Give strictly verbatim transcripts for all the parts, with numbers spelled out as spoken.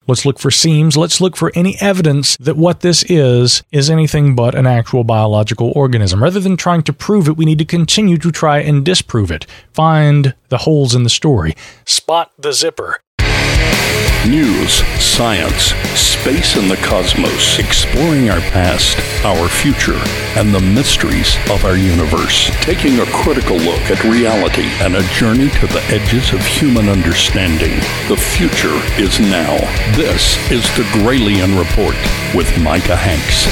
Let's look for seams. Let's look for any evidence that what this is is anything but an actual biological organism. Rather than trying to prove it, we need to continue to try and disprove it. Find the holes in the story. Spot the zipper. News, science, space and the cosmos, exploring our past, our future, and the mysteries of our universe. Taking a critical look at reality and a journey to the edges of human understanding. The future is now. This is the Gralien Report with Micah Hanks.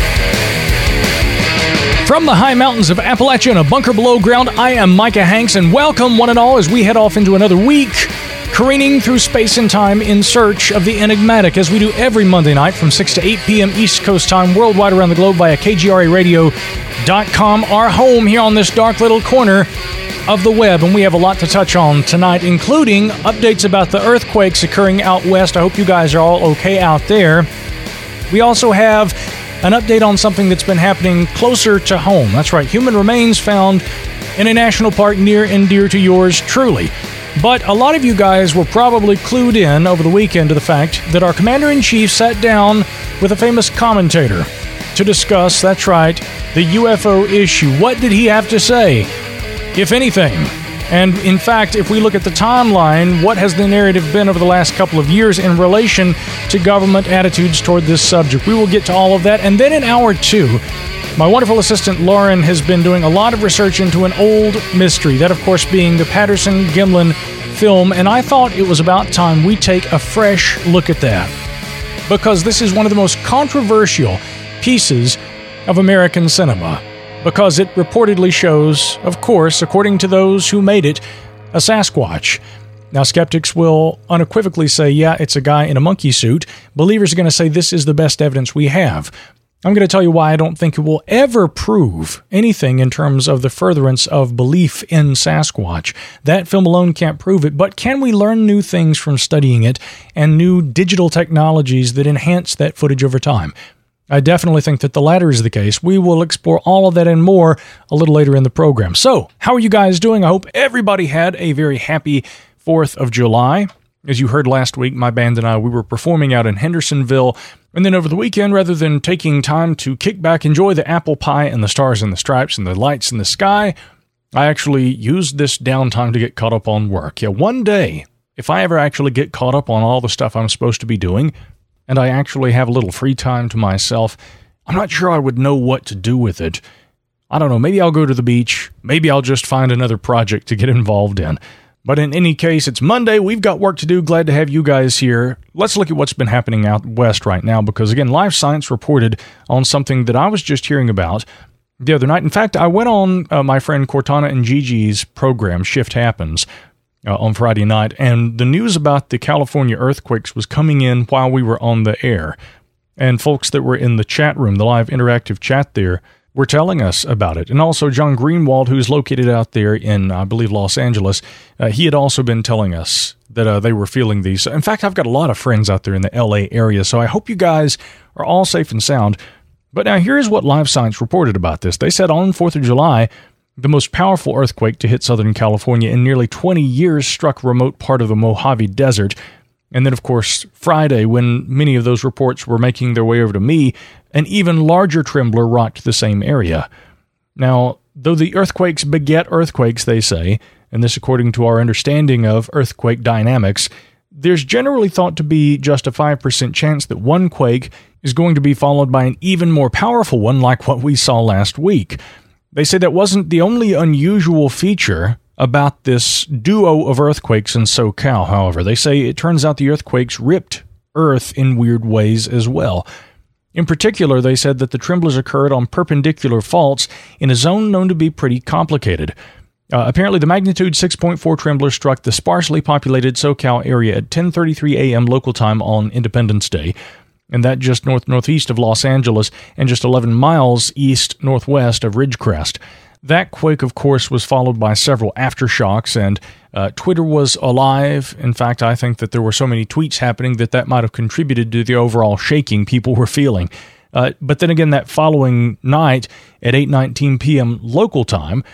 From the high mountains of Appalachia and a bunker below ground, I am Micah Hanks, and welcome one and all as we head off into another week, careening through space and time in search of the enigmatic, as we do every Monday night from six to eight p.m. East Coast time, worldwide around the globe via K G R A radio dot com, our home here on this dark little corner of the web. And we have a lot to touch on tonight, including updates about the earthquakes occurring out west. I hope you guys are all okay out there. We also have an update on something that's been happening closer to home. That's right, human remains found in a national park near and dear to yours truly. But a lot of you guys were probably clued in over the weekend to the fact that our Commander-in-Chief sat down with a famous commentator to discuss, that's right, the U F O issue. What did he have to say, if anything? And in fact, if we look at the timeline, what has the narrative been over the last couple of years in relation to government attitudes toward this subject? We will get to all of that. And then in hour two, my wonderful assistant Lauren has been doing a lot of research into an old mystery, that of course being the Patterson-Gimlin film, and I thought it was about time we take a fresh look at that, because this is one of the most controversial pieces of American cinema, because it reportedly shows, of course, according to those who made it, a Sasquatch. Now, skeptics will unequivocally say, yeah, it's a guy in a monkey suit. Believers are going to say this is the best evidence we have. I'm going to tell you why I don't think it will ever prove anything in terms of the furtherance of belief in Sasquatch. That film alone can't prove it, but can we learn new things from studying it and new digital technologies that enhance that footage over time? I definitely think that the latter is the case. We will explore all of that and more a little later in the program. So, how are you guys doing? I hope everybody had a very happy fourth of July. As you heard last week, my band and I, we were performing out in Hendersonville. And then over the weekend, rather than taking time to kick back, enjoy the apple pie and the stars and the stripes and the lights in the sky, I actually used this downtime to get caught up on work. Yeah, one day, if I ever actually get caught up on all the stuff I'm supposed to be doing, and I actually have a little free time to myself, I'm not sure I would know what to do with it. I don't know, maybe I'll go to the beach, maybe I'll just find another project to get involved in. But in any case, it's Monday. We've got work to do. Glad to have you guys here. Let's look at what's been happening out west right now, because, again, Live Science reported on something that I was just hearing about the other night. In fact, I went on uh, my friend Cortana and Gigi's program, Shift Happens, uh, on Friday night, and the news about the California earthquakes was coming in while we were on the air. And folks that were in the chat room, the live interactive chat there, were telling us about it. And also John Greenwald, who's located out there in, I believe, Los Angeles, uh, he had also been telling us that uh, they were feeling these. In fact, I've got a lot of friends out there in the L A area, so I hope you guys are all safe and sound. But now here's what Live Science reported about this. They said on fourth of July, the most powerful earthquake to hit Southern California in nearly twenty years struck a remote part of the Mojave Desert. And then, of course, Friday, when many of those reports were making their way over to me, an even larger trembler rocked the same area. Now, though the earthquakes beget earthquakes, they say, and this according to our understanding of earthquake dynamics, there's generally thought to be just a five percent chance that one quake is going to be followed by an even more powerful one like what we saw last week. They say that wasn't the only unusual feature about this duo of earthquakes in SoCal, however. They say it turns out the earthquakes ripped Earth in weird ways as well. In particular, they said that the tremblers occurred on perpendicular faults in a zone known to be pretty complicated. Uh, apparently, the magnitude six point four trembler struck the sparsely populated SoCal area at ten thirty-three a.m. local time on Independence Day, and that just north-northeast of Los Angeles and just eleven miles east-northwest of Ridgecrest. That quake, of course, was followed by several aftershocks, and uh, Twitter was alive. In fact, I think that there were so many tweets happening that that might have contributed to the overall shaking people were feeling. Uh, but then again, that following night at eight nineteen p.m. local time,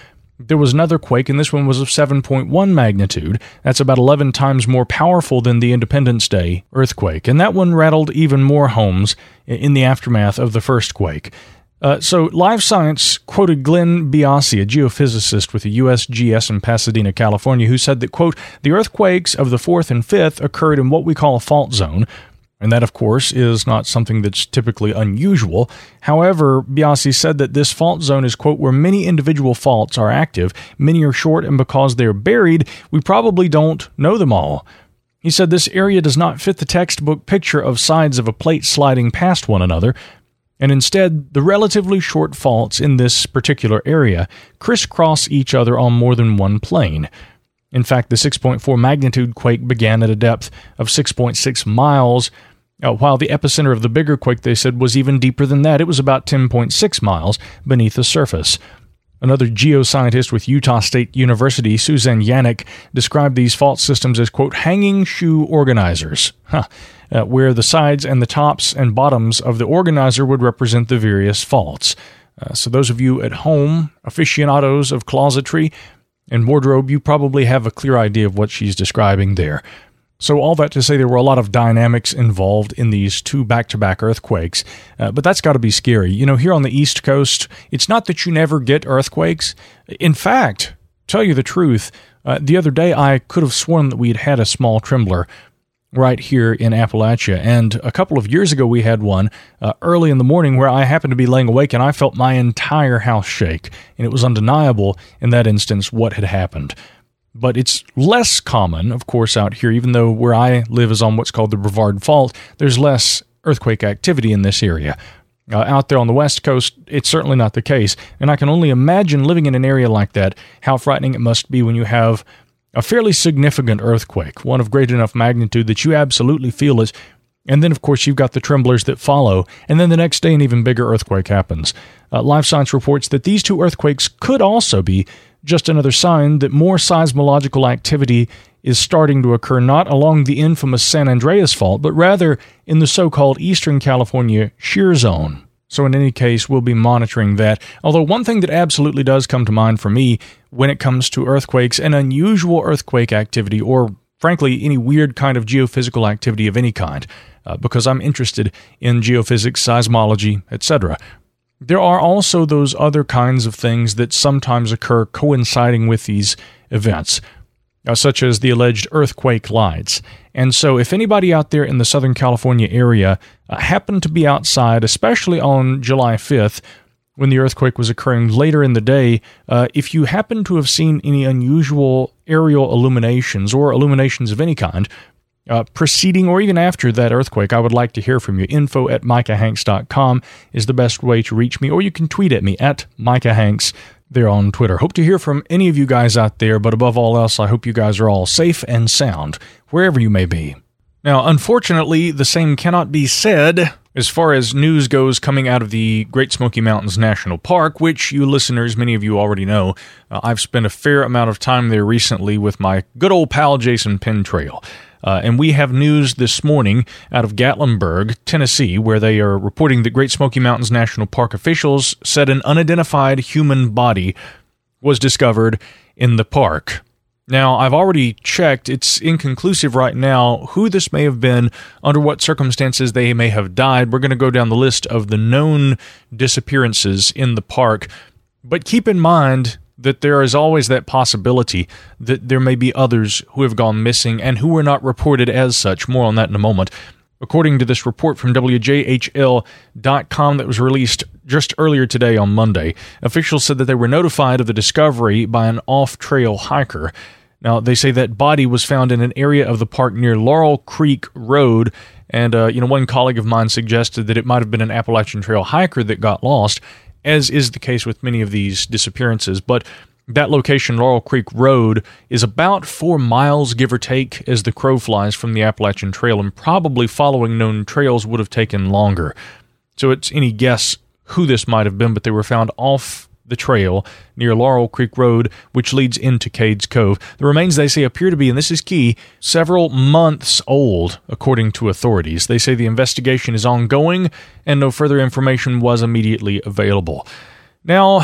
There was another quake, and this one was of seven point one magnitude. That's about eleven times more powerful than the Independence Day earthquake, and that one rattled even more homes in the aftermath of the first quake. Uh, so Live Science quoted Glenn Biasi, a geophysicist with the U S G S in Pasadena, California, who said that, quote, the earthquakes of the fourth and fifth occurred in what we call a fault zone. And that, of course, is not something that's typically unusual. However, Biasi said that this fault zone is, quote, where many individual faults are active, many are short, and because they're buried, we probably don't know them all. He said this area does not fit the textbook picture of sides of a plate sliding past one another, and instead, the relatively short faults in this particular area crisscross each other on more than one plane. In fact, the six point four magnitude quake began at a depth of six point six miles, Uh, while the epicenter of the bigger quake, they said, was even deeper than that. It was about ten point six miles beneath the surface. Another geoscientist with Utah State University, Suzanne Yannick, described these fault systems as, quote, hanging shoe organizers, huh, uh, where the sides and the tops and bottoms of the organizer would represent the various faults. Uh, so those of you at home, aficionados of closetry and wardrobe, you probably have a clear idea of what she's describing there. So all that to say, there were a lot of dynamics involved in these two back-to-back earthquakes, uh, but that's got to be scary. You know, here on the East Coast, it's not that you never get earthquakes. In fact, tell you the truth, uh, the other day I could have sworn that we had had a small trembler right here in Appalachia, and a couple of years ago we had one uh, early in the morning where I happened to be laying awake and I felt my entire house shake, and it was undeniable in that instance what had happened. But it's less common, of course, out here, even though where I live is on what's called the Brevard Fault, there's less earthquake activity in this area. Uh, out there on the West Coast, it's certainly not the case, and I can only imagine living in an area like that, how frightening it must be when you have a fairly significant earthquake, one of great enough magnitude that you absolutely feel it, and then, of course, you've got the tremblers that follow, and then the next day an even bigger earthquake happens. Uh, Live Science reports that these two earthquakes could also be just another sign that more seismological activity is starting to occur not along the infamous San Andreas Fault, but rather in the so-called Eastern California shear zone. So in any case, we'll be monitoring that. Although one thing that absolutely does come to mind for me when it comes to earthquakes and unusual earthquake activity, or frankly, any weird kind of geophysical activity of any kind, uh, because I'm interested in geophysics, seismology, et cetera, there are also those other kinds of things that sometimes occur coinciding with these events, uh, such as the alleged earthquake lights. And so if anybody out there in the Southern California area uh, happened to be outside, especially on July fifth, when the earthquake was occurring later in the day, uh, if you happen to have seen any unusual aerial illuminations or illuminations of any kind, Uh, preceding or even after that earthquake, I would like to hear from you. Info at micah hanks dot com is the best way to reach me, or you can tweet at me at Micah Hanks there on Twitter. Hope to hear from any of you guys out there, but above all else, I hope you guys are all safe and sound, wherever you may be. Now, unfortunately, the same cannot be said as far as news goes coming out of the Great Smoky Mountains National Park, which you listeners, many of you already know. Uh, I've spent a fair amount of time there recently with my good old pal Jason Pentrail. Uh, and we have news this morning out of Gatlinburg, Tennessee, where they are reporting that Great Smoky Mountains National Park officials said an unidentified human body was discovered in the park. Now, I've already checked. It's inconclusive right now who this may have been, under what circumstances they may have died. We're going to go down the list of the known disappearances in the park. But keep in mind that there is always that possibility that there may be others who have gone missing and who were not reported as such. More on that in a moment. According to this report from W J H L dot com that was released just earlier today on Monday, officials said that they were notified of the discovery by an off-trail hiker. Now, they say that body was found in an area of the park near Laurel Creek Road, and uh, you know, one colleague of mine suggested that it might have been an Appalachian Trail hiker that got lost, as is the case with many of these disappearances. But that location, Laurel Creek Road, is about four miles, give or take, as the crow flies from the Appalachian Trail, and probably following known trails would have taken longer. So it's any guess who this might have been, but they were found off the trail near Laurel Creek Road, which leads into Cades Cove. The remains, they say, appear to be, and this is key, several months old, according to authorities. They say the investigation is ongoing, and no further information was immediately available. Now,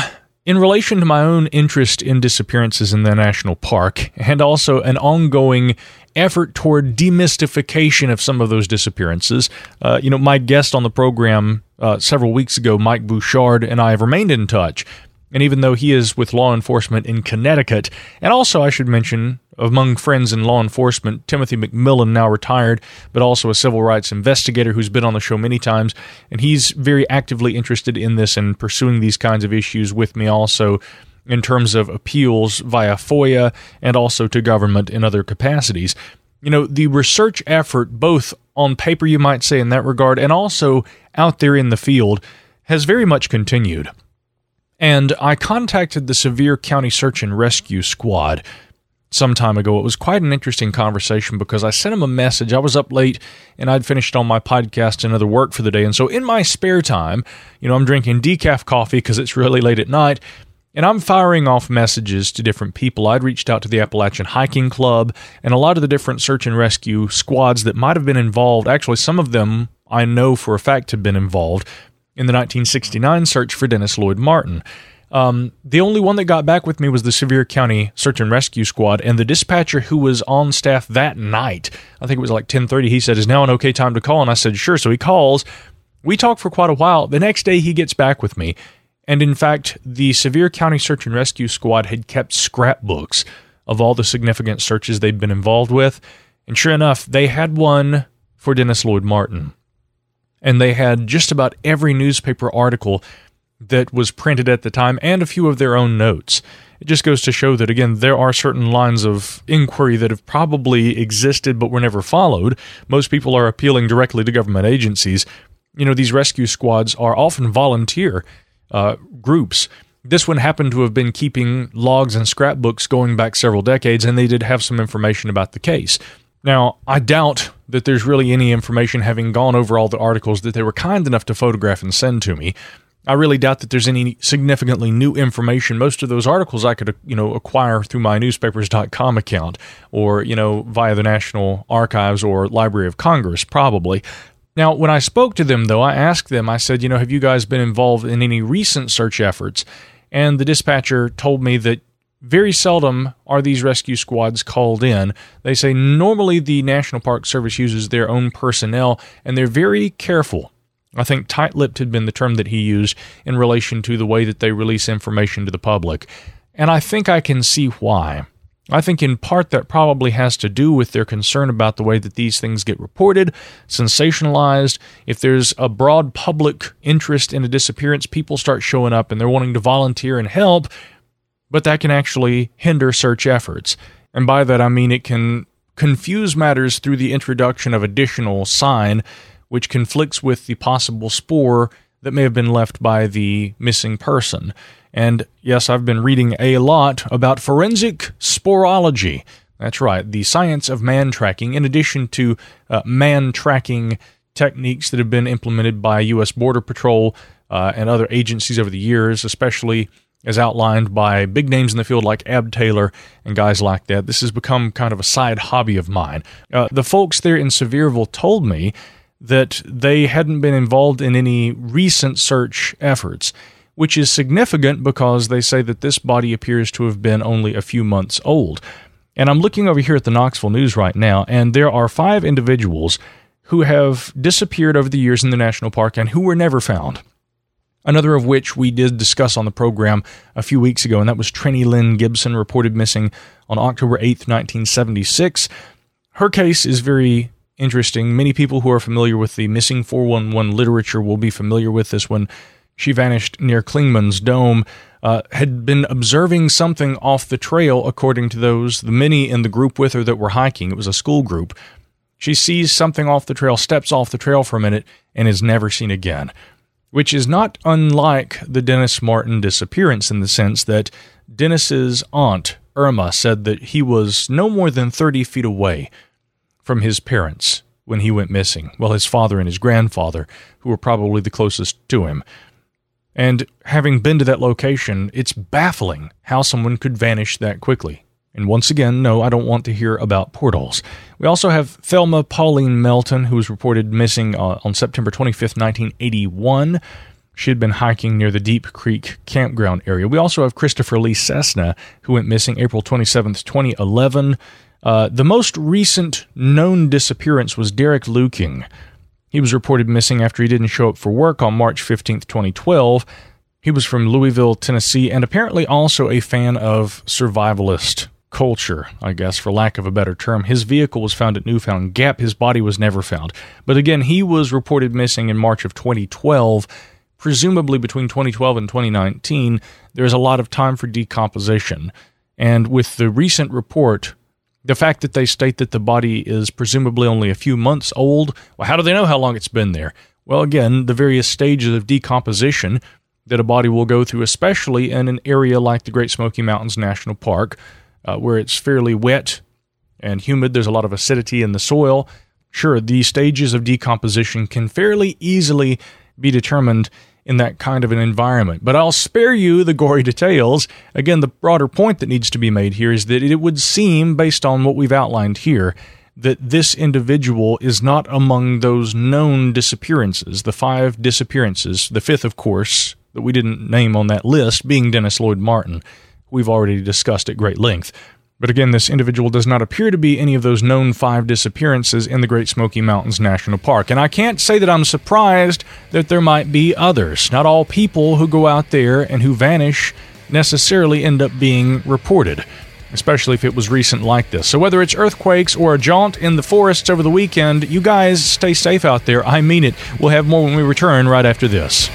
In relation to my own interest in disappearances in the national park, and also an ongoing effort toward demystification of some of those disappearances, uh, you know, my guest on the program uh, several weeks ago, Mike Bouchard, and I have remained in touch. And even though he is with law enforcement in Connecticut, and also I should mention, among friends in law enforcement, Timothy McMillan, now retired, but also a civil rights investigator who's been on the show many times, and he's very actively interested in this and pursuing these kinds of issues with me also in terms of appeals via FOIA and also to government in other capacities. You know, the research effort, both on paper, you might say, in that regard, and also out there in the field, has very much continued. And I contacted the Sevier County Search and Rescue Squad some time ago. It was quite an interesting conversation because I sent him a message. I was up late and I'd finished on my podcast and other work for the day. And so in my spare time, you know, I'm drinking decaf coffee because it's really late at night, and I'm firing off messages to different people. I'd reached out to the Appalachian Hiking Club and a lot of the different search and rescue squads that might have been involved. Actually, some of them I know for a fact have been involved in the nineteen sixty-nine search for Dennis Lloyd Martin. Um, the only one that got back with me was the Sevier County Search and Rescue Squad, and the dispatcher who was on staff that night, I think it was like ten thirty, he said, "Is now an okay time to call?" And I said, "Sure." So he calls. We talk for quite a while. The next day he gets back with me, and in fact, the Sevier County Search and Rescue Squad had kept scrapbooks of all the significant searches they'd been involved with, and sure enough, they had one for Dennis Lloyd Martin. And they had just about every newspaper article that was printed at the time and a few of their own notes. It just goes to show that, again, there are certain lines of inquiry that have probably existed but were never followed. Most people are appealing directly to government agencies. You know, these rescue squads are often volunteer uh, groups. This one happened to have been keeping logs and scrapbooks going back several decades, and they did have some information about the case. Now, I doubt that there's really any information, having gone over all the articles that they were kind enough to photograph and send to me. I really doubt that there's any significantly new information. Most of those articles I could, you know, acquire through my newspapers dot com account or, you know, via the National Archives or Library of Congress, probably. Now, when I spoke to them, though, I asked them, I said, you know, have you guys been involved in any recent search efforts? And the dispatcher told me that very seldom are these rescue squads called in. They say normally the National Park Service uses their own personnel, and they're very careful. I think tight-lipped had been the term that he used in relation to the way that they release information to the public. And I think I can see why. I think in part that probably has to do with their concern about the way that these things get reported, sensationalized. If there's a broad public interest in a disappearance, people start showing up and they're wanting to volunteer and help, but that can actually hinder search efforts. And by that I mean it can confuse matters through the introduction of additional sign, which conflicts with the possible spoor that may have been left by the missing person. And yes, I've been reading a lot about forensic sporology. That's right, the science of man tracking, in addition to uh, man tracking techniques that have been implemented by U S Border Patrol uh, and other agencies over the years, especially as outlined by big names in the field like Ab Taylor and guys like that. This has become kind of a side hobby of mine. Uh, the folks there in Sevierville told me that they hadn't been involved in any recent search efforts, which is significant because they say that this body appears to have been only a few months old. And I'm looking over here at the Knoxville News right now, and there are five individuals who have disappeared over the years in the national park and who were never found. Another of which we did discuss on the program a few weeks ago, and that was Trini Lynn Gibson, reported missing on October eighth, nineteen seventy-six. Her case is very interesting. Many people who are familiar with the missing four one one literature will be familiar with this one. She vanished near Klingman's Dome, uh, had been observing something off the trail, according to those, the many in the group with her that were hiking. It was a school group. She sees something off the trail, steps off the trail for a minute, and is never seen again, which is not unlike the Dennis Martin disappearance in the sense that Dennis's aunt, Irma, said that he was no more than thirty feet away from his parents when he went missing. Well, his father and his grandfather, who were probably the closest to him. And having been to that location, it's baffling how someone could vanish that quickly. And once again, no, I don't want to hear about portals. We also have Thelma Pauline Melton, who was reported missing uh, on September twenty-fifth, nineteen eighty-one. She had been hiking near the Deep Creek campground area. We also have Christopher Lee Cessna, who went missing April twenty-seventh, twenty eleven. Uh, the most recent known disappearance was Derek Luking. He was reported missing after he didn't show up for work on March fifteenth, twenty twelve. He was from Louisville, Tennessee, and apparently also a fan of survivalist culture, I guess, for lack of a better term. His vehicle was found at Newfound Gap. His body was never found. But again, he was reported missing in March of twenty twelve. Presumably between twenty twelve and twenty nineteen, there's a lot of time for decomposition. And with the recent report, the fact that they state that the body is presumably only a few months old, well, how do they know how long it's been there? Well, again, the various stages of decomposition that a body will go through, especially in an area like the Great Smoky Mountains National Park, uh, where it's fairly wet and humid, there's a lot of acidity in the soil. Sure, the stages of decomposition can fairly easily be determined in that kind of an environment. But I'll spare you the gory details. Again, the broader point that needs to be made here is that it would seem, based on what we've outlined here, that this individual is not among those known disappearances, the five disappearances, the fifth, of course, that we didn't name on that list, being Dennis Lloyd Martin. We've already discussed at great length. But again, this individual does not appear to be any of those known five disappearances in the Great Smoky Mountains National Park. And I can't say that I'm surprised that there might be others. Not all people who go out there and who vanish necessarily end up being reported, especially if it was recent like this. So whether it's earthquakes or a jaunt in the forests over the weekend, you guys stay safe out there. I mean it. We'll have more when we return right after this.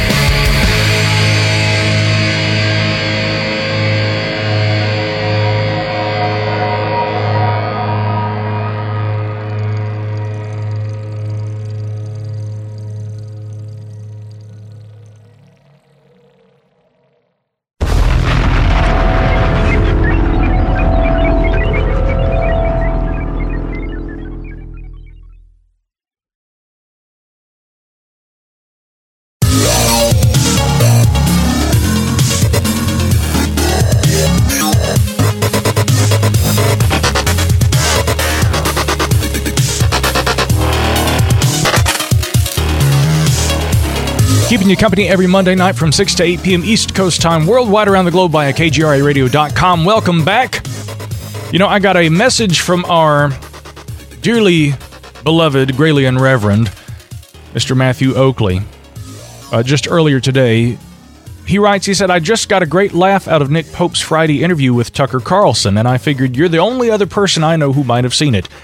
Keeping you company every Monday night from six to eight p.m. East Coast time, worldwide around the globe via K G R A radio dot com. Welcome back. You know, I got a message from our dearly beloved Gralien Reverend, Mister Matthew Oakley, uh, just earlier today. He writes, he said, I just got a great laugh out of Nick Pope's Friday interview with Tucker Carlson, and I figured you're the only other person I know who might have seen it.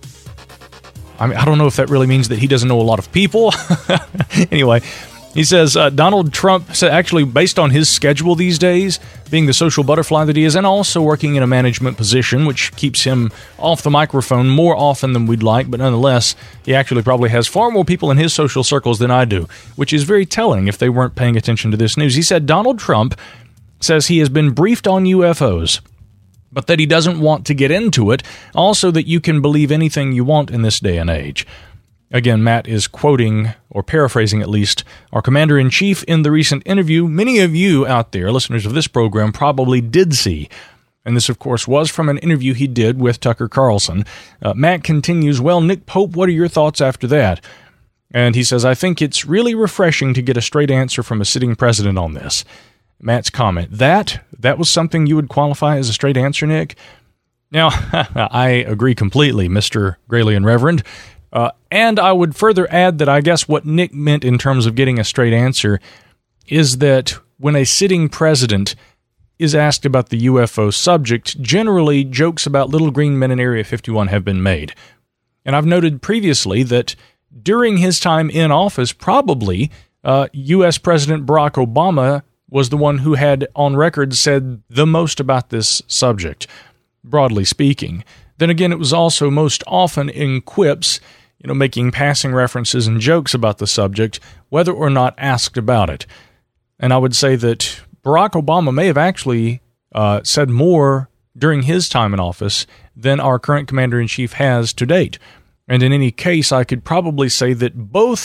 I mean, I don't know if that really means that he doesn't know a lot of people. Anyway, he says, uh, Donald Trump, said, actually, based on his schedule these days, being the social butterfly that he is, and also working in a management position, which keeps him off the microphone more often than we'd like, but nonetheless, he actually probably has far more people in his social circles than I do, which is very telling if they weren't paying attention to this news. He said, Donald Trump says he has been briefed on U F Os, but that he doesn't want to get into it, also that you can believe anything you want in this day and age. Again, Matt is quoting, or paraphrasing at least, our commander-in-chief in the recent interview many of you out there, listeners of this program, probably did see. And this, of course, was from an interview he did with Tucker Carlson. Uh, Matt continues, well, Nick Pope, what are your thoughts after that? And he says, I think it's really refreshing to get a straight answer from a sitting president on this. Matt's comment, that, that was something you would qualify as a straight answer, Nick? Now, I agree completely, Mister Gralien Reverend. Uh, and I would further add that I guess what Nick meant in terms of getting a straight answer is that when a sitting president is asked about the U F O subject, generally jokes about little green men in Area fifty-one have been made. And I've noted previously that during his time in office, probably uh, U S President Barack Obama was the one who had on record said the most about this subject, broadly speaking. Then again, it was also most often in quips, you know, making passing references and jokes about the subject, whether or not asked about it. And I would say that Barack Obama may have actually uh, said more during his time in office than our current commander-in-chief has to date. And in any case, I could probably say that both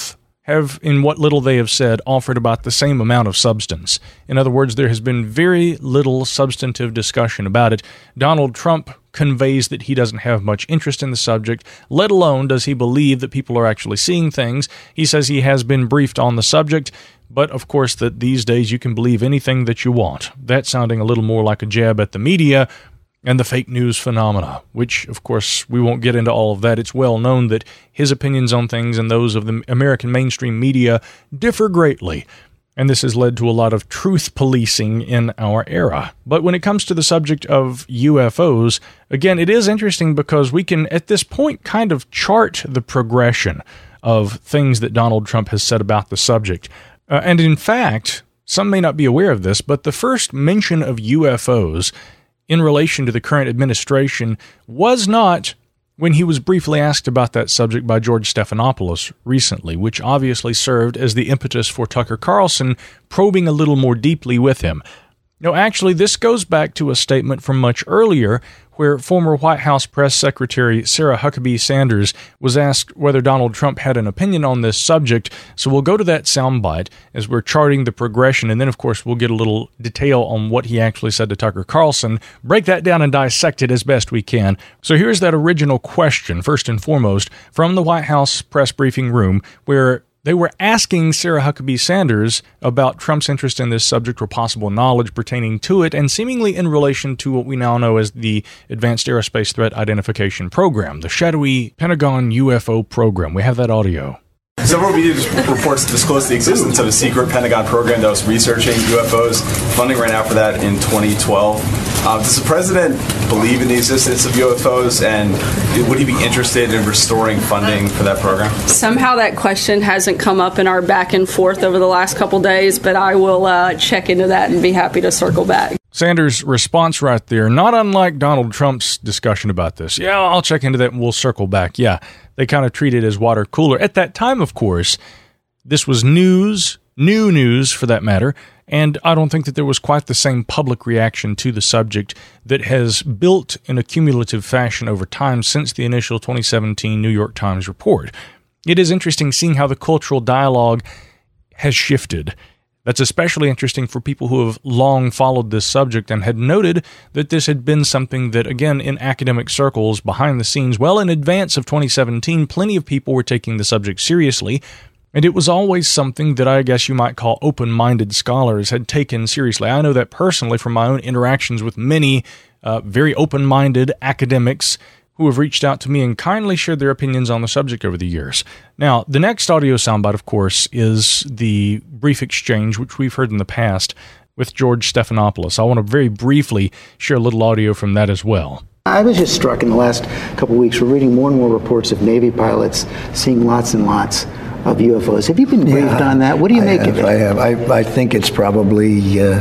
have, in what little they have said, offered about the same amount of substance. In other words, there has been very little substantive discussion about it. Donald Trump conveys that he doesn't have much interest in the subject, let alone does he believe that people are actually seeing things. He says he has been briefed on the subject, but of course that these days you can believe anything that you want. That sounding a little more like a jab at the media and the fake news phenomena, which, of course, we won't get into all of that. It's well known that his opinions on things and those of the American mainstream media differ greatly, and this has led to a lot of truth policing in our era. But when it comes to the subject of U F Os, again, it is interesting because we can, at this point, kind of chart the progression of things that Donald Trump has said about the subject. Uh, and in fact, some may not be aware of this, but the first mention of U F Os in relation to the current administration was not when he was briefly asked about that subject by George Stephanopoulos recently, which obviously served as the impetus for Tucker Carlson probing a little more deeply with him. No, actually, this goes back to a statement from much earlier where former White House Press Secretary Sarah Huckabee Sanders was asked whether Donald Trump had an opinion on this subject. So we'll go to that soundbite as we're charting the progression, and then, of course, we'll get a little detail on what he actually said to Tucker Carlson, break that down and dissect it as best we can. So here's that original question, first and foremost, from the White House press briefing room, where they were asking Sarah Huckabee Sanders about Trump's interest in this subject or possible knowledge pertaining to it, and seemingly in relation to what we now know as the Advanced Aerospace Threat Identification Program, the shadowy Pentagon U F O program. We have that audio. Several media reports disclosed the existence of a secret Pentagon program that was researching U F Os. Funding ran out for that in twenty twelve. Uh, does the president believe in the existence of U F Os, and would he be interested in restoring funding for that program? Somehow that question hasn't come up in our back and forth over the last couple days, but I will uh, check into that and be happy to circle back. Sanders' response right there, not unlike Donald Trump's discussion about this. Yeah, I'll check into that and we'll circle back. Yeah, they kind of treat it as water cooler. At that time, of course, this was news, new news for that matter, and I don't think that there was quite the same public reaction to the subject that has built in a cumulative fashion over time since the initial twenty seventeen New York Times report. It is interesting seeing how the cultural dialogue has shifted. That's especially interesting for people who have long followed this subject and had noted that this had been something that, again, in academic circles, behind the scenes, well in advance of twenty seventeen, plenty of people were taking the subject seriously, and it was always something that I guess you might call open-minded scholars had taken seriously. I know that personally from my own interactions with many uh, very open-minded academics who have reached out to me and kindly shared their opinions on the subject over the years. Now, the next audio soundbite, of course, is the brief exchange, which we've heard in the past, with George Stephanopoulos. I want to very briefly share a little audio from that as well. I was just struck in the last couple of weeks. We're reading more and more reports of Navy pilots seeing lots and lots of U F Os. Have you been briefed yeah, on that? What do you I make have, of it? I have. I, I think it's probably... Uh,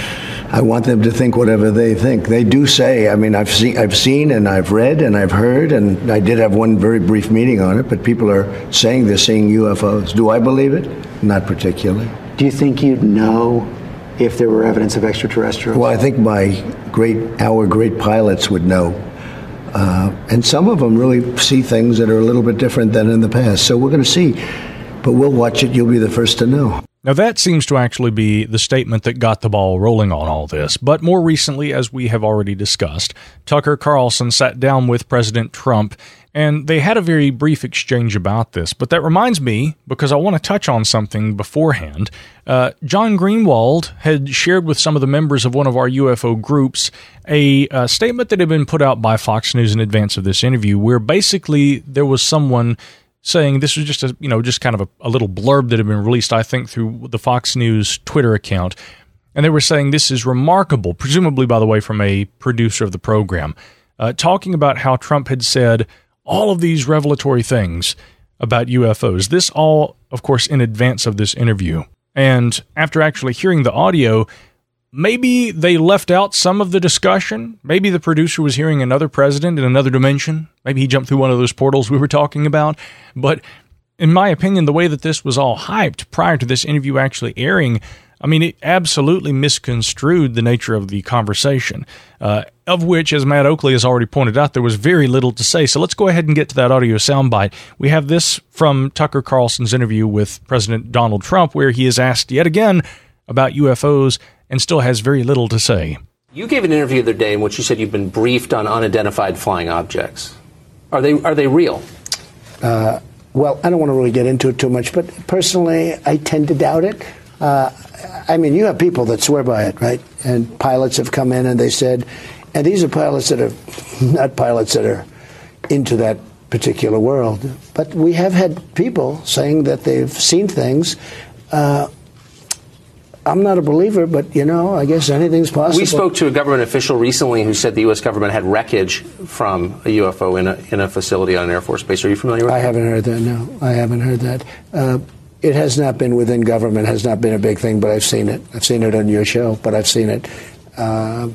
I want them to think whatever they think. They do say, I mean, I've seen, I've seen and I've read and I've heard, and I did have one very brief meeting on it, but people are saying they're seeing U F Os. Do I believe it? Not particularly. Do you think you'd know if there were evidence of extraterrestrials? Well, I think my great, our great pilots would know. Uh, and some of them really see things that are a little bit different than in the past. So we're going to see. But we'll watch it. You'll be the first to know. Now, that seems to actually be the statement that got the ball rolling on all this. But more recently, as we have already discussed, Tucker Carlson sat down with President Trump, and they had a very brief exchange about this. But that reminds me, because I want to touch on something beforehand, uh, John Greenwald had shared with some of the members of one of our U F O groups a, a statement that had been put out by Fox News in advance of this interview, where basically there was someone saying this was just a, you know, just kind of a, a little blurb that had been released, I think, through the Fox News Twitter account. And they were saying this is remarkable, presumably, by the way, from a producer of the program, uh, talking about how Trump had said all of these revelatory things about U F Os. This all, of course, in advance of this interview. And after actually hearing the audio, maybe they left out some of the discussion. Maybe the producer was hearing another president in another dimension. Maybe he jumped through one of those portals we were talking about. But in my opinion, the way that this was all hyped prior to this interview actually airing, I mean, it absolutely misconstrued the nature of the conversation, uh, of which, as Matt Oakley has already pointed out, there was very little to say. So let's go ahead and get to that audio soundbite. We have this from Tucker Carlson's interview with President Donald Trump, where he is asked yet again about U F Os and still has very little to say. You gave an interview the other day in which you said you've been briefed on unidentified flying objects. Are they are they real? Uh, well, I don't want to really get into it too much, but personally, I tend to doubt it. Uh, I mean, you have people that swear by it, right? And pilots have come in and they said, and these are pilots that are not pilots that are into that particular world, but we have had people saying that they've seen things. Uh, I'm not a believer, but, you know, I guess anything's possible. We spoke to a government official recently who said the U S government had wreckage from a U F O in a, in a facility on an Air Force base. Are you familiar with that? I haven't heard that, no. I haven't heard that. Uh, it has not been within government, has not been a big thing, but I've seen it. I've seen it on your show, but I've seen it. Uh,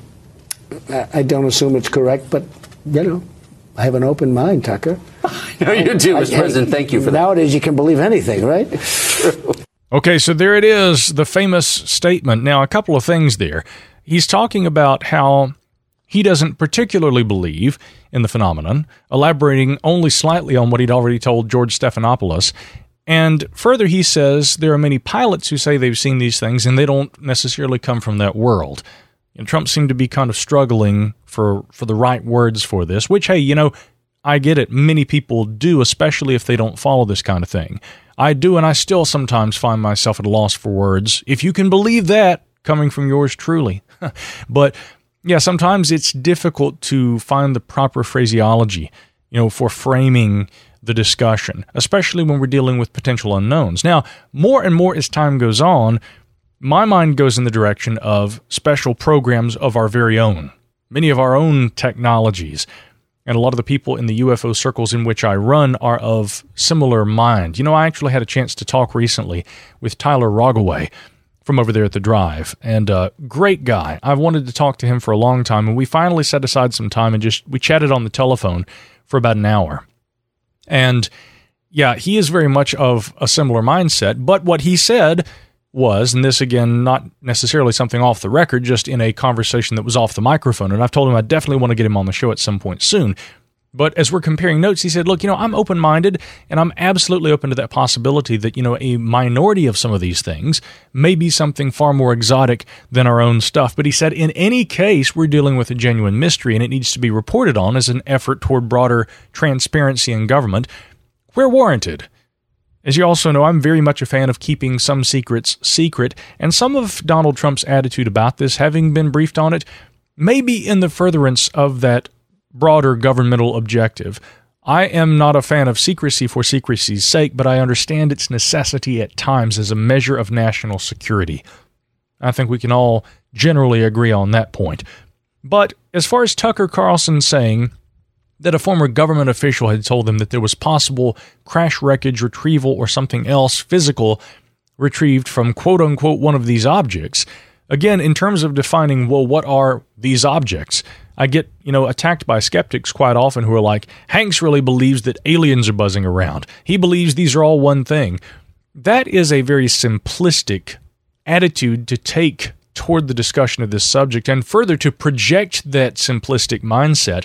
I don't assume it's correct, but, you know, I have an open mind, Tucker. No, you do, Mister I, President. Thank you for that. Nowadays, you can believe anything, right? True. Okay, so there it is, the famous statement. Now, a couple of things there. He's talking about how he doesn't particularly believe in the phenomenon, elaborating only slightly on what he'd already told George Stephanopoulos. And further, he says there are many pilots who say they've seen these things, and they don't necessarily come from that world. And Trump seemed to be kind of struggling for, for the right words for this, which, hey, you know, I get it. Many people do, especially if they don't follow this kind of thing. I do, and I still sometimes find myself at a loss for words, if you can believe that, coming from yours truly. But, yeah, sometimes it's difficult to find the proper phraseology, you know, for framing the discussion, especially when we're dealing with potential unknowns. Now, more and more as time goes on, my mind goes in the direction of special programs of our very own, many of our own technologies. And a lot of the people in the U F O circles in which I run are of similar mind. You know, I actually had a chance to talk recently with Tyler Rogaway from over there at The Drive, and uh, great guy. I've wanted to talk to him for a long time, and we finally set aside some time and just we chatted on the telephone for about an hour. And yeah, he is very much of a similar mindset, but what he said was, and this again, not necessarily something off the record, just in a conversation that was off the microphone, and I've told him I definitely want to get him on the show at some point soon. But as we're comparing notes, he said, look, you know, I'm open-minded, and I'm absolutely open to that possibility that, you know, a minority of some of these things may be something far more exotic than our own stuff. But he said, in any case, we're dealing with a genuine mystery, and it needs to be reported on as an effort toward broader transparency in government, where warranted. As you also know, I'm very much a fan of keeping some secrets secret, and some of Donald Trump's attitude about this, having been briefed on it, may be in the furtherance of that broader governmental objective. I am not a fan of secrecy for secrecy's sake, but I understand its necessity at times as a measure of national security. I think we can all generally agree on that point. But as far as Tucker Carlson saying that a former government official had told them that there was possible crash wreckage retrieval or something else physical retrieved from quote-unquote one of these objects. Again, in terms of defining, well, what are these objects? I get, you know, attacked by skeptics quite often who are like, Hanks really believes that aliens are buzzing around. He believes these are all one thing. That is a very simplistic attitude to take toward the discussion of this subject, and further to project that simplistic mindset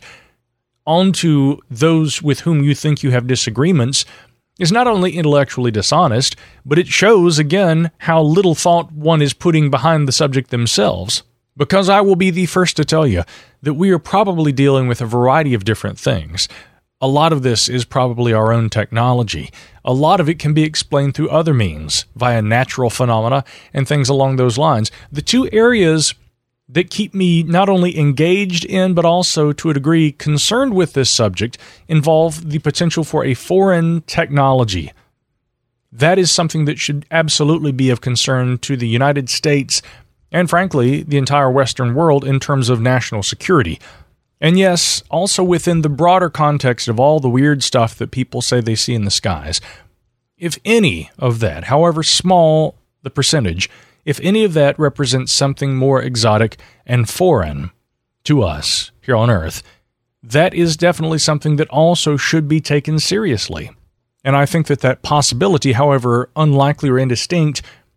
onto those with whom you think you have disagreements is not only intellectually dishonest, but it shows, again, how little thought one is putting behind the subject themselves. Because I will be the first to tell you that we are probably dealing with a variety of different things. A lot of this is probably our own technology. A lot of it can be explained through other means, via natural phenomena and things along those lines. The two areas that keep me not only engaged in, but also, to a degree, concerned with this subject, involve the potential for a foreign technology. That is something that should absolutely be of concern to the United States and, frankly, the entire Western world in terms of national security. And yes, also within the broader context of all the weird stuff that people say they see in the skies. If any of that, however small the percentage, if any of that represents something more exotic and foreign to us here on Earth, that is definitely something that also should be taken seriously. And I think that that possibility, however unlikely or indistinct,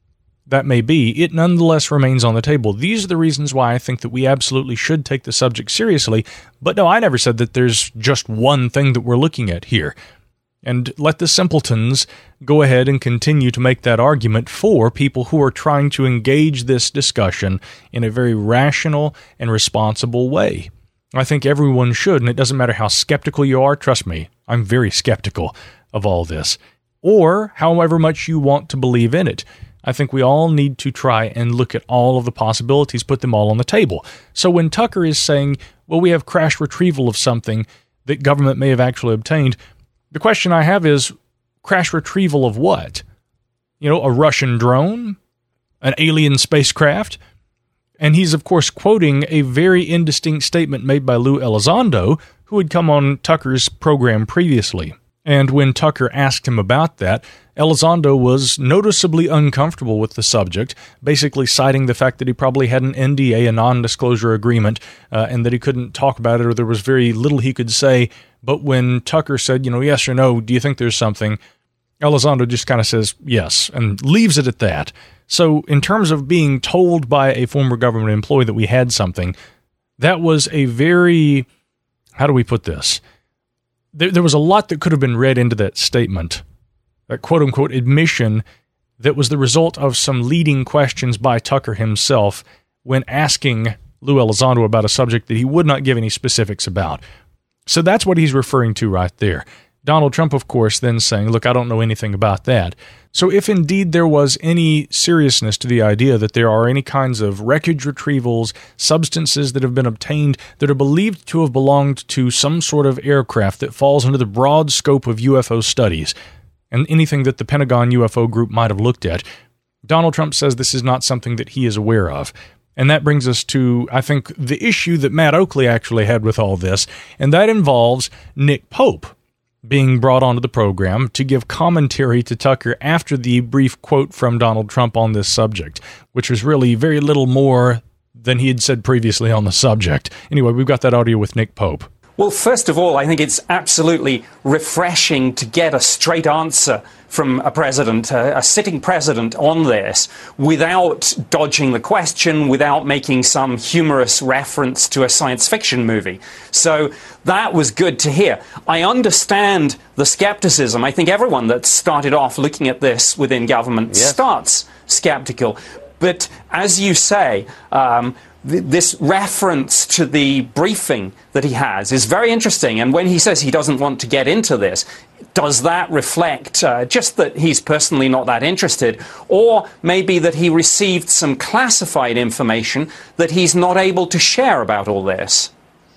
that may be, it nonetheless remains on the table. These are the reasons why I think that we absolutely should take the subject seriously. But no, I never said that there's just one thing that we're looking at here. And let the simpletons go ahead and continue to make that argument for people who are trying to engage this discussion in a very rational and responsible way. I think everyone should, and it doesn't matter how skeptical you are. Trust me, I'm very skeptical of all this. Or however much you want to believe in it. I think we all need to try and look at all of the possibilities, put them all on the table. So when Tucker is saying, well, we have crash retrieval of something that government may have actually obtained, the question I have is, crash retrieval of what? You know, a Russian drone? An alien spacecraft? And he's, of course, quoting a very indistinct statement made by Lou Elizondo, who had come on Tucker's program previously. And when Tucker asked him about that, Elizondo was noticeably uncomfortable with the subject, basically citing the fact that he probably had an N D A, a non-disclosure agreement, uh, and that he couldn't talk about it, or there was very little he could say. But when Tucker said, you know, yes or no, do you think there's something? Elizondo just kind of says yes, and leaves it at that. So in terms of being told by a former government employee that we had something, that was a very, how do we put this? There, there was a lot that could have been read into that statement, that quote-unquote admission that was the result of some leading questions by Tucker himself when asking Lou Elizondo about a subject that he would not give any specifics about. So that's what he's referring to right there. Donald Trump, of course, then saying, look, I don't know anything about that. So if indeed there was any seriousness to the idea that there are any kinds of wreckage retrievals, substances that have been obtained that are believed to have belonged to some sort of aircraft that falls under the broad scope of U F O studies, and anything that the Pentagon U F O group might have looked at, Donald Trump says this is not something that he is aware of. And that brings us to, I think, the issue that Matt Oakley actually had with all this, and that involves Nick Pope being brought onto the program to give commentary to Tucker after the brief quote from Donald Trump on this subject, which was really very little more than he had said previously on the subject. Anyway, we've got that audio with Nick Pope. Well, first of all, I think it's absolutely refreshing to get a straight answer from a president, a, a sitting president on this, without dodging the question, without making some humorous reference to a science fiction movie. So that was good to hear. I understand the skepticism. I think everyone that started off looking at this within government yes. starts skeptical. But as you say, um, this reference to the briefing that he has is very interesting. And when he says he doesn't want to get into this, does that reflect uh, just that he's personally not that interested, or maybe that he received some classified information that he's not able to share about all this?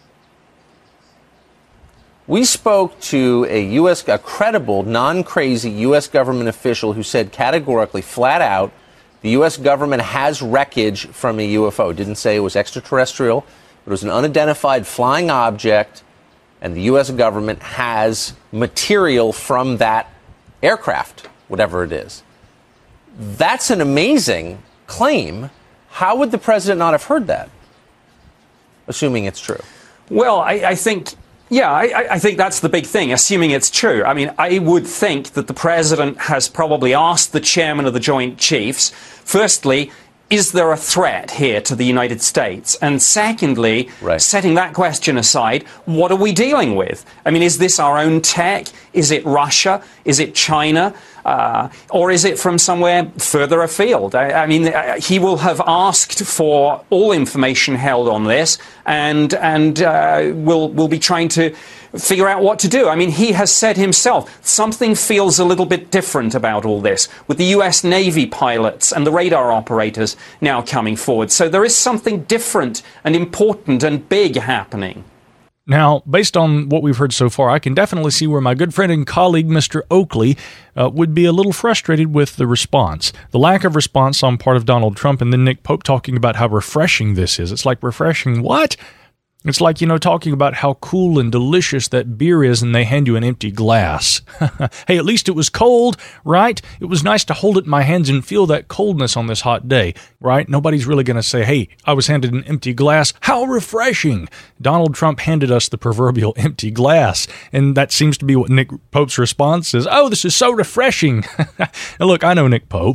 We spoke to a U S, a credible, non-crazy U S government official who said categorically, flat out, the U S government has wreckage from a U F O. Didn't say it was extraterrestrial. It was an unidentified flying object, and the U S government has material from that aircraft, whatever it is. That's an amazing claim. How would the president not have heard that, assuming it's true? Well, I, I think... Yeah, I, I think that's the big thing, assuming it's true. I mean, I would think that the president has probably asked the chairman of the Joint Chiefs, firstly, is there a threat here to the United States? And secondly, right. setting that question aside, what are we dealing with? I mean, is this our own tech? Is it Russia? Is it China? Uh, or is it from somewhere further afield? I, I mean, uh, he will have asked for all information held on this, and and uh, will will be trying to figure out what to do. I mean, he has said himself, something feels a little bit different about all this, with the U S Navy pilots and the radar operators now coming forward. So there is something different and important and big happening. Now, based on what we've heard so far, I can definitely see where my good friend and colleague, Mister Oakley, uh, would be a little frustrated with the response. The lack of response on part of Donald Trump, and then Nick Pope talking about how refreshing this is. It's like, refreshing what? It's like, you know, talking about how cool and delicious that beer is and they hand you an empty glass. Hey, at least it was cold, right? It was nice to hold it in my hands and feel that coldness on this hot day, right? Nobody's really going to say, hey, I was handed an empty glass. How refreshing! Donald Trump handed us the proverbial empty glass, and that seems to be what Nick Pope's response is. Oh, this is so refreshing. Now, look, I know Nick Pope.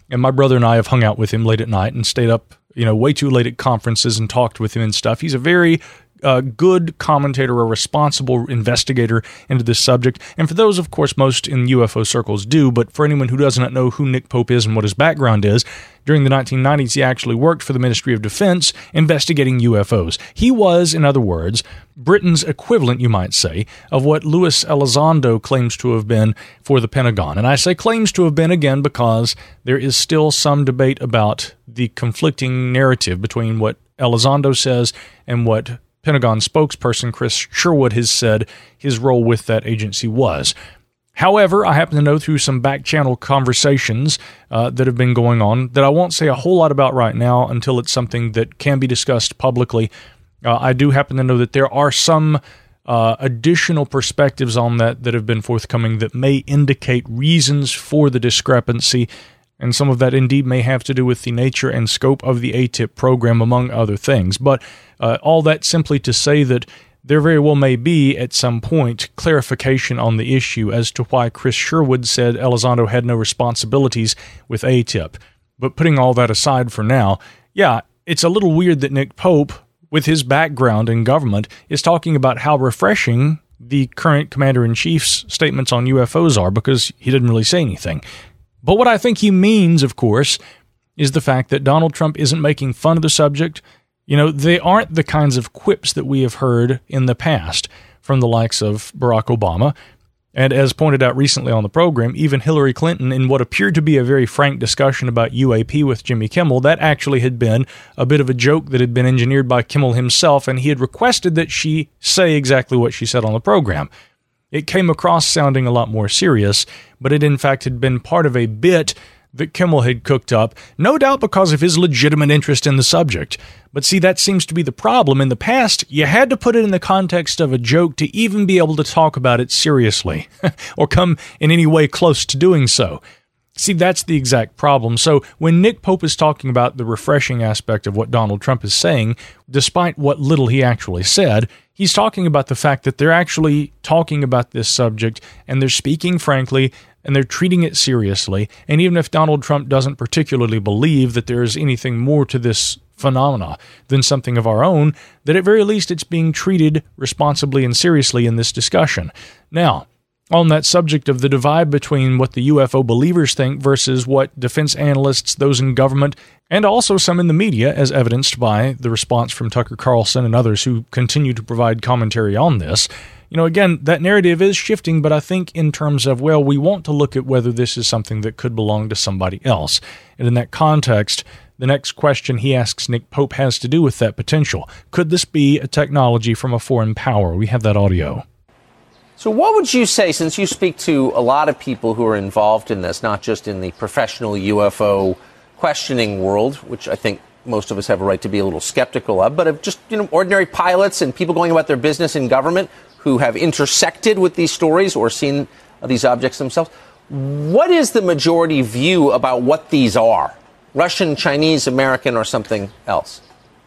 and my brother and I have hung out with him late at night and stayed up, you know, way too late at conferences and talked with him and stuff. He's a very uh, good commentator, a responsible investigator into this subject. And for those, of course, most in U F O circles do, but for anyone who doesn't know who Nick Pope is and what his background is, during the nineteen nineties, he actually worked for the Ministry of Defense investigating U F Os. He was, in other words, Britain's equivalent, you might say, of what Luis Elizondo claims to have been for the Pentagon. And I say claims to have been, again, because there is still some debate about the conflicting narrative between what Elizondo says and what Pentagon spokesperson Chris Sherwood has said his role with that agency was. However, I happen to know through some back-channel conversations uh, that have been going on that I won't say a whole lot about right now until it's something that can be discussed publicly. Uh, I do happen to know that there are some uh, additional perspectives on that that have been forthcoming that may indicate reasons for the discrepancy, and some of that indeed may have to do with the nature and scope of the A T I P program, among other things. But uh, all that simply to say that there very well may be, at some point, clarification on the issue as to why Chris Sherwood said Elizondo had no responsibilities with A T I P. But putting all that aside for now, yeah, it's a little weird that Nick Pope, with his background in government, is talking about how refreshing the current commander-in-chief's statements on U F Os are, because he didn't really say anything. But what I think he means, of course, is the fact that Donald Trump isn't making fun of the subject. You know, they aren't the kinds of quips that we have heard in the past from the likes of Barack Obama. And as pointed out recently on the program, even Hillary Clinton, in what appeared to be a very frank discussion about U A P with Jimmy Kimmel, that actually had been a bit of a joke that had been engineered by Kimmel himself, and he had requested that she say exactly what she said on the program. It came across sounding a lot more serious, but it in fact had been part of a bit that Kimmel had cooked up, no doubt because of his legitimate interest in the subject. But see, that seems to be the problem. In the past, you had to put it in the context of a joke to even be able to talk about it seriously, or come in any way close to doing so. See, that's the exact problem. So when Nick Pope is talking about the refreshing aspect of what Donald Trump is saying, despite what little he actually said, he's talking about the fact that they're actually talking about this subject, and they're speaking frankly, and they're treating it seriously. And even if Donald Trump doesn't particularly believe that there is anything more to this phenomena than something of our own, that at very least it's being treated responsibly and seriously in this discussion. Now, on that subject of the divide between what the U F O believers think versus what defense analysts, those in government, and also some in the media, as evidenced by the response from Tucker Carlson and others who continue to provide commentary on this, you know, again, that narrative is shifting, but I think in terms of, well, we want to look at whether this is something that could belong to somebody else. And in that context, the next question he asks Nick Pope has to do with that potential. Could this be a technology from a foreign power? We have that audio. So what would you say, since you speak to a lot of people who are involved in this, not just in the professional U F O questioning world, which I think most of us have a right to be a little skeptical of, but of just, you know, ordinary pilots and people going about their business in government who have intersected with these stories or seen these objects themselves, what is the majority view about what these are? Russian, Chinese, American, or something else?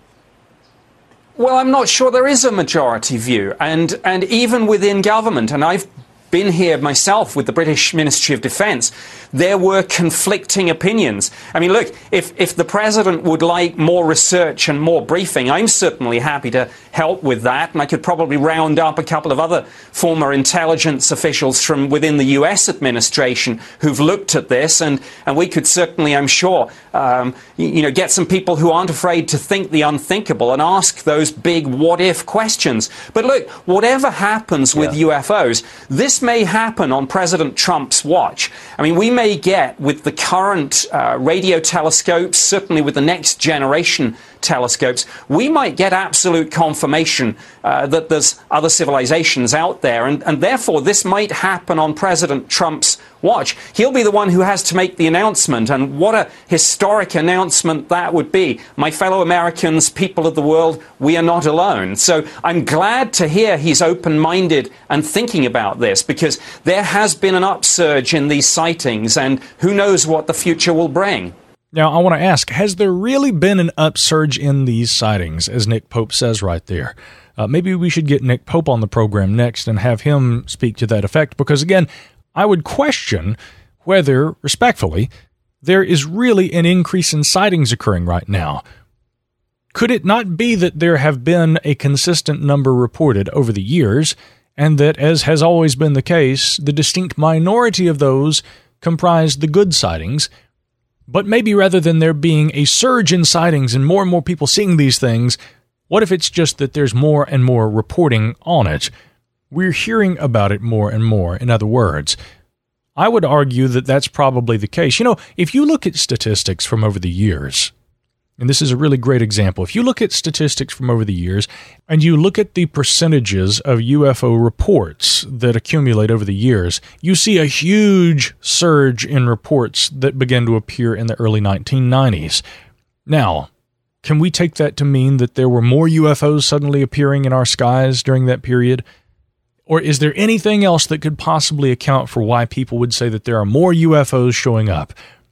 Well, I'm not sure there is a majority view. And, and even within government, and I've been here myself with the British Ministry of Defence, there were conflicting opinions. I mean, look, if, if the President would like more research and more briefing, I'm certainly happy to help with that, and I could probably round up a couple of other former intelligence officials from within the U S administration who've looked at this, and, and we could certainly, I'm sure, um, you, you know, get some people who aren't afraid to think the unthinkable and ask those big what-if questions. But look, whatever happens with yeah. U F Os, this may happen on President Trump's watch. I mean, we may get, with the current uh, radio telescopes, certainly with the next generation telescopes, we might get absolute confirmation uh, that there's other civilizations out there, and, and therefore this might happen on President Trump's watch. He'll be the one who has to make the announcement, and what a historic announcement that would be. My fellow Americans, people of the world, we are not alone. So I'm glad to hear he's open-minded and thinking about this, because there has been an upsurge in these sightings, and who knows what the future will bring. Now, I want to ask, has there really been an upsurge in these sightings, as Nick Pope says right there? Uh, maybe we should get Nick Pope on the program next and have him speak to that effect, because, again, I would question whether, respectfully, there is really an increase in sightings occurring right now. Could it not be that there have been a consistent number reported over the years, and that, as has always been the case, the distinct minority of those comprise the good sightings, but maybe rather than there being a surge in sightings and more and more people seeing these things, what if it's just that there's more and more reporting on it? We're hearing about it more and more, in other words. I would argue that that's probably the case. You know, if you look at statistics from over the years, and this is a really great example, if you look at statistics from over the years and you look at the percentages of U F O reports that accumulate over the years, you see a huge surge in reports that began to appear in the early nineteen nineties. Now, can we take that to mean that there were more U F Os suddenly appearing in our skies during that period? Or is there anything else that could possibly account for why people would say that there are more U F Os showing up?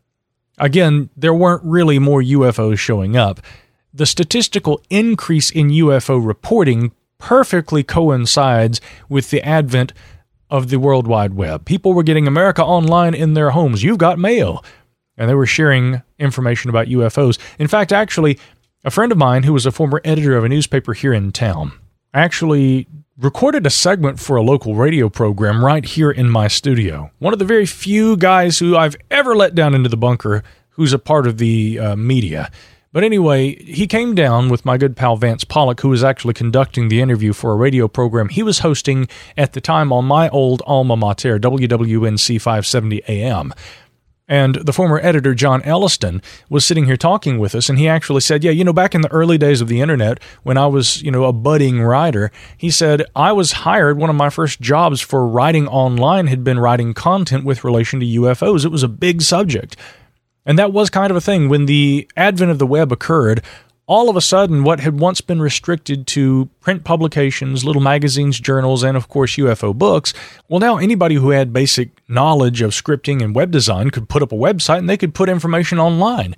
Again, there weren't really more U F Os showing up. The statistical increase in U F O reporting perfectly coincides with the advent of the World Wide Web. People were getting America Online in their homes. You've got mail. And they were sharing information about U F Os. In fact, actually, a friend of mine who was a former editor of a newspaper here in town actually recorded a segment for a local radio program right here in my studio. One of the very few guys who I've ever let down into the bunker who's a part of the uh, media. But anyway, he came down with my good pal Vance Pollock, who was actually conducting the interview for a radio program he was hosting at the time on my old alma mater, W W N C five seventy A M. And the former editor, John Elliston, was sitting here talking with us, and he actually said, yeah, you know, back in the early days of the internet, when I was, you know, a budding writer, he said, I was hired, one of my first jobs for writing online had been writing content with relation to U F Os. It was a big subject. And that was kind of a thing. When the advent of the web occurred, all of a sudden, what had once been restricted to print publications, little magazines, journals, and of course U F O books, well, now anybody who had basic knowledge of scripting and web design could put up a website and they could put information online.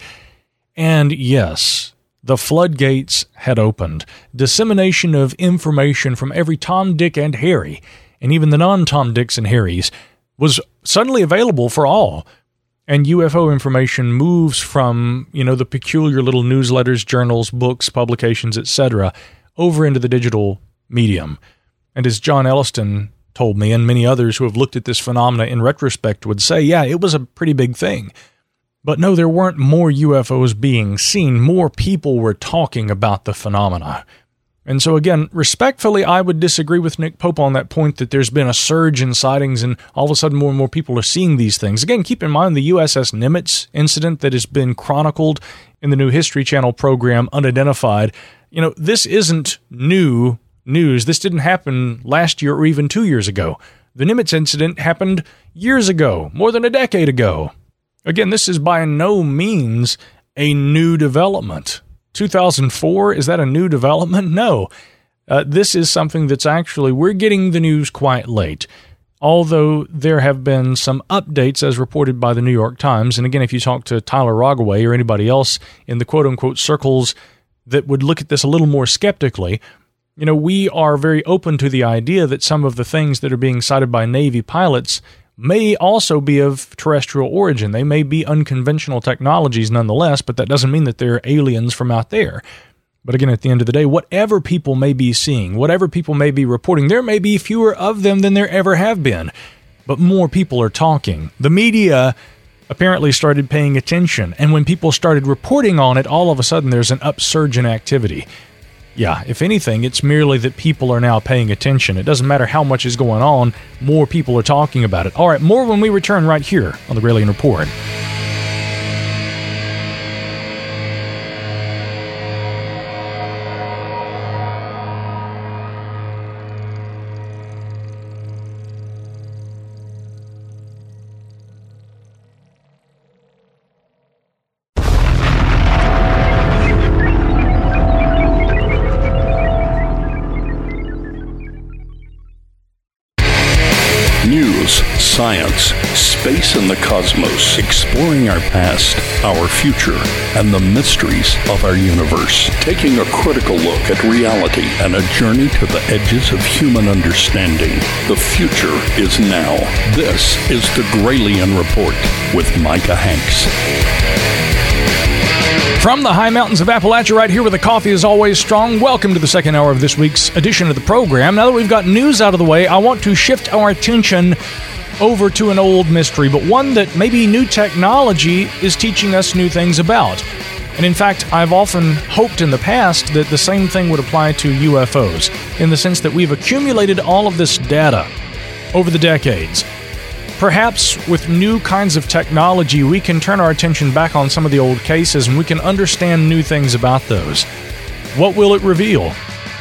And yes, the floodgates had opened. Dissemination of information from every Tom, Dick, and Harry, and even the non-Tom, Dicks, and Harrys, was suddenly available for all. And U F O information moves from, you know, the peculiar little newsletters, journals, books, publications, et cetera, over into the digital medium. And as John Elliston told me, and many others who have looked at this phenomena in retrospect would say, yeah, it was a pretty big thing. But no, there weren't more U F Os being seen. More people were talking about the phenomena. And so again, respectfully, I would disagree with Nick Pope on that point that there's been a surge in sightings and all of a sudden more and more people are seeing these things. Again, keep in mind the U S S Nimitz incident that has been chronicled in the new History Channel program, Unidentified. You know, this isn't new news. This didn't happen last year or even two years ago. The Nimitz incident happened years ago, more than a decade ago. Again, this is by no means a new development. two thousand four, is that a new development? No. Uh, this is something that's actually, we're getting the news quite late. Although there have been some updates as reported by the New York Times. And again, if you talk to Tyler Rogaway or anybody else in the quote-unquote circles that would look at this a little more skeptically, you know, we are very open to the idea that some of the things that are being cited by Navy pilots may also be of terrestrial origin. They may be unconventional technologies nonetheless, but that doesn't mean that they're aliens from out there. But again, at the end of the day, whatever people may be seeing, whatever people may be reporting, there may be fewer of them than there ever have been. But more people are talking. The media apparently started paying attention, and when people started reporting on it, all of a sudden there's an upsurge in activity. Yeah, if anything, it's merely that people are now paying attention. It doesn't matter how much is going on, more people are talking about it. All right, more when we return right here on the Raelian Report. science, space and the cosmos, exploring our past, our future, and the mysteries of our universe. Taking a critical look at reality and a journey to the edges of human understanding. The future is now. This is the Gralien Report with Micah Hanks. From the high mountains of Appalachia, right here where the coffee is always strong, welcome to the second hour of this week's edition of the program. Now that we've got news out of the way, I want to shift our attention over to an old mystery, but one that maybe new technology is teaching us new things about. And in fact, I've often hoped in the past that the same thing would apply to U F Os, in the sense that we've accumulated all of this data over the decades. Perhaps with new kinds of technology, we can turn our attention back on some of the old cases and we can understand new things about those. What will it reveal?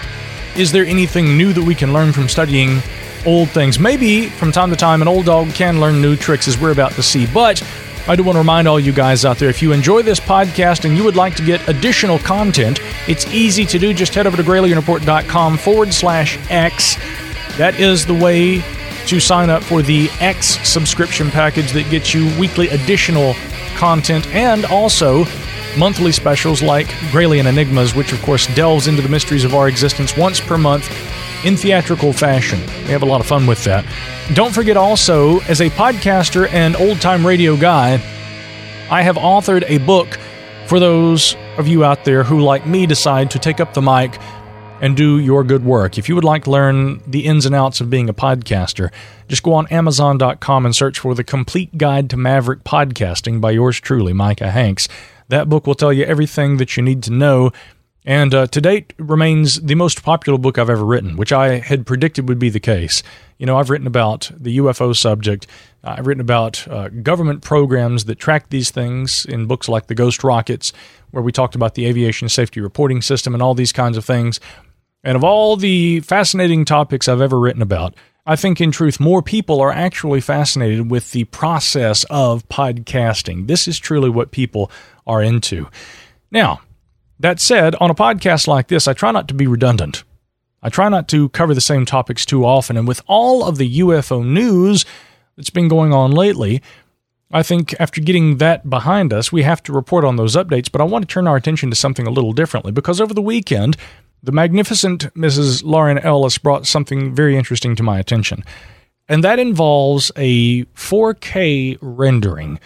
Is there anything new that we can learn from studying old things? Maybe from time to time an old dog can learn new tricks, as we're about to see. But I do want to remind all you guys out there, if you enjoy this podcast and you would like to get additional content, it's easy to do. Just head over to GralienReport.com forward slash X. That is the way to sign up for the X subscription package that gets you weekly additional content and also monthly specials like Gralien Enigmas, which of course delves into the mysteries of our existence once per month in theatrical fashion. We have a lot of fun with that. Don't forget also, as a podcaster and old-time radio guy, I have authored a book for those of you out there who, like me, decide to take up the mic and do your good work. If you would like to learn the ins and outs of being a podcaster, just go on Amazon dot com and search for The Complete Guide to Maverick Podcasting by yours truly, Micah Hanks. That book will tell you everything that you need to know, and uh, to date remains the most popular book I've ever written, which I had predicted would be the case. You know, I've written about the U F O subject. I've written about uh, government programs that track these things in books like The Ghost Rockets, where we talked about the Aviation Safety Reporting System and all these kinds of things. And of all the fascinating topics I've ever written about, I think in truth more people are actually fascinated with the process of podcasting. This is truly what people are into. Now, that said, on a podcast like this, I try not to be redundant. I try not to cover the same topics too often. And with all of the U F O news that's been going on lately, I think after getting that behind us, we have to report on those updates. But I want to turn our attention to something a little differently, because over the weekend, the magnificent Missus Lauren Ellis brought something very interesting to my attention, and that involves a four K rendering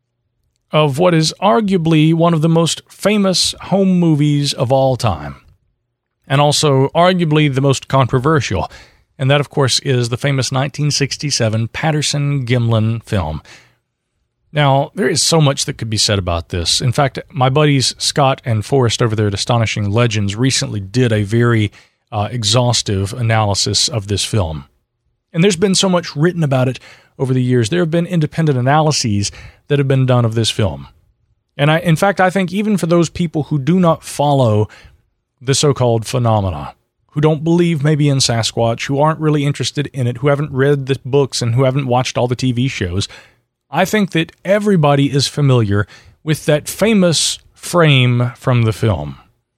of what is arguably one of the most famous home movies of all time, and also arguably the most controversial, and that, of course, is the famous nineteen sixty-seven Patterson-Gimlin film. Now, there is so much that could be said about this. In fact, my buddies Scott and Forrest over there at Astonishing Legends recently did a very uh, exhaustive analysis of this film. And there's been so much written about it over the years. There have been independent analyses that have been done of this film. And I, in fact, I think even for those people who do not follow the so-called phenomena, who don't believe maybe in Sasquatch, who aren't really interested in it, who haven't read the books and who haven't watched all the T V shows, I think that everybody is familiar with that famous frame from the film.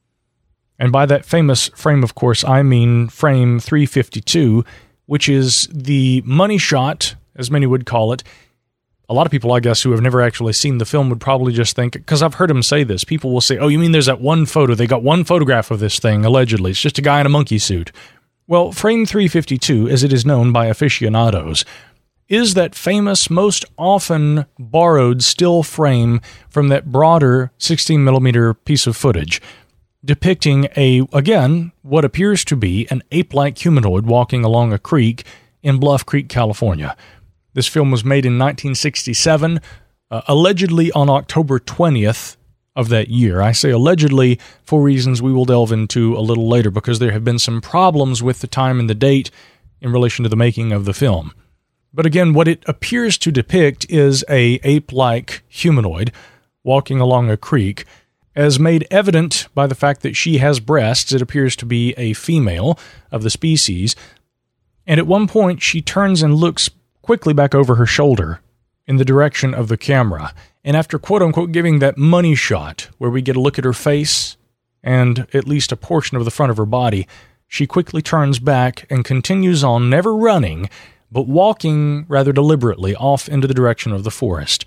And by that famous frame, of course, I mean frame three fifty-two, which is the money shot, as many would call it. A lot of people, I guess, who have never actually seen the film would probably just think, because I've heard them say this, people will say, oh, you mean there's that one photo, they got one photograph of this thing, allegedly, it's just a guy in a monkey suit. Well, frame three fifty-two, as it is known by aficionados, is that famous, most often borrowed still frame from that broader sixteen millimeter piece of footage, depicting a, again, what appears to be an ape-like humanoid walking along a creek in Bluff Creek, California. This film was made in nineteen sixty-seven, uh, allegedly on October twentieth of that year. I say allegedly for reasons we will delve into a little later, because there have been some problems with the time and the date in relation to the making of the film. But again, what it appears to depict is a ape-like humanoid walking along a creek, as made evident by the fact that she has breasts. It appears to be a female of the species, and at one point she turns and looks quickly back over her shoulder in the direction of the camera, and after quote-unquote giving that money shot, where we get a look at her face and at least a portion of the front of her body, she quickly turns back and continues on, never running, but walking rather deliberately off into the direction of the forest.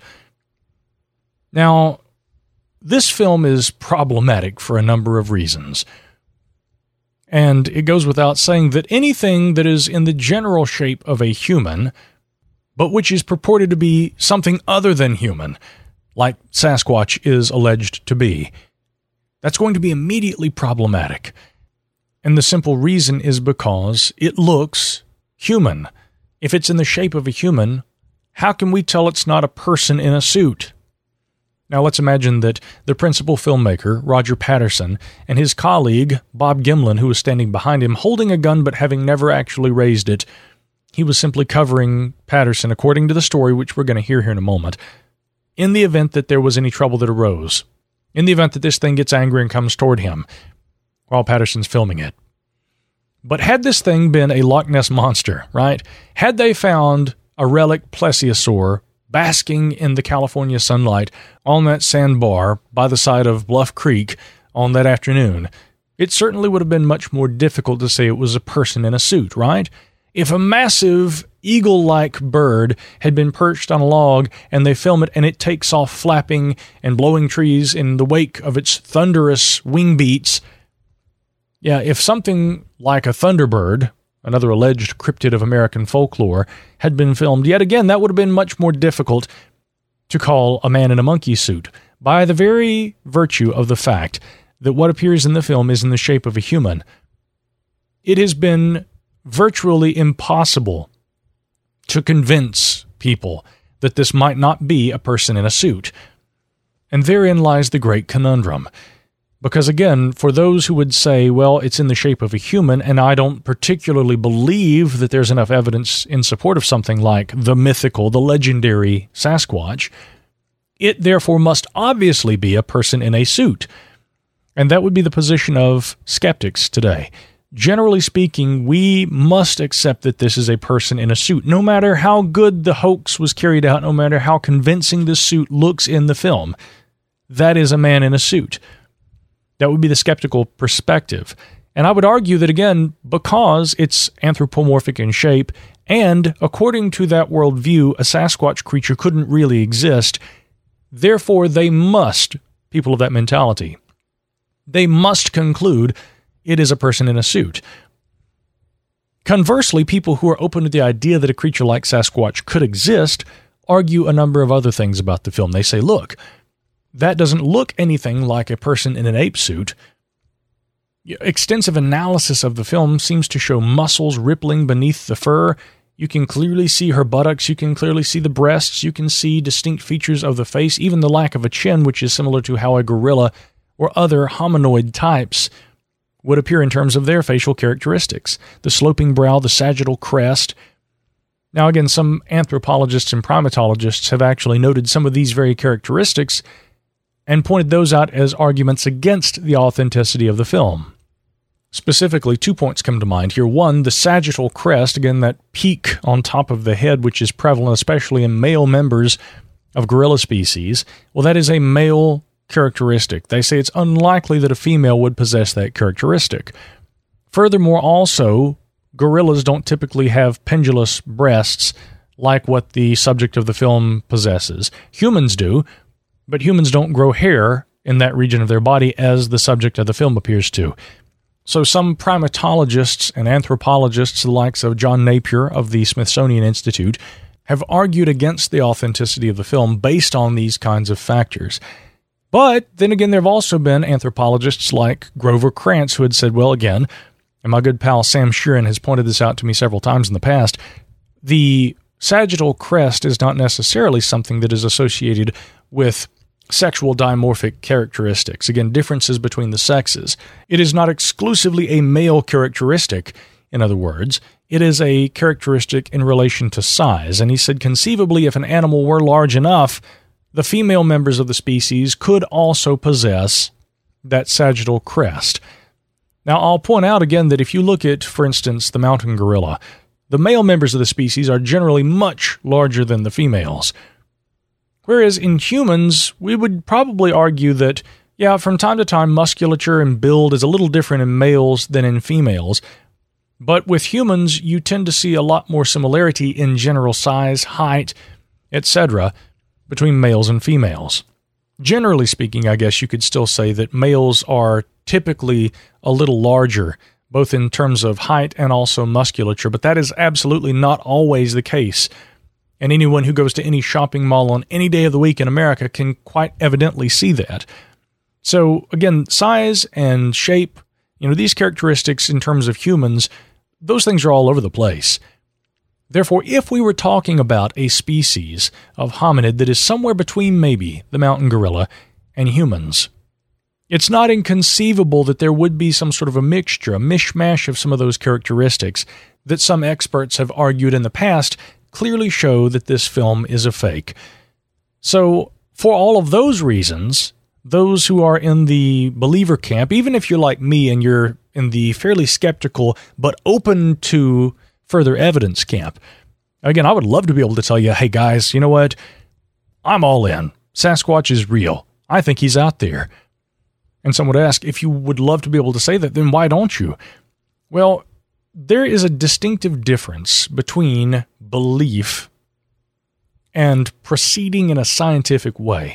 Now, this film is problematic for a number of reasons. And it goes without saying that anything that is in the general shape of a human, but which is purported to be something other than human, like Sasquatch is alleged to be, that's going to be immediately problematic. And the simple reason is because it looks human. If it's in the shape of a human, how can we tell it's not a person in a suit? Now let's imagine that the principal filmmaker, Roger Patterson, and his colleague, Bob Gimlin, who was standing behind him, holding a gun but having never actually raised it, he was simply covering Patterson, according to the story, which we're going to hear here in a moment, in the event that there was any trouble that arose, in the event that this thing gets angry and comes toward him while Patterson's filming it. But had this thing been a Loch Ness monster, right? Had they found a relic plesiosaur basking in the California sunlight on that sandbar by the side of Bluff Creek on that afternoon, it certainly would have been much more difficult to say it was a person in a suit, right? If a massive eagle-like bird had been perched on a log and they film it and it takes off flapping and blowing trees in the wake of its thunderous wing beats, yeah, if something like a thunderbird, another alleged cryptid of American folklore, had been filmed, yet again, that would have been much more difficult to call a man in a monkey suit, by the very virtue of the fact that what appears in the film is in the shape of a human. It has been virtually impossible to convince people that this might not be a person in a suit. And therein lies the great conundrum. Because again, for those who would say, well, it's in the shape of a human, and I don't particularly believe that there's enough evidence in support of something like the mythical, the legendary Sasquatch, it therefore must obviously be a person in a suit. And that would be the position of skeptics today. Generally speaking, we must accept that this is a person in a suit, no matter how good the hoax was carried out, no matter how convincing the suit looks in the film. That is a man in a suit. That would be the skeptical perspective. And I would argue that, again, because it's anthropomorphic in shape, and according to that worldview, a Sasquatch creature couldn't really exist, therefore they must, people of that mentality, they must conclude it is a person in a suit. Conversely, people who are open to the idea that a creature like Sasquatch could exist argue a number of other things about the film. They say, look, that doesn't look anything like a person in an ape suit. Extensive analysis of the film seems to show muscles rippling beneath the fur. You can clearly see her buttocks. You can clearly see the breasts. You can see distinct features of the face, even the lack of a chin, which is similar to how a gorilla or other hominoid types would appear in terms of their facial characteristics. The sloping brow, the sagittal crest. Now, again, some anthropologists and primatologists have actually noted some of these very characteristics and pointed those out as arguments against the authenticity of the film. Specifically, two points come to mind here. One, the sagittal crest, again, that peak on top of the head, which is prevalent especially in male members of gorilla species. Well, that is a male characteristic. They say it's unlikely that a female would possess that characteristic. Furthermore, also, gorillas don't typically have pendulous breasts like what the subject of the film possesses. Humans do, but humans don't grow hair in that region of their body as the subject of the film appears to. So some primatologists and anthropologists, the likes of John Napier of the Smithsonian Institute, have argued against the authenticity of the film based on these kinds of factors. But then again, there have also been anthropologists like Grover Krantz who had said, well, again, and my good pal Sam Sheeran has pointed this out to me several times in the past, the sagittal crest is not necessarily something that is associated with sexual dimorphic characteristics. Again, differences between the sexes. It is not exclusively a male characteristic, in other words. It is a characteristic in relation to size. And he said conceivably if an animal were large enough, the female members of the species could also possess that sagittal crest. Now, I'll point out again that if you look at, for instance, the mountain gorilla, the male members of the species are generally much larger than the females. Whereas in humans, we would probably argue that, yeah, from time to time, musculature and build is a little different in males than in females. But with humans, you tend to see a lot more similarity in general size, height, et cetera between males and females. Generally speaking, I guess you could still say that males are typically a little larger, both in terms of height and also musculature, but that is absolutely not always the case. And anyone who goes to any shopping mall on any day of the week in America can quite evidently see that. So again, size and shape, you know, these characteristics in terms of humans, those things are all over the place. Therefore, if we were talking about a species of hominid that is somewhere between maybe the mountain gorilla and humans, it's not inconceivable that there would be some sort of a mixture, a mishmash of some of those characteristics that some experts have argued in the past clearly show that this film is a fake. So, for all of those reasons, those who are in the believer camp, even if you're like me and you're in the fairly skeptical but open to further evidence camp, again, I would love to be able to tell you, hey guys, you know what? I'm all in. Sasquatch is real. I think he's out there. And some would ask, if you would love to be able to say that, then why don't you? Well, there is a distinctive difference between belief and proceeding in a scientific way.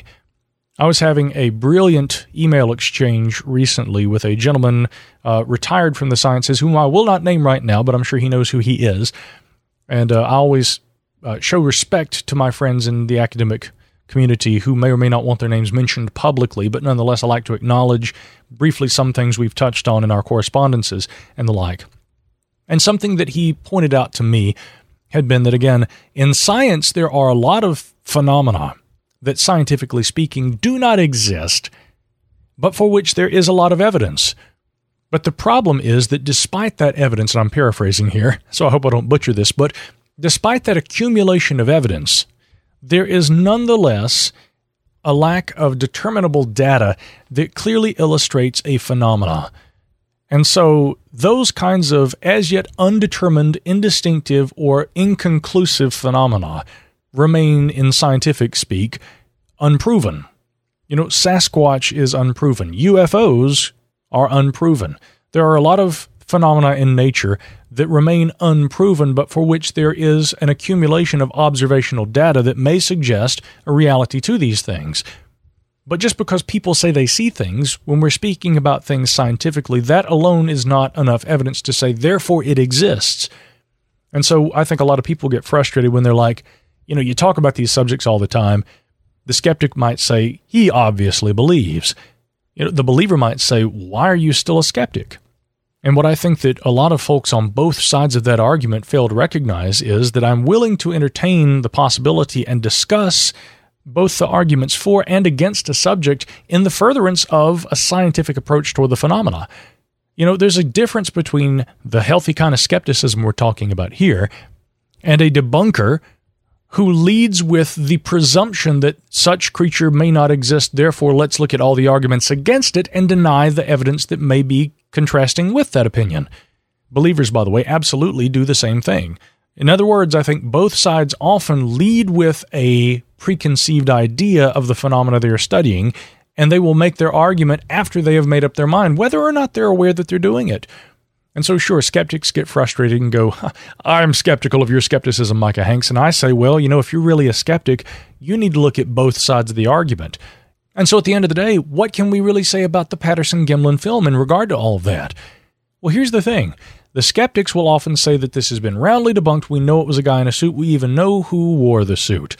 I was having a brilliant email exchange recently with a gentleman uh, retired from the sciences, whom I will not name right now, but I'm sure he knows who he is. And uh, I always uh, show respect to my friends in the academic community who may or may not want their names mentioned publicly, but nonetheless I like to acknowledge briefly some things we've touched on in our correspondences and the like. And something that he pointed out to me had been that, again, in science there are a lot of phenomena that, scientifically speaking, do not exist, but for which there is a lot of evidence. But the problem is that despite that evidence, and I'm paraphrasing here, so I hope I don't butcher this, but despite that accumulation of evidence, there is nonetheless a lack of determinable data that clearly illustrates a phenomena. And so those kinds of as yet undetermined, indistinctive, or inconclusive phenomena remain, in scientific speak, unproven. You know, Sasquatch is unproven. U F Os are unproven. There are a lot of phenomena in nature that remain unproven, but for which there is an accumulation of observational data that may suggest a reality to these things. But just because people say they see things, when we're speaking about things scientifically, that alone is not enough evidence to say, therefore, it exists. And so I think a lot of people get frustrated when they're like, you know, you talk about these subjects all the time. The skeptic might say, he obviously believes. You know, the believer might say, why are you still a skeptic? And what I think that a lot of folks on both sides of that argument fail to recognize is that I'm willing to entertain the possibility and discuss both the arguments for and against a subject in the furtherance of a scientific approach toward the phenomena. You know, there's a difference between the healthy kind of skepticism we're talking about here and a debunker who leads with the presumption that such creature may not exist, therefore let's look at all the arguments against it and deny the evidence that may be contrasting with that opinion. Believers, by the way, absolutely do the same thing. In other words, I think both sides often lead with a preconceived idea of the phenomena they are studying, and they will make their argument after they have made up their mind, whether or not they're aware that they're doing it. And so, sure, skeptics get frustrated and go, I'm skeptical of your skepticism, Micah Hanks. And I say, well, you know, if you're really a skeptic, you need to look at both sides of the argument. And so at the end of the day, what can we really say about the Patterson-Gimlin film in regard to all of that? Well, here's the thing. The skeptics will often say that this has been roundly debunked. We know it was a guy in a suit. We even know who wore the suit.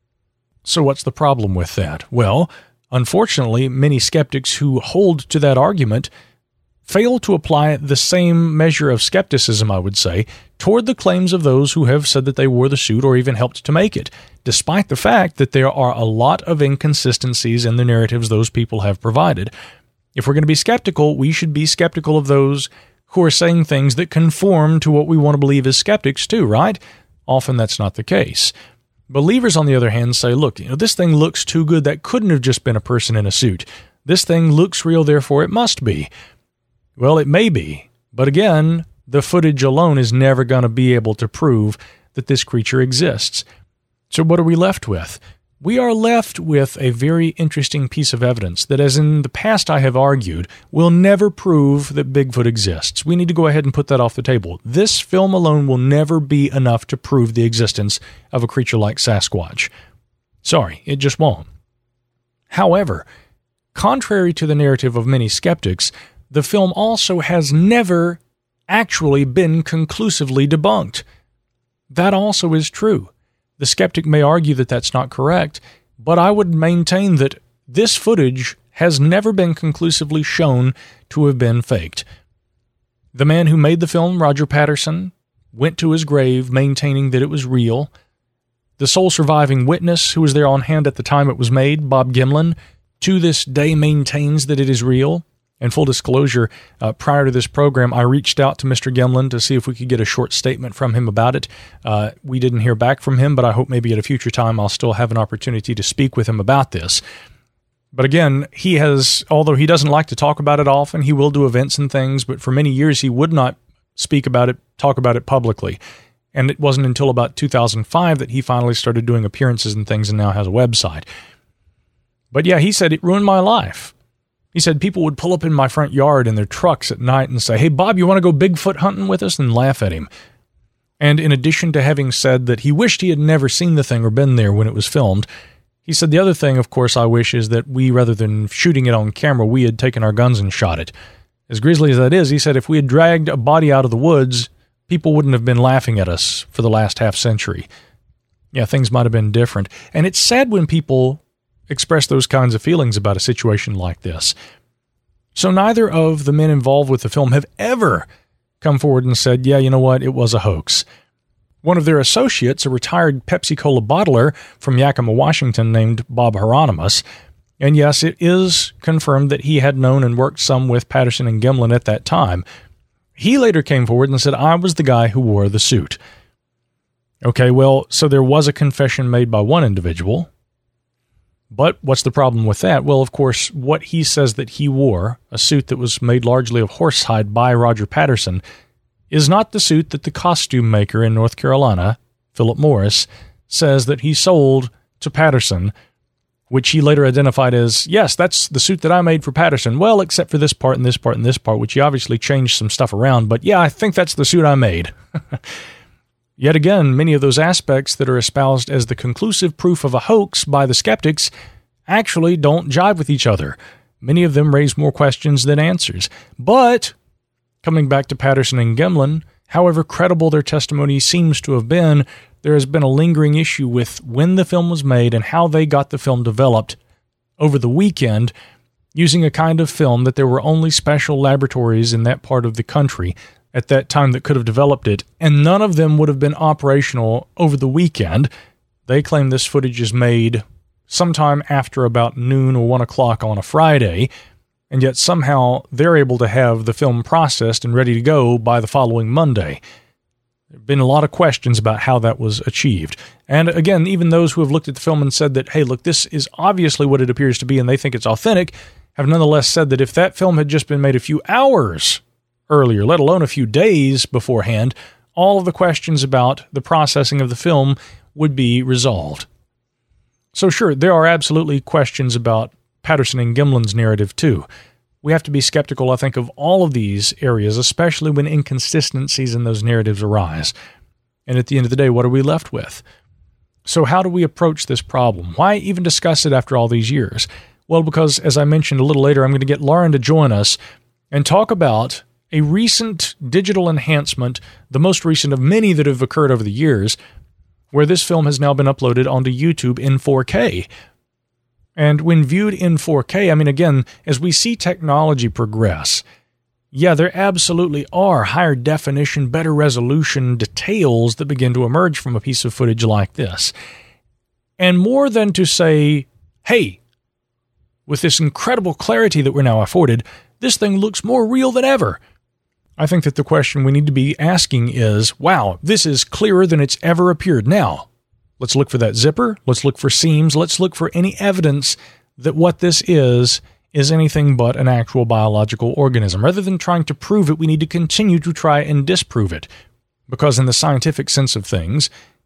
So what's the problem with that? Well, unfortunately, many skeptics who hold to that argument fail to apply the same measure of skepticism, I would say, toward the claims of those who have said that they wore the suit or even helped to make it, despite the fact that there are a lot of inconsistencies in the narratives those people have provided. If we're going to be skeptical, we should be skeptical of those who are saying things that conform to what we want to believe as skeptics too, right? Often that's not the case. Believers, on the other hand, say, look, you know, this thing looks too good. That couldn't have just been a person in a suit. This thing looks real, therefore it must be. Well, it may be, but again, the footage alone is never going to be able to prove that this creature exists. So what are we left with? we are left with a very interesting piece of evidence that, as in the past I have argued, will never prove that Bigfoot exists. We need to go ahead and put that off the table. This film alone will never be enough to prove the existence of a creature like Sasquatch. Sorry, it just won't. However, contrary to the narrative of many skeptics, the film also has never actually been conclusively debunked. That also is true. The skeptic may argue that that's not correct, but I would maintain that this footage has never been conclusively shown to have been faked. The man who made the film, Roger Patterson, went to his grave maintaining that it was real. The sole surviving witness who was there on hand at the time it was made, Bob Gimlin, to this day maintains that it is real. And full disclosure, uh, prior to this program, I reached out to Mister Gimlin to see if we could get a short statement from him about it. Uh, we didn't hear back from him, but I hope maybe at a future time I'll still have an opportunity to speak with him about this. But again, he has, although he doesn't like to talk about it often, he will do events and things, but for many years he would not speak about it, talk about it publicly. And it wasn't until about two thousand five that he finally started doing appearances and things and now has a website. But yeah, he said it ruined my life. He said people would pull up in my front yard in their trucks at night and say, "Hey, Bob, you want to go Bigfoot hunting with us?" and laugh at him. And in addition to having said that he wished he had never seen the thing or been there when it was filmed, he said the other thing, of course, I wish is that we, rather than shooting it on camera, we had taken our guns and shot it. As grisly as that is, he said if we had dragged a body out of the woods, people wouldn't have been laughing at us for the last half century. Yeah, things might have been different. And it's sad when people express those kinds of feelings about a situation like this. So neither of the men involved with the film have ever come forward and said, yeah, you know what, it was a hoax. One of their associates, a retired Pepsi-Cola bottler from Yakima, Washington, named Bob Hieronymus, and yes, it is confirmed that he had known and worked some with Patterson and Gimlin at that time. He later came forward and said, I was the guy who wore the suit. Okay, well, so there was a confession made by one individual. But what's the problem with that? Well, of course, what he says that he wore, a suit that was made largely of horsehide by Roger Patterson, is not the suit that the costume maker in North Carolina, Philip Morris, says that he sold to Patterson, which he later identified as, yes, that's the suit that I made for Patterson. Well, except for this part and this part and this part, which he obviously changed some stuff around. But yeah, I think that's the suit I made. Yet again, many of those aspects that are espoused as the conclusive proof of a hoax by the skeptics actually don't jive with each other. Many of them raise more questions than answers. But, coming back to Patterson and Gimlin, however credible their testimony seems to have been, there has been a lingering issue with when the film was made and how they got the film developed over the weekend using a kind of film that there were only special laboratories in that part of the country at that time that could have developed it, and none of them would have been operational over the weekend. They claim this footage is made sometime after about noon or one o'clock on a Friday, and yet somehow they're able to have the film processed and ready to go by the following Monday. There have been a lot of questions about how that was achieved. And again, even those who have looked at the film and said that, hey, look, this is obviously what it appears to be and they think it's authentic, have nonetheless said that if that film had just been made a few hours earlier, let alone a few days beforehand, all of the questions about the processing of the film would be resolved. So sure, there are absolutely questions about Patterson and Gimlin's narrative too. We have to be skeptical, I think, of all of these areas, especially when inconsistencies in those narratives arise. And at the end of the day, what are we left with? So how do we approach this problem? Why even discuss it after all these years? Well, because, as I mentioned a little later, I'm going to get Lauren to join us and talk about a recent digital enhancement, the most recent of many that have occurred over the years, where this film has now been uploaded onto YouTube in four K. And when viewed in four K, I mean, again, as we see technology progress, yeah, there absolutely are higher definition, better resolution details that begin to emerge from a piece of footage like this. And more than to say, hey, with this incredible clarity that we're now afforded, this thing looks more real than ever. I think that the question we need to be asking is, wow, this is clearer than it's ever appeared. Now, let's look for that zipper. Let's look for seams. Let's look for any evidence that what this is is anything but an actual biological organism. Rather than trying to prove it, we need to continue to try and disprove it. Because in the scientific sense of things,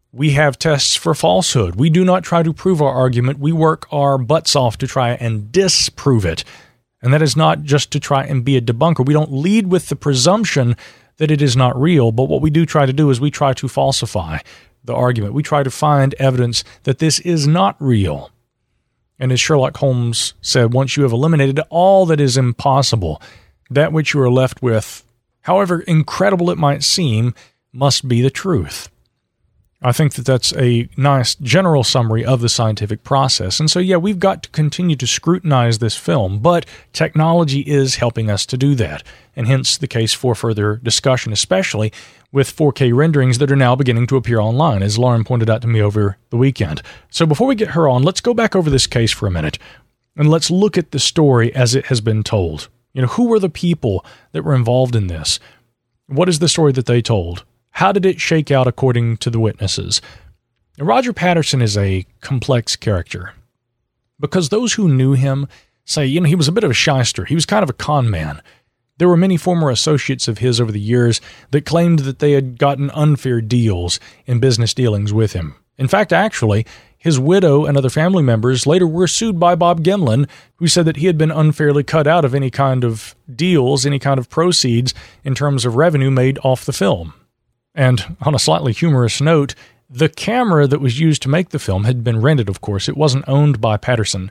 We have tests for falsehood. We do not try to prove our argument. We work our butts off to try and disprove it. And that is not just to try and be a debunker. We don't lead with the presumption that it is not real, but what we do try to do is we try to falsify the argument. We try to find evidence that this is not real. And as Sherlock Holmes said, once you have eliminated all that is impossible, that which you are left with, however incredible it might seem, must be the truth. I think that that's a nice general summary of the scientific process. And so, yeah, we've got to continue to scrutinize this film, but technology is helping us to do that, and hence the case for further discussion, especially with four K renderings that are now beginning to appear online, as Lauren pointed out to me over the weekend. So before we get her on, let's go back over this case for a minute, and let's look at the story as it has been told. You know, who were the people that were involved in this? What is the story that they told? How did it shake out according to the witnesses? Now, Roger Patterson is a complex character because those who knew him say, you know, he was a bit of a shyster. He was kind of a con man. There were many former associates of his over the years that claimed that they had gotten unfair deals in business dealings with him. In fact, actually, his widow and other family members later were sued by Bob Gimlin, who said that he had been unfairly cut out of any kind of deals, any kind of proceeds in terms of revenue made off the film. And on a slightly humorous note, the camera that was used to make the film had been rented, of course. It wasn't owned by Patterson.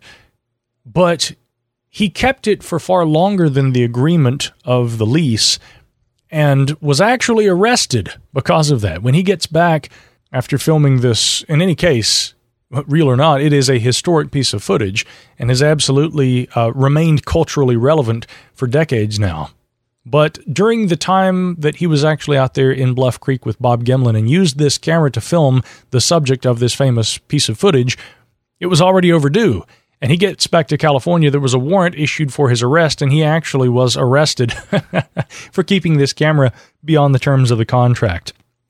But he kept it for far longer than the agreement of the lease and was actually arrested because of that. When he gets back after filming this, in any case, real or not, it is a historic piece of footage and has absolutely uh, remained culturally relevant for decades now. But during the time that he was actually out there in Bluff Creek with Bob Gimlin and used this camera to film the subject of this famous piece of footage, it was already overdue. And he gets back to California. There was a warrant issued for his arrest, and he actually was arrested for keeping this camera beyond the terms of the contract.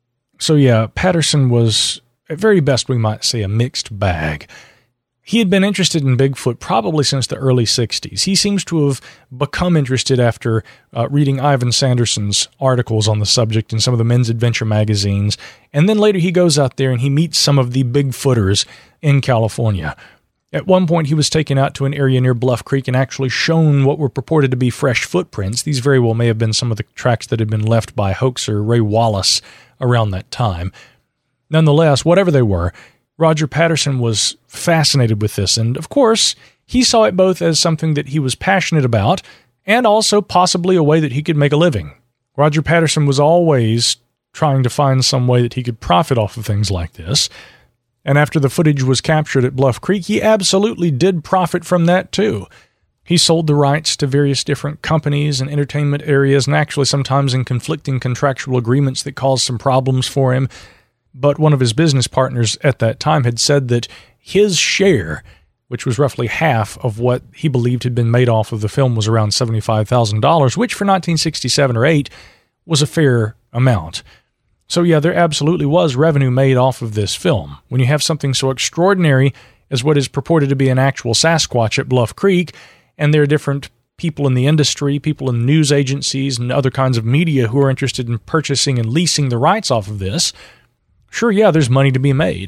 So yeah, Patterson was, at very best we might say, a mixed bag. He had been interested in Bigfoot probably since the early sixties. He seems to have become interested after uh, reading Ivan Sanderson's articles on the subject in some of the men's adventure magazines. And then later he goes out there and he meets some of the Bigfooters in California. At one point, he was taken out to an area near Bluff Creek and actually shown what were purported to be fresh footprints. These very well may have been some of the tracks that had been left by hoaxer Ray Wallace around that time. Nonetheless, whatever they were, Roger Patterson was fascinated with this, and of course, he saw it both as something that he was passionate about and also possibly a way that he could make a living. Roger Patterson was always trying to find some way that he could profit off of things like this, and after the footage was captured at Bluff Creek, he absolutely did profit from that too. He sold the rights to various different companies and entertainment areas, and actually sometimes in conflicting contractual agreements that caused some problems for him. But one of his business partners at that time had said that his share, which was roughly half of what he believed had been made off of the film, was around seventy-five thousand dollars, which for nineteen sixty-seven or eight was a fair amount. So yeah, there absolutely was revenue made off of this film. When you have something so extraordinary as what is purported to be an actual Sasquatch at Bluff Creek, and there are different people in the industry, people in news agencies and other kinds of media who are interested in purchasing and leasing the rights off of this, sure, yeah, there's money to be made.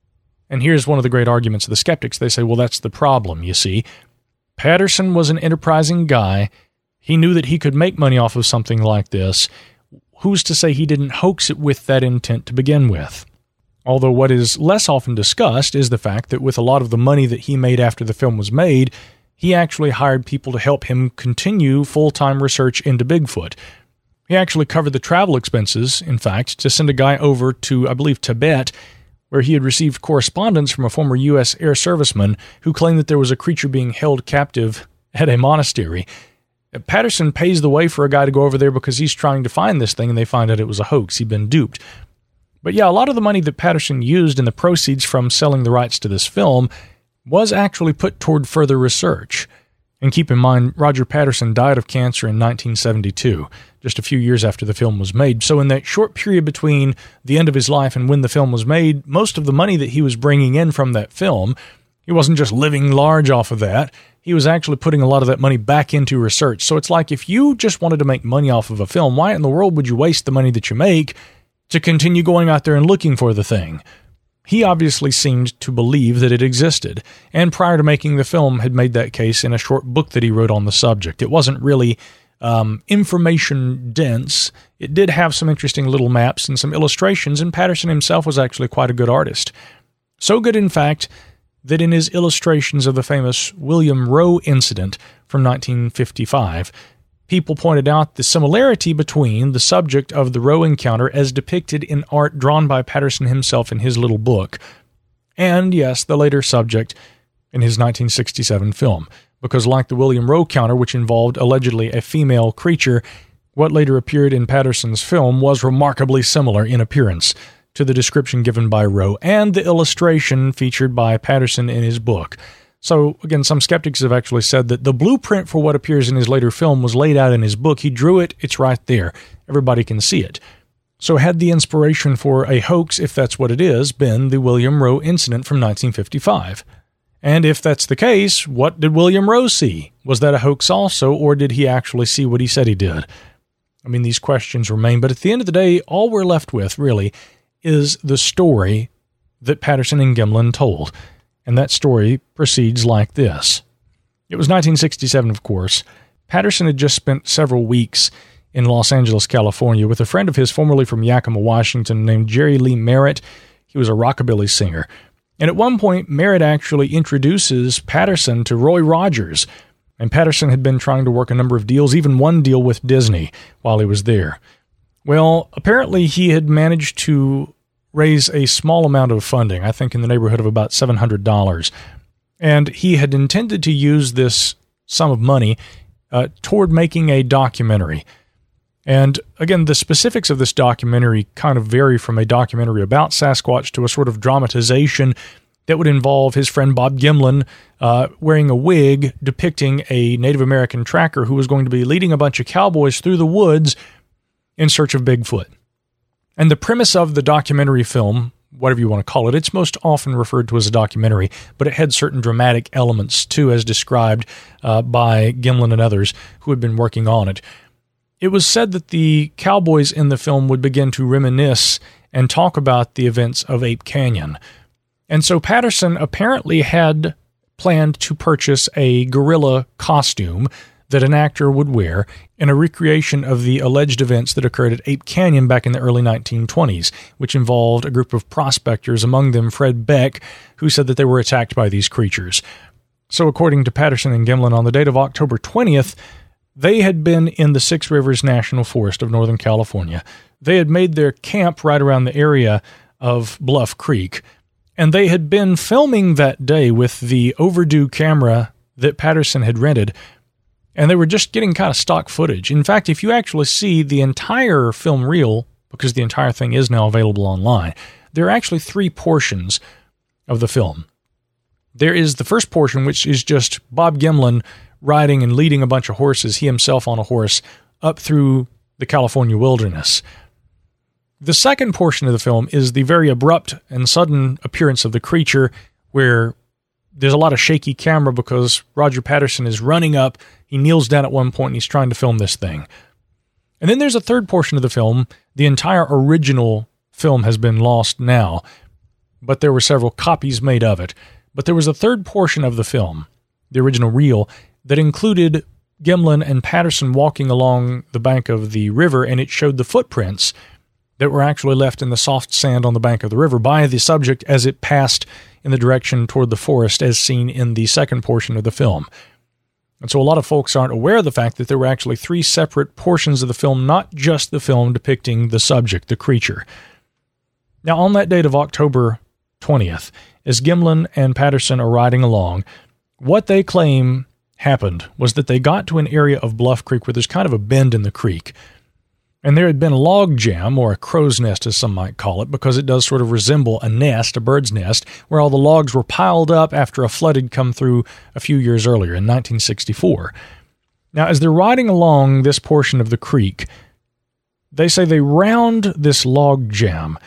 And here's one of the great arguments of the skeptics. They say, well, that's the problem, you see. Patterson was an enterprising guy. He knew that he could make money off of something like this. Who's to say he didn't hoax it with that intent to begin with? Although what is less often discussed is the fact that with a lot of the money that he made after the film was made, he actually hired people to help him continue full-time research into Bigfoot. He actually covered the travel expenses, in fact, to send a guy over to, I believe, Tibet, where he had received correspondence from a former U S Air Serviceman who claimed that there was a creature being held captive at a monastery. Patterson pays the way for a guy to go over there because he's trying to find this thing, and they find out it was a hoax. He'd been duped. But yeah, a lot of the money that Patterson used in the proceeds from selling the rights to this film was actually put toward further research. And keep in mind, Roger Patterson died of cancer in nineteen seventy-two, just a few years after the film was made. So in that short period between the end of his life and when the film was made, most of the money that he was bringing in from that film, he wasn't just living large off of that. He was actually putting a lot of that money back into research. So it's like if you just wanted to make money off of a film, why in the world would you waste the money that you make to continue going out there and looking for the thing. He obviously seemed to believe that it existed, and prior to making the film had made that case in a short book that he wrote on the subject. It wasn't really um, information dense. It did have some interesting little maps and some illustrations, and Patterson himself was actually quite a good artist. So good, in fact, that in his illustrations of the famous William Rowe incident from nineteen fifty-five, people pointed out the similarity between the subject of the Rowe encounter as depicted in art drawn by Patterson himself in his little book, and, yes, the later subject in his nineteen sixty-seven film, because like the William Rowe encounter, which involved allegedly a female creature, what later appeared in Patterson's film was remarkably similar in appearance to the description given by Rowe and the illustration featured by Patterson in his book. So, again, some skeptics have actually said that the blueprint for what appears in his later film was laid out in his book. He drew it, it's right there. Everybody can see it. So had the inspiration for a hoax, if that's what it is, been the William Rowe incident from nineteen fifty-five? And if that's the case, what did William Rowe see? Was that a hoax also, or did he actually see what he said he did? I mean, these questions remain, but at the end of the day, all we're left with, really, is the story that Patterson and Gimlin told. And that story proceeds like this. It was nineteen sixty-seven, of course. Patterson had just spent several weeks in Los Angeles, California, with a friend of his formerly from Yakima, Washington, named Jerry Lee Merritt. He was a rockabilly singer. And at one point, Merritt actually introduces Patterson to Roy Rogers. And Patterson had been trying to work a number of deals, even one deal with Disney, while he was there. Well, apparently he had managed to raise a small amount of funding, I think in the neighborhood of about seven hundred dollars. And he had intended to use this sum of money uh, toward making a documentary. And again, the specifics of this documentary kind of vary from a documentary about Sasquatch to a sort of dramatization that would involve his friend Bob Gimlin uh, wearing a wig depicting a Native American tracker who was going to be leading a bunch of cowboys through the woods in search of Bigfoot. And the premise of the documentary film, whatever you want to call it, it's most often referred to as a documentary, but it had certain dramatic elements too, as described uh, by Gimlin and others who had been working on it. It was said that the cowboys in the film would begin to reminisce and talk about the events of Ape Canyon. And so Patterson apparently had planned to purchase a gorilla costume that an actor would wear in a recreation of the alleged events that occurred at Ape Canyon back in the early nineteen twenties, which involved a group of prospectors, among them Fred Beck, who said that they were attacked by these creatures. So according to Patterson and Gimlin, on the date of October twentieth, they had been in the Six Rivers National Forest of Northern California. They had made their camp right around the area of Bluff Creek, and they had been filming that day with the overdue camera that Patterson had rented, and they were just getting kind of stock footage. In fact, if you actually see the entire film reel, because the entire thing is now available online, there are actually three portions of the film. There is the first portion, which is just Bob Gimlin riding and leading a bunch of horses, he himself on a horse, up through the California wilderness. The second portion of the film is the very abrupt and sudden appearance of the creature, where there's a lot of shaky camera because Roger Patterson is running up. He kneels down at one point and he's trying to film this thing. And then there's a third portion of the film. The entire original film has been lost now, but there were several copies made of it. But there was a third portion of the film, the original reel, that included Gimlin and Patterson walking along the bank of the river, and it showed the footprints that were actually left in the soft sand on the bank of the river by the subject as it passed in the direction toward the forest, as seen in the second portion of the film. And so a lot of folks aren't aware of the fact that there were actually three separate portions of the film, not just the film depicting the subject, the creature. Now, on that date of October twentieth, as Gimlin and Patterson are riding along, what they claim happened was that they got to an area of Bluff Creek where there's kind of a bend in the creek. And there had been a log jam, or a crow's nest as some might call it, because it does sort of resemble a nest, a bird's nest, where all the logs were piled up after a flood had come through a few years earlier in nineteen sixty-four. Now, as they're riding along this portion of the creek, they say they round this log jam,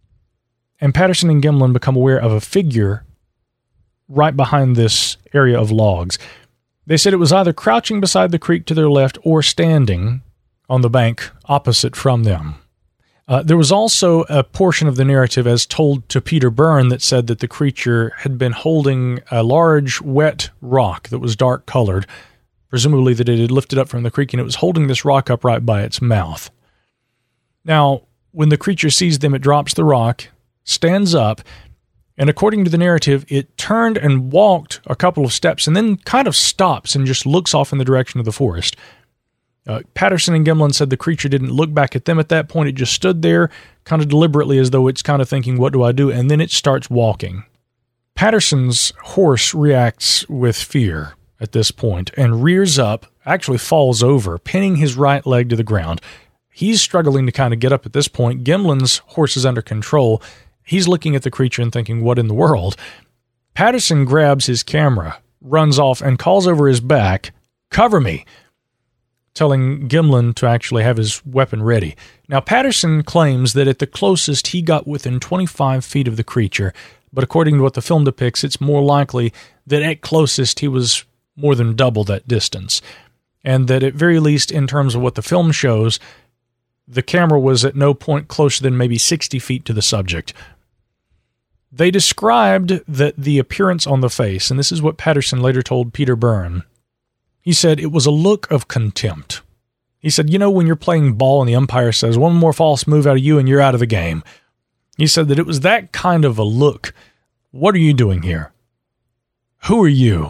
and Patterson and Gimlin become aware of a figure right behind this area of logs. They said it was either crouching beside the creek to their left or standing on the bank opposite from them. Uh, there was also a portion of the narrative as told to Peter Byrne that said that the creature had been holding a large, wet rock that was dark-colored, presumably that it had lifted up from the creek, and it was holding this rock up right by its mouth. Now, when the creature sees them, it drops the rock, stands up, and according to the narrative, it turned and walked a couple of steps and then kind of stops and just looks off in the direction of the forest. Uh, Patterson and Gimlin said the creature didn't look back at them at that point. It just stood there kind of deliberately as though it's kind of thinking, what do I do? And then it starts walking. Patterson's horse reacts with fear at this point and rears up, actually falls over, pinning his right leg to the ground. He's struggling to kind of get up at this point. Gimlin's horse is under control. He's looking at the creature and thinking, what in the world? Patterson grabs his camera, runs off, and calls over his back, cover me, telling Gimlin to actually have his weapon ready. Now, Patterson claims that at the closest he got within twenty-five feet of the creature, but according to what the film depicts, it's more likely that at closest he was more than double that distance, and that at very least in terms of what the film shows, the camera was at no point closer than maybe sixty feet to the subject. They described that the appearance on the face, and this is what Patterson later told Peter Byrne, he said it was a look of contempt. He said, you know, when you're playing ball and the umpire says, one more false move out of you and you're out of the game. He said that it was that kind of a look. What are you doing here? Who are you?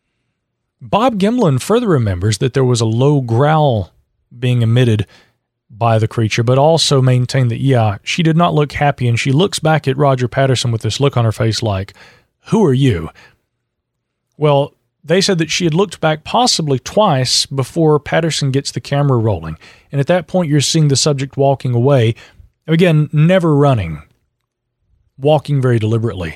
Bob Gimlin further remembers that there was a low growl being emitted by the creature, but also maintained that, yeah, she did not look happy, and she looks back at Roger Patterson with this look on her face like, who are you? Well, they said that she had looked back possibly twice before Patterson gets the camera rolling. And at that point, you're seeing the subject walking away. Again, never running. Walking very deliberately.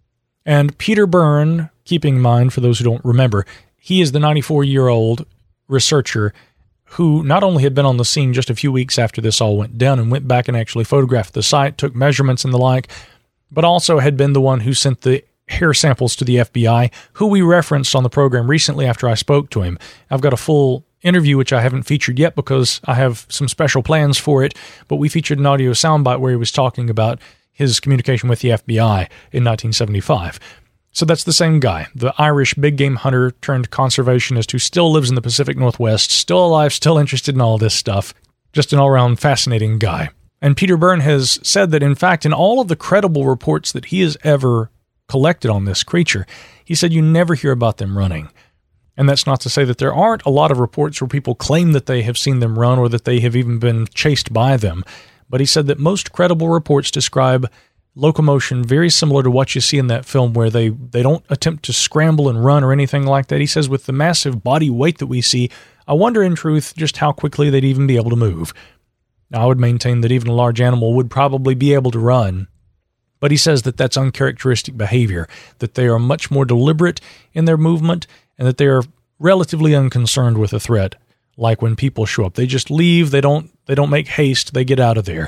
And Peter Byrne, keeping in mind, for those who don't remember, he is the ninety-four-year-old researcher who not only had been on the scene just a few weeks after this all went down and went back and actually photographed the site, took measurements and the like, but also had been the one who sent the hair samples to the F B I, who we referenced on the program recently after I spoke to him. I've got a full interview, which I haven't featured yet because I have some special plans for it, but we featured an audio soundbite where he was talking about his communication with the F B I in nineteen seventy-five. So that's the same guy, the Irish big game hunter turned conservationist who still lives in the Pacific Northwest, still alive, still interested in all this stuff. Just an all-around fascinating guy. And Peter Byrne has said that, in fact, in all of the credible reports that he has ever collected on this creature, he said you never hear about them running. And that's not to say that there aren't a lot of reports where people claim that they have seen them run or that they have even been chased by them. But he said that most credible reports describe locomotion very similar to what you see in that film, where they, they don't attempt to scramble and run or anything like that. He says with the massive body weight that we see, I wonder in truth just how quickly they'd even be able to move. Now, I would maintain that even a large animal would probably be able to run, but he says that that's uncharacteristic behavior, that they are much more deliberate in their movement, and that they are relatively unconcerned with a threat. Like when people show up, they just leave, they don't they don't make haste, they get out of there.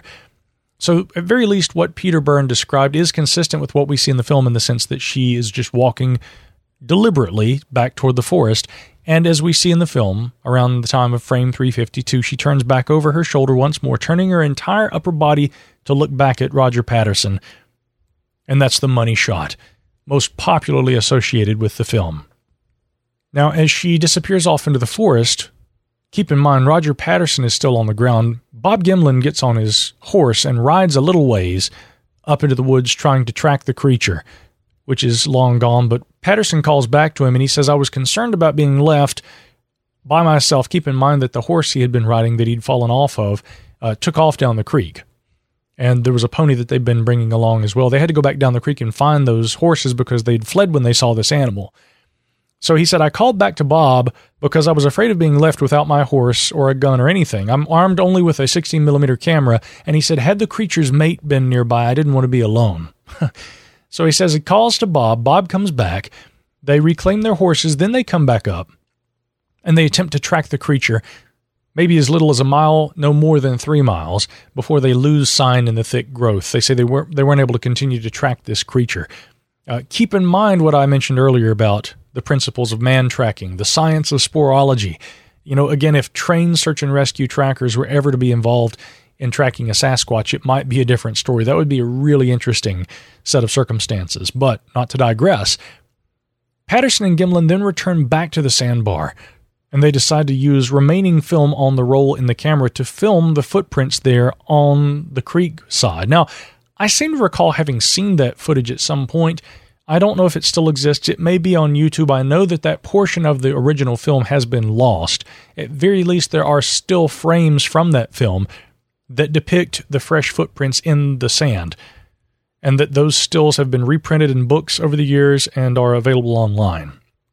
So at very least what Peter Byrne described is consistent with what we see in the film, in the sense that she is just walking deliberately back toward the forest. And as we see in the film, around the time of frame three fifty-two, she turns back over her shoulder once more, turning her entire upper body to look back at Roger Patterson. And that's the money shot, most popularly associated with the film. Now, as she disappears off into the forest, keep in mind, Roger Patterson is still on the ground. Bob Gimlin gets on his horse and rides a little ways up into the woods trying to track the creature, which is long gone. But Patterson calls back to him and he says, I was concerned about being left by myself. Keep in mind that the horse he had been riding that he'd fallen off of uh, took off down the creek. And there was a pony that they'd been bringing along as well. They had to go back down the creek and find those horses because they'd fled when they saw this animal. So he said, I called back to Bob because I was afraid of being left without my horse or a gun or anything. I'm armed only with a sixteen millimeter camera. And he said, had the creature's mate been nearby, I didn't want to be alone. So he says he calls to Bob. Bob comes back. They reclaim their horses. Then they come back up and they attempt to track the creature, maybe as little as a mile, no more than three miles, before they lose sign in the thick growth. They say they weren't, they weren't able to continue to track this creature. Uh, keep in mind what I mentioned earlier about the principles of man tracking, the science of sporology. You know, again, if trained search and rescue trackers were ever to be involved in tracking a Sasquatch, it might be a different story. That would be a really interesting set of circumstances, but not to digress. Patterson and Gimlin then return back to the sandbar, and they decide to use remaining film on the roll in the camera to film the footprints there on the creek side. Now, I seem to recall having seen that footage at some point. I don't know if it still exists. It may be on YouTube. I know that that portion of the original film has been lost. At very least, there are still frames from that film that depict the fresh footprints in the sand, and that those stills have been reprinted in books over the years and are available online.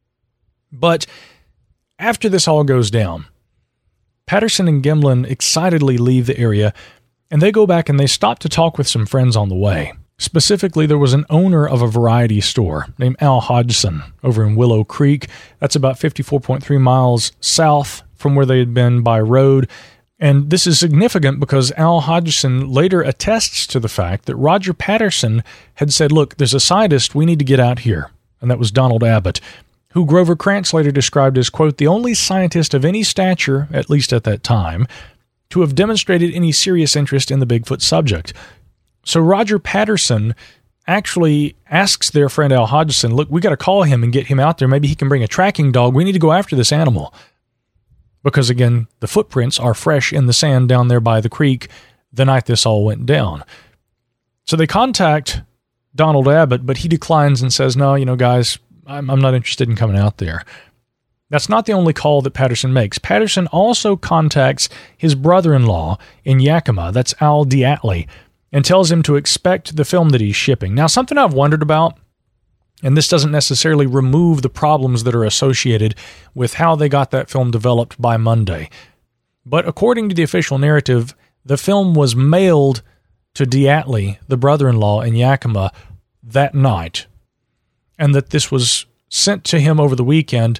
But after this all goes down, Patterson and Gimlin excitedly leave the area, and they go back and they stop to talk with some friends on the way. Specifically, there was an owner of a variety store named Al Hodgson over in Willow Creek. That's about fifty-four point three miles south from where they had been by road. And this is significant because Al Hodgson later attests to the fact that Roger Patterson had said, look, there's a scientist, we need to get out here. And that was Donald Abbott, who Grover Krantz later described as, quote, the only scientist of any stature, at least at that time, to have demonstrated any serious interest in the Bigfoot subject. So Roger Patterson actually asks their friend Al Hodgson, look, we got to call him and get him out there. Maybe he can bring a tracking dog. We need to go after this animal. Because, again, the footprints are fresh in the sand down there by the creek the night this all went down. So they contact Donald Abbott, but he declines and says, no, you know, guys, I'm, I'm not interested in coming out there. That's not the only call that Patterson makes. Patterson also contacts his brother-in-law in Yakima, that's Al Diatley, and tells him to expect the film that he's shipping. Now, something I've wondered about, and this doesn't necessarily remove the problems that are associated with how they got that film developed by Monday, but according to the official narrative, the film was mailed to Diatley, the brother-in-law in Yakima, that night, and that this was sent to him over the weekend.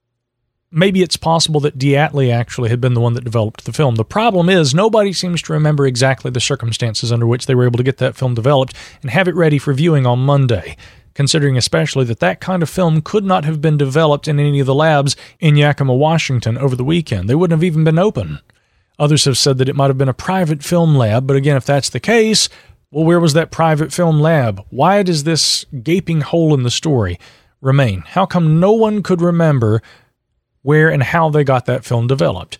Maybe it's possible that Diatley actually had been the one that developed the film. The problem is nobody seems to remember exactly the circumstances under which they were able to get that film developed and have it ready for viewing on Monday, considering especially that that kind of film could not have been developed in any of the labs in Yakima, Washington over the weekend. They wouldn't have even been open. Others have said that it might have been a private film lab, but again, if that's the case, well, where was that private film lab? Why does this gaping hole in the story remain? How come no one could remember where and how they got that film developed?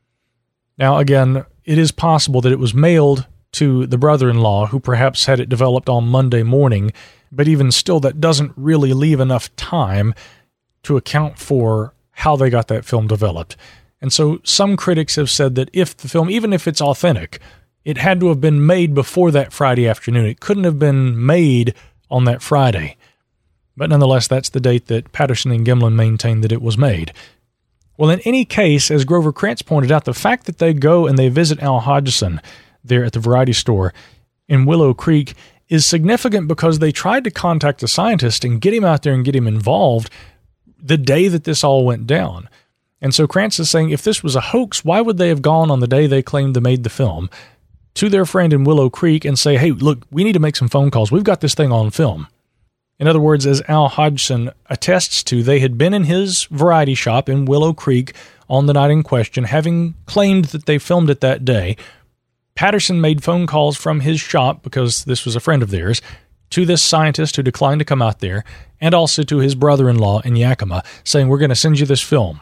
Now, again, it is possible that it was mailed to the brother-in-law, who perhaps had it developed on Monday morning, but even still, that doesn't really leave enough time to account for how they got that film developed. And so some critics have said that if the film, even if it's authentic, it had to have been made before that Friday afternoon. It couldn't have been made on that Friday. But nonetheless, that's the date that Patterson and Gimlin maintained that it was made. Well, in any case, as Grover Krantz pointed out, the fact that they go and they visit Al Hodgson there at the variety store in Willow Creek is significant because they tried to contact a scientist and get him out there and get him involved the day that this all went down. And so Krantz is saying, if this was a hoax, why would they have gone on the day they claimed they made the film to their friend in Willow Creek and say, hey, look, we need to make some phone calls. We've got this thing on film. In other words, as Al Hodgson attests to, they had been in his variety shop in Willow Creek on the night in question, having claimed that they filmed it that day. Patterson made phone calls from his shop, because this was a friend of theirs, to this scientist who declined to come out there, and also to his brother-in-law in Yakima, saying, we're going to send you this film.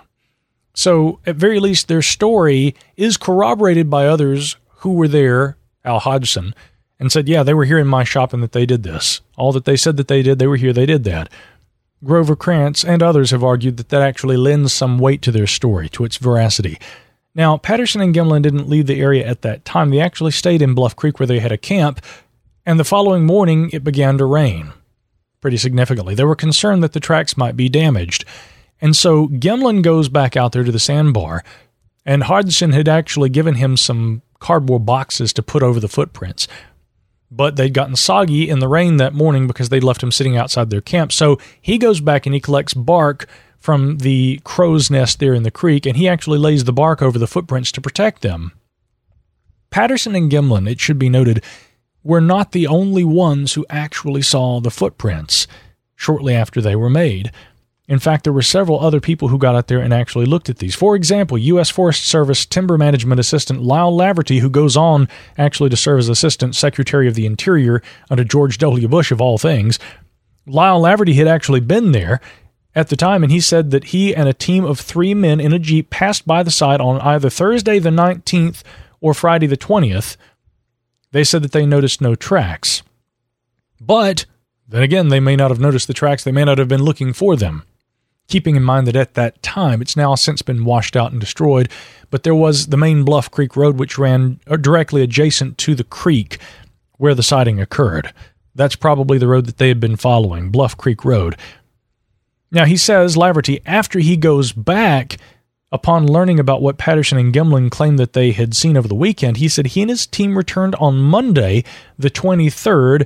So, at very least, their story is corroborated by others who were there, Al Hodgson, and said, yeah, they were here in my shop and that they did this. All that they said that they did, they were here, they did that. Grover Krantz and others have argued that that actually lends some weight to their story, to its veracity. Now, Patterson and Gimlin didn't leave the area at that time. They actually stayed in Bluff Creek where they had a camp, and the following morning it began to rain pretty significantly. They were concerned that the tracks might be damaged. And so Gimlin goes back out there to the sandbar, and Hodgson had actually given him some cardboard boxes to put over the footprints. But they'd gotten soggy in the rain that morning because they'd left him sitting outside their camp. So he goes back and he collects bark from the crow's nest there in the creek, and he actually lays the bark over the footprints to protect them. Patterson and Gimlin, it should be noted, were not the only ones who actually saw the footprints shortly after they were made. In fact, there were several other people who got out there and actually looked at these. For example, U S Forest Service Timber Management Assistant Lyle Laverty, who goes on actually to serve as Assistant Secretary of the Interior under George W. Bush, of all things. Lyle Laverty had actually been there at the time, and he said that he and a team of three men in a Jeep passed by the site on either Thursday the nineteenth or Friday the twentieth. They said that they noticed no tracks. But then again, they may not have noticed the tracks. They may not have been looking for them. Keeping in mind that at that time, it's now since been washed out and destroyed, but there was the main Bluff Creek Road, which ran directly adjacent to the creek where the sighting occurred. That's probably the road that they had been following, Bluff Creek Road. Now, he says, Laverty, after he goes back, upon learning about what Patterson and Gimlin claimed that they had seen over the weekend, he said he and his team returned on Monday, the twenty-third,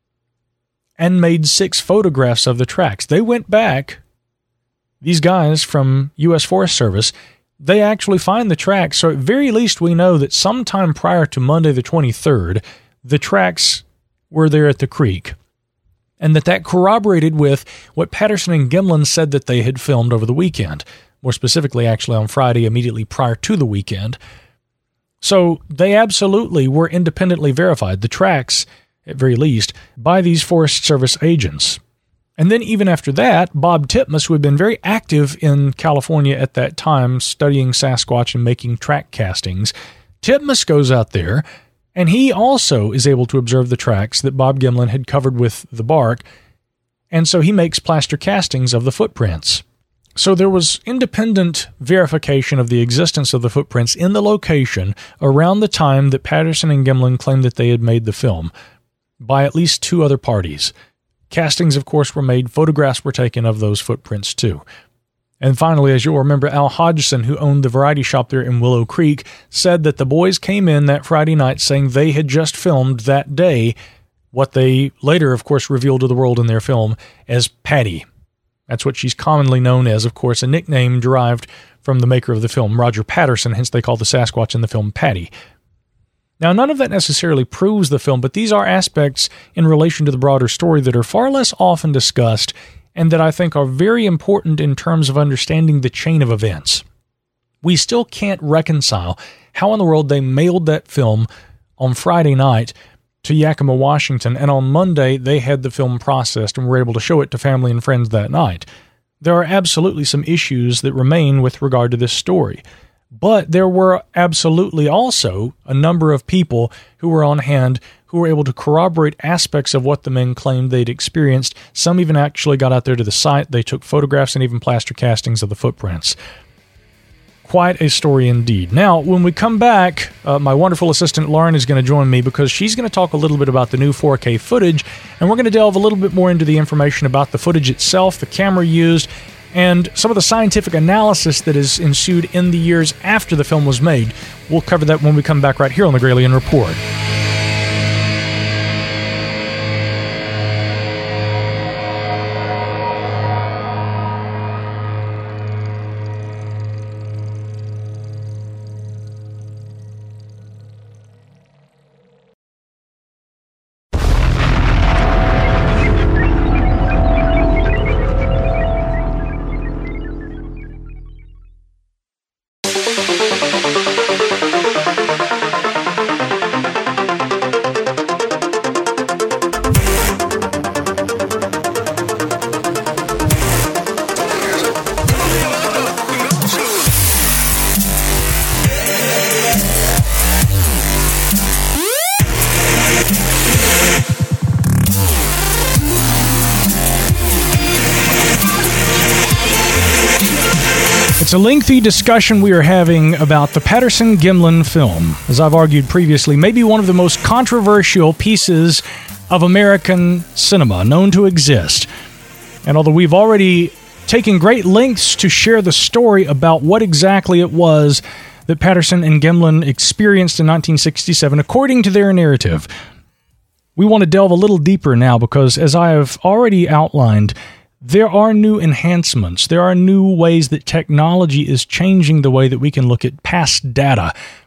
and made six photographs of the tracks. They went back. These guys from U S Forest Service, they actually find the tracks, so at very least we know that sometime prior to Monday the twenty-third, the tracks were there at the creek, and that that corroborated with what Patterson and Gimlin said that they had filmed over the weekend, more specifically actually on Friday immediately prior to the weekend. So they absolutely were independently verified, the tracks, at very least, by these Forest Service agents. And then even after that, Bob Titmus, who had been very active in California at that time, studying Sasquatch and making track castings, Titmus goes out there, and he also is able to observe the tracks that Bob Gimlin had covered with the bark, and so he makes plaster castings of the footprints. So there was independent verification of the existence of the footprints in the location around the time that Patterson and Gimlin claimed that they had made the film, by at least two other parties. Castings, of course, were made. Photographs were taken of those footprints, too. And finally, as you'll remember, Al Hodgson, who owned the variety shop there in Willow Creek, said that the boys came in that Friday night saying they had just filmed that day what they later, of course, revealed to the world in their film as Patty. That's what she's commonly known as, of course, a nickname derived from the maker of the film, Roger Patterson, hence they call the Sasquatch in the film Patty. Now, none of that necessarily proves the film, but these are aspects in relation to the broader story that are far less often discussed and that I think are very important in terms of understanding the chain of events. We still can't reconcile how in the world they mailed that film on Friday night to Yakima, Washington, and on Monday they had the film processed and were able to show it to family and friends that night. There are absolutely some issues that remain with regard to this story. But there were absolutely also a number of people who were on hand who were able to corroborate aspects of what the men claimed they'd experienced. Some even actually got out there to the site. They took photographs and even plaster castings of the footprints. Quite a story indeed. Now, when we come back, uh, my wonderful assistant Lauren is going to join me because she's going to talk a little bit about the new four K footage, and we're going to delve a little bit more into the information about the footage itself, the camera used, and some of the scientific analysis that has ensued in the years after the film was made. We'll cover that when we come back right here on the Gralien Report. It's a lengthy discussion we are having about the Patterson-Gimlin film. As I've argued previously, maybe one of the most controversial pieces of American cinema known to exist. And although we've already taken great lengths to share the story about what exactly it was that Patterson and Gimlin experienced in nineteen sixty-seven, according to their narrative, we want to delve a little deeper now because, as I have already outlined, there are new enhancements. There are new ways that technology is changing the way that we can look at past data.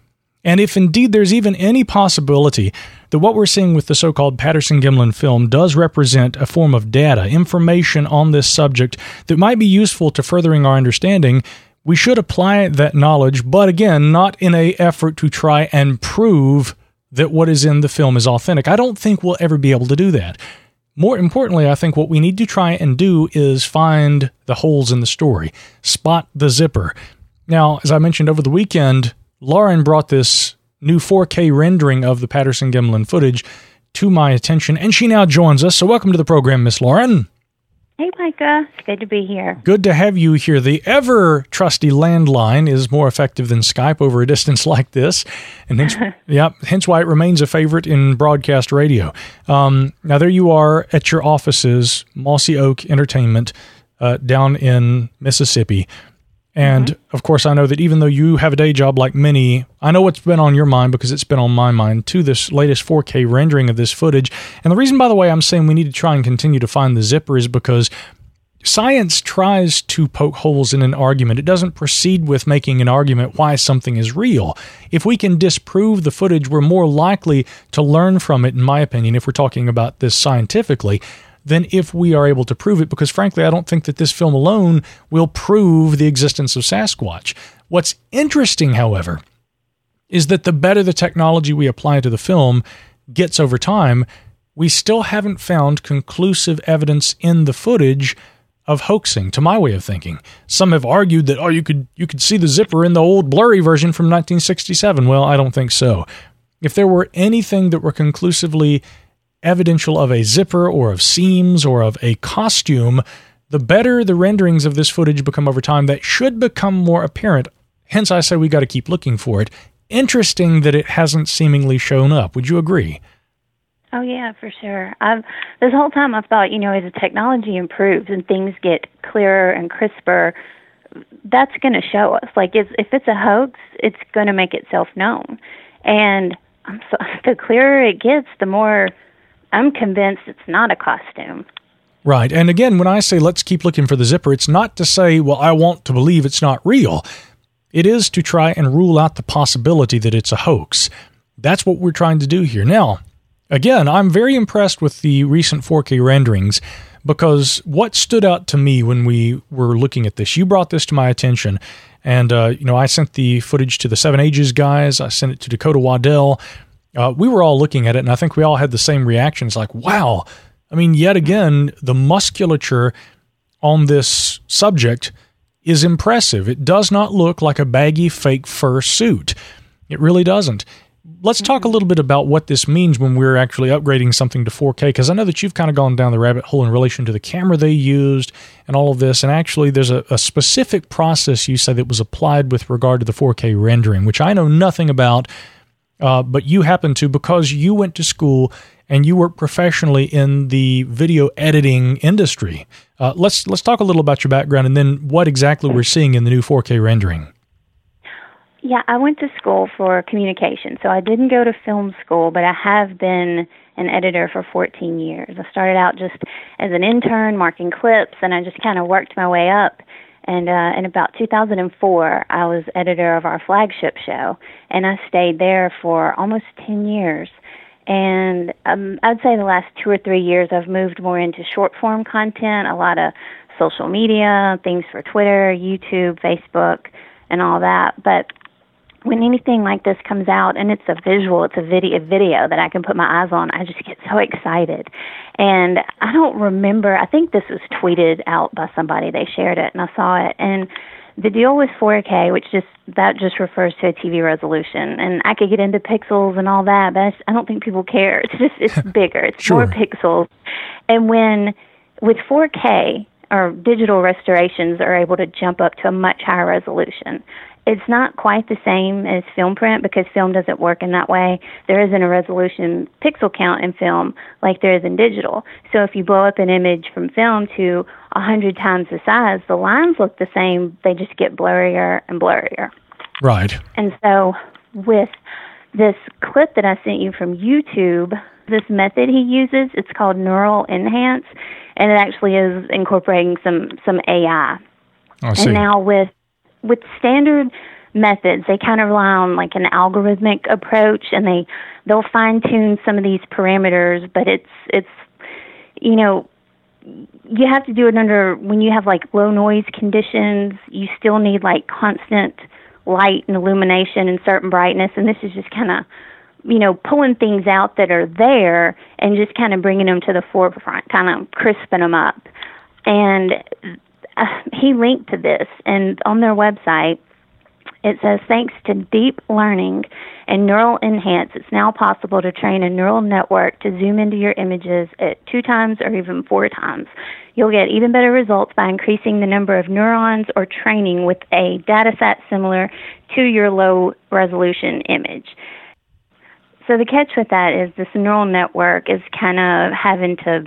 And if indeed there's even any possibility that what we're seeing with the so-called Patterson-Gimlin film does represent a form of data, information on this subject that might be useful to furthering our understanding, we should apply that knowledge, but again, not in an effort to try and prove that what is in the film is authentic. I don't think we'll ever be able to do that. More importantly, I think what we need to try and do is find the holes in the story, spot the zipper. Now, as I mentioned over the weekend, Lauren brought this new four K rendering of the Patterson-Gimlin footage to my attention, and she now joins us. So welcome to the program, Miss Lauren. Hey, Micah. It's good to be here. Good to have you here. The ever-trusty landline is more effective than Skype over a distance like this, and hence, yeah, hence why it remains a favorite in broadcast radio. Um, now, there you are at your offices, Mossy Oak Entertainment, uh, down in Mississippi. And, mm-hmm. of course, I know that even though you have a day job like many, I know what's been on your mind because it's been on my mind, to this latest four K rendering of this footage. And the reason, by the way, I'm saying we need to try and continue to find the zipper is because science tries to poke holes in an argument. It doesn't proceed with making an argument why something is real. If we can disprove the footage, we're more likely to learn from it, in my opinion, if we're talking about this scientifically, than if we are able to prove it, because frankly, I don't think that this film alone will prove the existence of Sasquatch. What's interesting, however, is that the better the technology we apply to the film gets over time, we still haven't found conclusive evidence in the footage of hoaxing, to my way of thinking. Some have argued that, oh, you could you could see the zipper in the old blurry version from nineteen sixty-seven. Well, I don't think so. If there were anything that were conclusively evidential of a zipper or of seams or of a costume, the better the renderings of this footage become over time, that should become more apparent. Hence, I say we got to keep looking for it. Interesting that it hasn't seemingly shown up. Would you agree? Oh, yeah, for sure. I've this whole time I've thought, you know, as the technology improves and things get clearer and crisper, that's going to show us. Like, if, if it's a hoax, it's going to make itself known. And I'm so, the clearer it gets, the more I'm convinced it's not a costume. Right. And again, when I say let's keep looking for the zipper, it's not to say, well, I want to believe it's not real. It is to try and rule out the possibility that it's a hoax. That's what we're trying to do here. Now, again, I'm very impressed with the recent four K renderings, because what stood out to me when we were looking at this, you brought this to my attention, and uh, you know, I sent the footage to the Seven Ages guys, I sent it to Dakota Waddell. Uh, we were all looking at it, and I think we all had the same reactions, like, wow. I mean, yet again, the musculature on this subject is impressive. It does not look like a baggy, fake fur suit. It really doesn't. Let's talk a little bit about what this means when we're actually upgrading something to four K, because I know that you've kind of gone down the rabbit hole in relation to the camera they used and all of this, and actually there's a, a specific process you said that was applied with regard to the four K rendering, which I know nothing about. Uh, but you happen to, because you went to school and you work professionally in the video editing industry. Uh, let's let's talk a little about your background and then what exactly we're seeing in the new four K rendering. Yeah, I went to school for communication, so I didn't go to film school, but I have been an editor for fourteen years. I started out just as an intern marking clips, and I just kind of worked my way up. And uh, in about two thousand four, I was editor of our flagship show, and I stayed there for almost ten years. And um, I'd say the last two or three years, I've moved more into short-form content, a lot of social media, things for Twitter, YouTube, Facebook, and all that. But when anything like this comes out, and it's a visual, it's a video, video that I can put my eyes on, I just get so excited. And I don't remember, I think this was tweeted out by somebody, they shared it, and I saw it. And the deal with four K, which just, that just refers to a T V resolution. And I could get into pixels and all that, but I, just, I don't think people care. It's just, it's bigger, it's Sure. more pixels. And when, with four K, or digital restorations are able to jump up to a much higher resolution. It's not quite the same as film print because film doesn't work in that way. There isn't a resolution pixel count in film like there is in digital. So if you blow up an image from film to one hundred times the size, the lines look the same. They just get blurrier and blurrier. Right. And so with this clip that I sent you from YouTube, this method he uses, it's called Neural Enhance, and it actually is incorporating some, some A I. I see. And now with with standard methods. They kind of rely on like an algorithmic approach, and they they'll fine tune some of these parameters. But it's it's you know you have to do it under when you have like low noise conditions. You still need like constant light and illumination and certain brightness, and this is just kind of you know pulling things out that are there and just kind of bringing them to the forefront, kind of crisping them up. And uh, he linked to this, and on their website it says, thanks to deep learning and neural enhance, it's now possible to train a neural network to zoom into your images at two times or even four times. You'll get even better results by increasing the number of neurons or training with a data set similar to your low-resolution image. So the catch with that is this neural network is kind of having to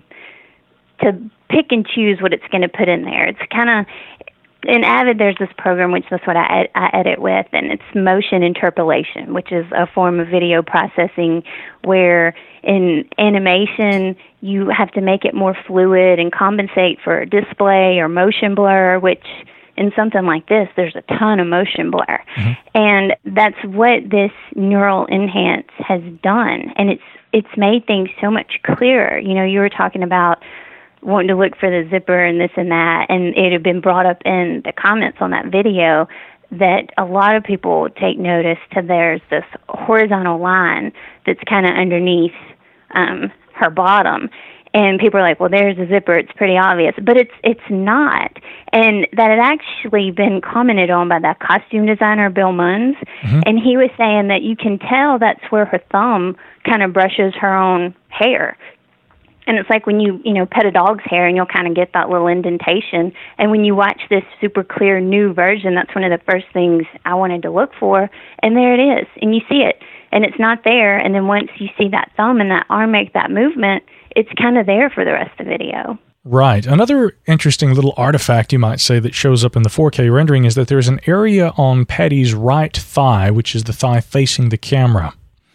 to pick and choose what it's going to put in there. It's kind of, in Avid, there's this program, which that's what I, ed- I edit with, and it's motion interpolation, which is a form of video processing where in animation you have to make it more fluid and compensate for display or motion blur, which in something like this, there's a ton of motion blur. Mm-hmm. And that's what this neural enhance has done. And it's it's made things so much clearer. You know, you were talking about wanting to look for the zipper and this and that, and it had been brought up in the comments on that video that a lot of people take notice to there's this horizontal line that's kind of underneath um, her bottom. And people are like, well, there's a zipper. It's pretty obvious. But it's it's not. And that had actually been commented on by that costume designer, Bill Munns. Mm-hmm. And he was saying that you can tell that's where her thumb kind of brushes her own hair. And it's like when you, you know, pet a dog's hair and you'll kind of get that little indentation. And when you watch this super clear new version, that's one of the first things I wanted to look for. And there it is. And you see it. And it's not there. And then once you see that thumb and that arm make that movement, it's kind of there for the rest of the video. Right. Another interesting little artifact, you might say, that shows up in the four K rendering is that there's an area on Patty's right thigh, which is the thigh facing the camera.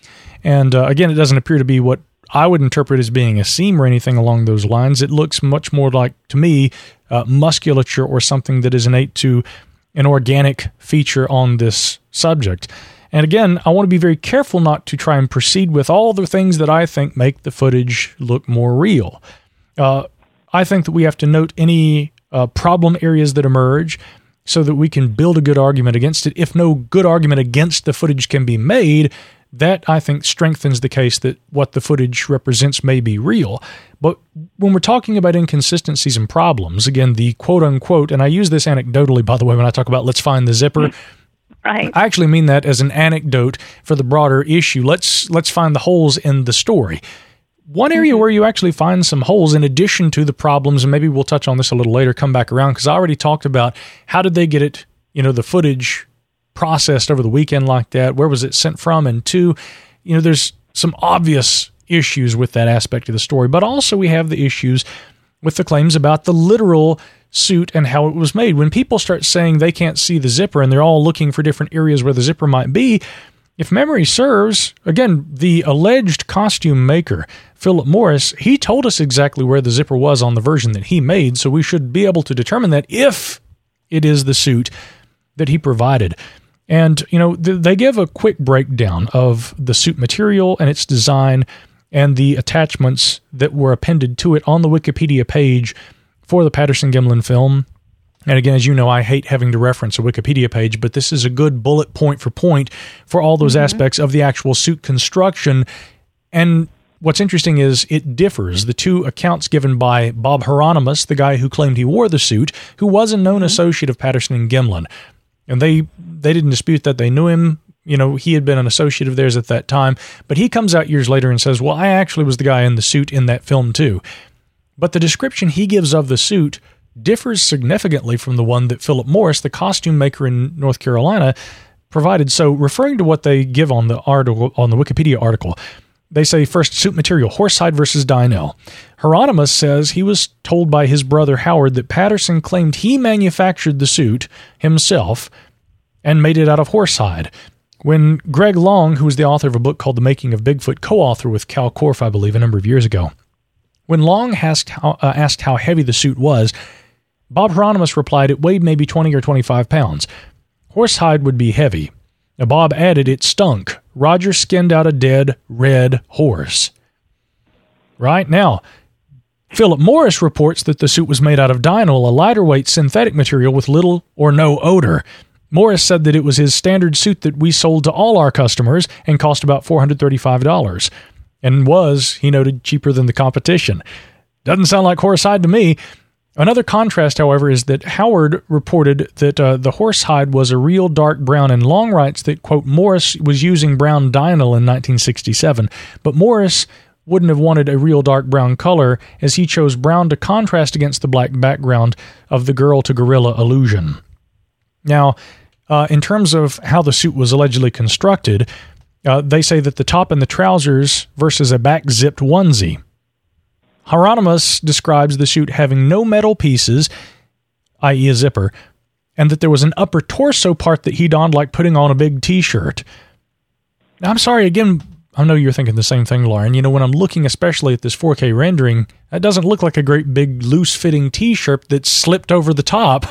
And uh, again, it doesn't appear to be what I would interpret as being a seam or anything along those lines. It looks much more like, to me, uh, musculature or something that is innate to an organic feature on this subject. And again, I want to be very careful not to try and proceed with all the things that I think make the footage look more real. Uh, I think that we have to note any uh, problem areas that emerge so that we can build a good argument against it. If no good argument against the footage can be made, that, I think, strengthens the case that what the footage represents may be real. But when we're talking about inconsistencies and problems, again, the quote-unquote, and I use this anecdotally, by the way, when I talk about let's find the zipper, right. I actually mean that as an anecdote for the broader issue. Let's let's find the holes in the story. One area mm-hmm. where you actually find some holes in addition to the problems, and maybe we'll touch on this a little later, come back around, because I already talked about how did they get it, you know, the footage processed over the weekend like that, where was it sent from, and two, you know, there's some obvious issues with that aspect of the story, but also we have the issues with the claims about the literal suit and how it was made. When people start saying they can't see the zipper and they're all looking for different areas where the zipper might be, if memory serves, again, the alleged costume maker, Philip Morris, he told us exactly where the zipper was on the version that he made, so we should be able to determine that if it is the suit that he provided. And, you know, th- they give a quick breakdown of the suit material and its design and the attachments that were appended to it on the Wikipedia page for the Patterson-Gimlin film. And again, as you know, I hate having to reference a Wikipedia page, but this is a good bullet point for point for all those mm-hmm. aspects of the actual suit construction. And what's interesting is it differs. The two accounts given by Bob Hieronymus, the guy who claimed he wore the suit, who was a known mm-hmm. associate of Patterson and Gimlin. And they they didn't dispute that. They knew him. You know, he had been an associate of theirs at that time. But he comes out years later and says, well, I actually was the guy in the suit in that film too. But the description he gives of the suit differs significantly from the one that Philip Morris, the costume maker in North Carolina, provided. So referring to what they give on the article, on the Wikipedia article, they say, first, suit material, horsehide versus Dynel. Hieronymus says he was told by his brother Howard that Patterson claimed he manufactured the suit himself and made it out of horsehide. When Greg Long, who was the author of a book called The Making of Bigfoot, co-author with Cal Korff, I believe, a number of years ago, when Long asked how, uh, asked how heavy the suit was, Bob Hieronymus replied it weighed maybe twenty or twenty-five pounds. horsehide would be heavy. Now, Bob added it stunk. Roger skinned out a dead red horse. Right? Now, Philip Morris reports that the suit was made out of Dynol, a lighter-weight synthetic material with little or no odor. Morris said that it was his standard suit that we sold to all our customers and cost about four hundred thirty-five dollars, and was, he noted, cheaper than the competition. Doesn't sound like horsehide to me. Another contrast, however, is that Howard reported that uh, the horsehide was a real dark brown, and Long writes that, quote, Morris was using brown Dynol in nineteen sixty-seven, but Morris wouldn't have wanted a real dark brown color, as he chose brown to contrast against the black background of the girl-to-gorilla illusion. Now, uh, in terms of how the suit was allegedly constructed, uh, they say that the top and the trousers versus a back-zipped onesie. Hieronymus describes the suit having no metal pieces, that is a zipper, and that there was an upper torso part that he donned like putting on a big t-shirt. Now, I'm sorry, again, I know you're thinking the same thing, Lauren. You know, when I'm looking especially at this four K rendering, that doesn't look like a great big loose-fitting t-shirt that's slipped over the top.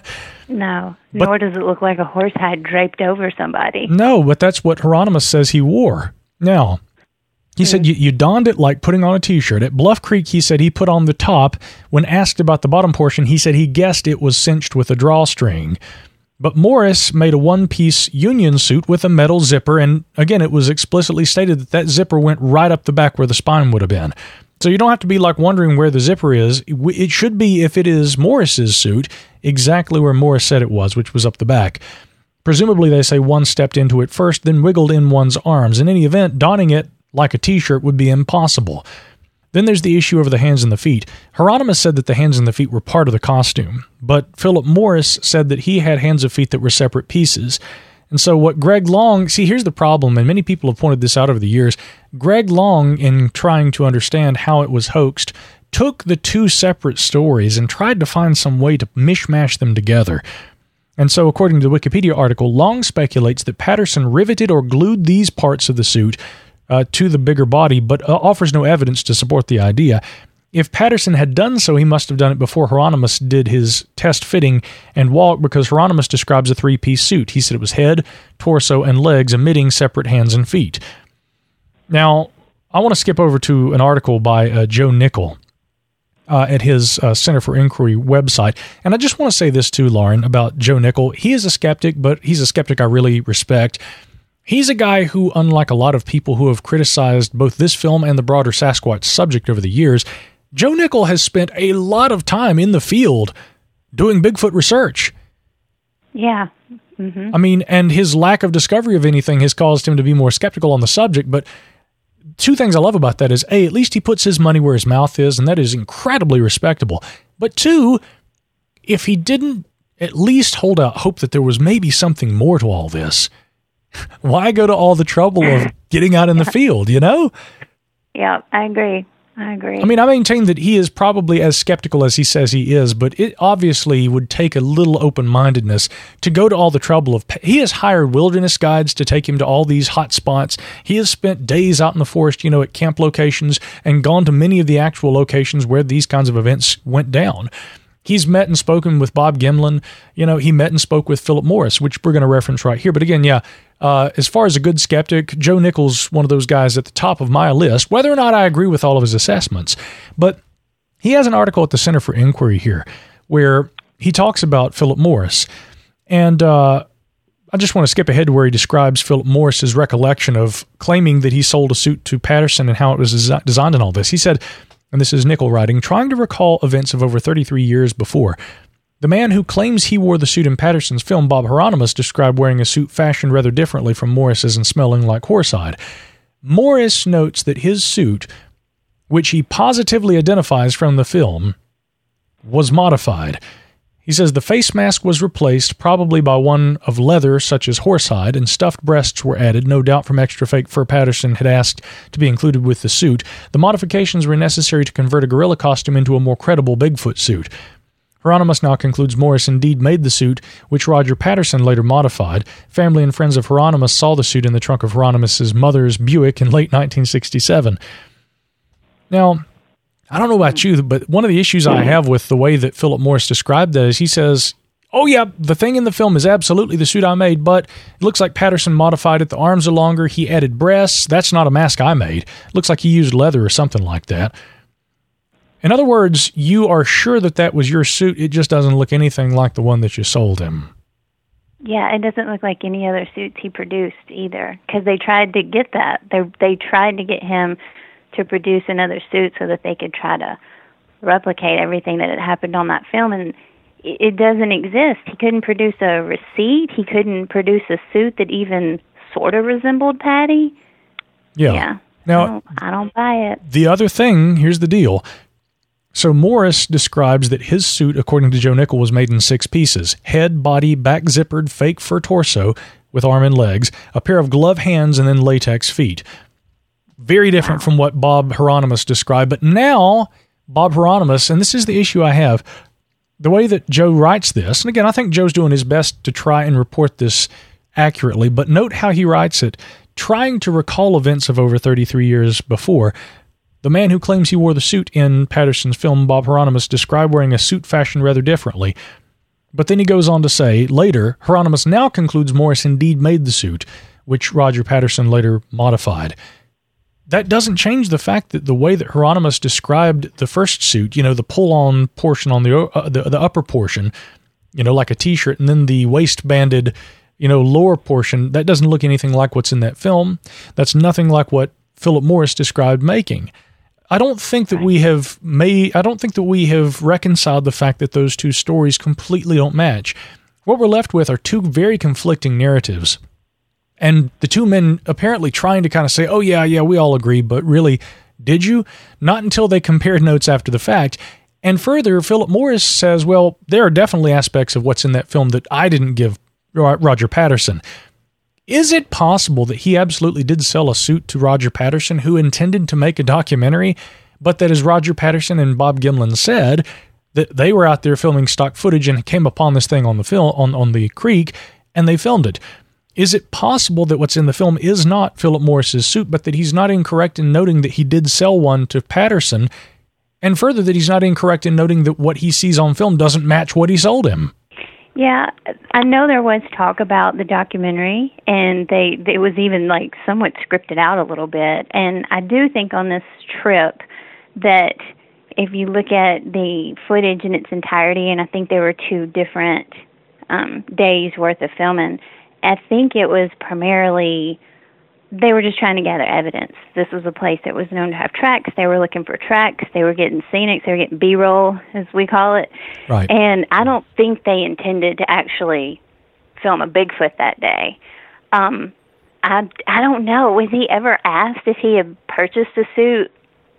No, but, nor does it look like a horsehide draped over somebody. No, but that's what Hieronymus says he wore. Now, he mm. said you, you donned it like putting on a t-shirt. At Bluff Creek, he said he put on the top. When asked about the bottom portion, he said he guessed it was cinched with a drawstring. But Morris made a one-piece union suit with a metal zipper, and again, it was explicitly stated that that zipper went right up the back where the spine would have been. So you don't have to be like wondering where the zipper is. It should be, if it is Morris's suit, exactly where Morris said it was, which was up the back. Presumably, they say one stepped into it first, then wiggled in one's arms. In any event, donning it like a t-shirt would be impossible. Then there's the issue of the hands and the feet. Hieronymus said that the hands and the feet were part of the costume, but Philip Morris said that he had hands and feet that were separate pieces. And so what Greg Long, see, here's the problem, and many people have pointed this out over the years. Greg Long, in trying to understand how it was hoaxed, took the two separate stories and tried to find some way to mishmash them together. And so, according to the Wikipedia article, Long speculates that Patterson riveted or glued these parts of the suit Uh, to the bigger body, but uh, offers no evidence to support the idea. If Patterson had done so, he must have done it before Hieronymus did his test fitting and walk, because Hieronymus describes a three-piece suit. He said it was head, torso, and legs, emitting separate hands and feet. Now, I want to skip over to an article by uh, Joe Nickell uh, at his uh, Center for Inquiry website. And I just want to say this too, Lauren, about Joe Nickell. He is a skeptic, but he's a skeptic I really respect. He's a guy who, unlike a lot of people who have criticized both this film and the broader Sasquatch subject over the years, Joe Nickell has spent a lot of time in the field doing Bigfoot research. Yeah. Mm-hmm. I mean, and his lack of discovery of anything has caused him to be more skeptical on the subject, but two things I love about that is, A, at least he puts his money where his mouth is, and that is incredibly respectable. But two, if he didn't at least hold out hope that there was maybe something more to all this, why go to all the trouble of getting out in the field, you know? Yeah, I agree. I agree. I mean, I maintain that he is probably as skeptical as he says he is, but it obviously would take a little open-mindedness to go to all the trouble of... He has hired wilderness guides to take him to all these hot spots. He has spent days out in the forest, you know, at camp locations, and gone to many of the actual locations where these kinds of events went down. He's met and spoken with Bob Gimlin. You know, he met and spoke with Philip Morris, which we're going to reference right here. But again, yeah, uh, as far as a good skeptic, Joe Nickell's one of those guys at the top of my list, whether or not I agree with all of his assessments. But he has an article at the Center for Inquiry here where he talks about Philip Morris. And uh, I just want to skip ahead to where he describes Philip Morris's recollection of claiming that he sold a suit to Patterson and how it was desi- designed and all this. He said, and this is Nickell writing, trying to recall events of over thirty-three years before. The man who claims he wore the suit in Patterson's film, Bob Hieronymus, described wearing a suit fashioned rather differently from Morris's and smelling like horsehide. Morris notes that his suit, which he positively identifies from the film, was modified. He says the face mask was replaced, probably by one of leather, such as horsehide, and stuffed breasts were added, no doubt from extra fake fur Patterson had asked to be included with the suit. The modifications were necessary to convert a gorilla costume into a more credible Bigfoot suit. Hieronymus now concludes Morris indeed made the suit, which Roger Patterson later modified. Family and friends of Hieronymus saw the suit in the trunk of Hieronymus's mother's Buick in late nineteen sixty-seven. Now, I don't know about you, but one of the issues I have with the way that Philip Morris described that is he says oh yeah, the thing in the film is absolutely the suit I made, but it looks like Patterson modified it. The arms are longer. He added breasts. That's not a mask I made. It looks like he used leather or something like that. In other words, you are sure that that was your suit. It just doesn't look anything like the one that you sold him. Yeah, it doesn't look like any other suits he produced either, because they tried to get that. They they tried to get him to produce another suit so that they could try to replicate everything that had happened on that film, and it doesn't exist. He couldn't produce a receipt. He couldn't produce a suit that even sort of resembled Patty. Yeah. Yeah. Now, I don't, I don't buy it. The other thing, here's the deal. So Morris describes that his suit, according to Joe Nickel, was made in six pieces: head, body, back zippered, fake fur torso with arm and legs, a pair of glove hands, and then latex feet. Very different wow. from what Bob Hieronymus described. But now, Bob Hieronymus, and this is the issue I have, the way that Joe writes this, and again, I think Joe's doing his best to try and report this accurately, but note how he writes it, trying to recall events of over thirty-three years before. The man who claims he wore the suit in Patterson's film, Bob Hieronymus, described wearing a suit fashioned rather differently. But then he goes on to say, later, Hieronymus now concludes Morris indeed made the suit, which Roger Patterson later modified. That doesn't change the fact that the way that Hieronymus described the first suit, you know, the pull-on portion on the, uh, the the upper portion, you know, like a T-shirt, and then the waist-banded, you know, lower portion, that doesn't look anything like what's in that film. That's nothing like what Philip Morris described making. I don't think that we have made, I don't think that we have reconciled the fact that those two stories completely don't match. What we're left with are two very conflicting narratives. And the two men apparently trying to kind of say, oh yeah, yeah, we all agree, but really, did you? Not until they compared notes after the fact. And further, Philip Morris says, well, there are definitely aspects of what's in that film that I didn't give Roger Patterson. Is it possible that he absolutely did sell a suit to Roger Patterson, who intended to make a documentary, but that, as Roger Patterson and Bob Gimlin said, that they were out there filming stock footage and came upon this thing on the film on, on the creek, and they filmed it? Is it possible that what's in the film is not Philip Morris's suit, but that he's not incorrect in noting that he did sell one to Patterson, and further that he's not incorrect in noting that what he sees on film doesn't match what he sold him? Yeah, I know there was talk about the documentary, and they it was even like somewhat scripted out a little bit. And I do think on this trip that if you look at the footage in its entirety, and I think there were two different um, days worth of filming, I think it was primarily they were just trying to gather evidence. This was a place that was known to have tracks. They were looking for tracks. They were getting scenics. They were getting B-roll, as we call it. Right. And I don't think they intended to actually film a Bigfoot that day. Um, I, I don't know. Was he ever asked if he had purchased a suit?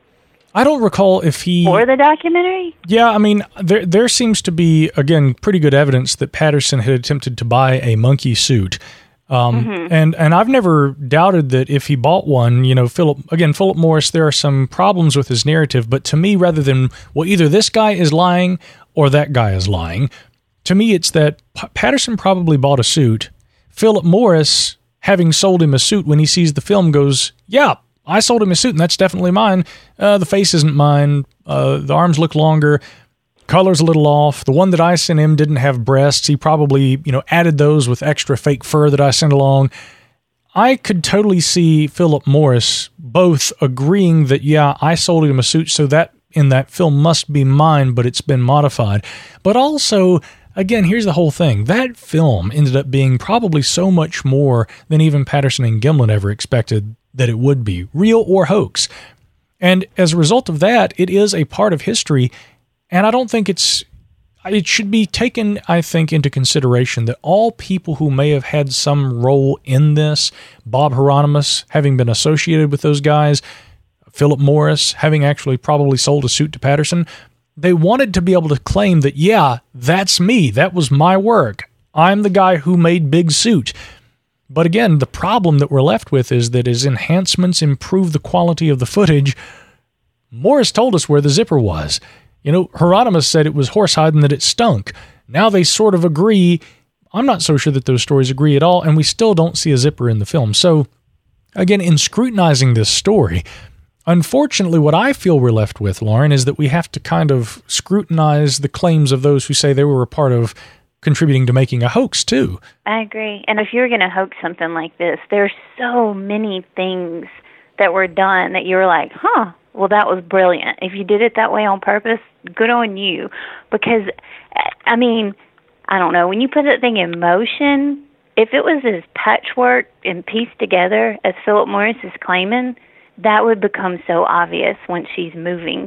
I don't recall if he... For the documentary? Yeah, I mean, there there seems to be, again, pretty good evidence that Patterson had attempted to buy a monkey suit. Um, mm-hmm. and, and I've never doubted that if he bought one, you know, Philip, again, Philip Morris, there are some problems with his narrative, but to me, rather than, well, either this guy is lying or that guy is lying, to me, it's that P- Patterson probably bought a suit. Philip Morris, having sold him a suit when he sees the film, goes, yeah, I sold him a suit and that's definitely mine. Uh, the face isn't mine. Uh, the arms look longer. Color's a little off. The one that I sent him didn't have breasts. He probably, you know, added those with extra fake fur that I sent along. I could totally see Philip Morris both agreeing that, yeah, I sold him a suit, so that in that film must be mine, but it's been modified. But also, again, here's the whole thing. That film ended up being probably so much more than even Patterson and Gimlin ever expected that it would be, real or hoax. And as a result of that, it is a part of history. And I don't think it's, it should be taken, I think, into consideration that all people who may have had some role in this, Bob Hieronymus having been associated with those guys, Philip Morris having actually probably sold a suit to Patterson, they wanted to be able to claim that, yeah, that's me, that was my work, I'm the guy who made Big Suit. But again, the problem that we're left with is that as enhancements improve the quality of the footage, Morris told us where the zipper was. You know, Hieronymus said it was horsehide and that it stunk. Now they sort of agree. I'm not so sure that those stories agree at all, and we still don't see a zipper in the film. So, again, in scrutinizing this story, unfortunately, what I feel we're left with, Lauren, is that we have to kind of scrutinize the claims of those who say they were a part of contributing to making a hoax, too. I agree. And if you're going to hoax something like this, there's so many things that were done that you're like, huh, well, that was brilliant. If you did it that way on purpose, good on you. Because, I mean, I don't know, when you put that thing in motion, if it was as patchwork and pieced together as Philip Morris is claiming, that would become so obvious once she's moving.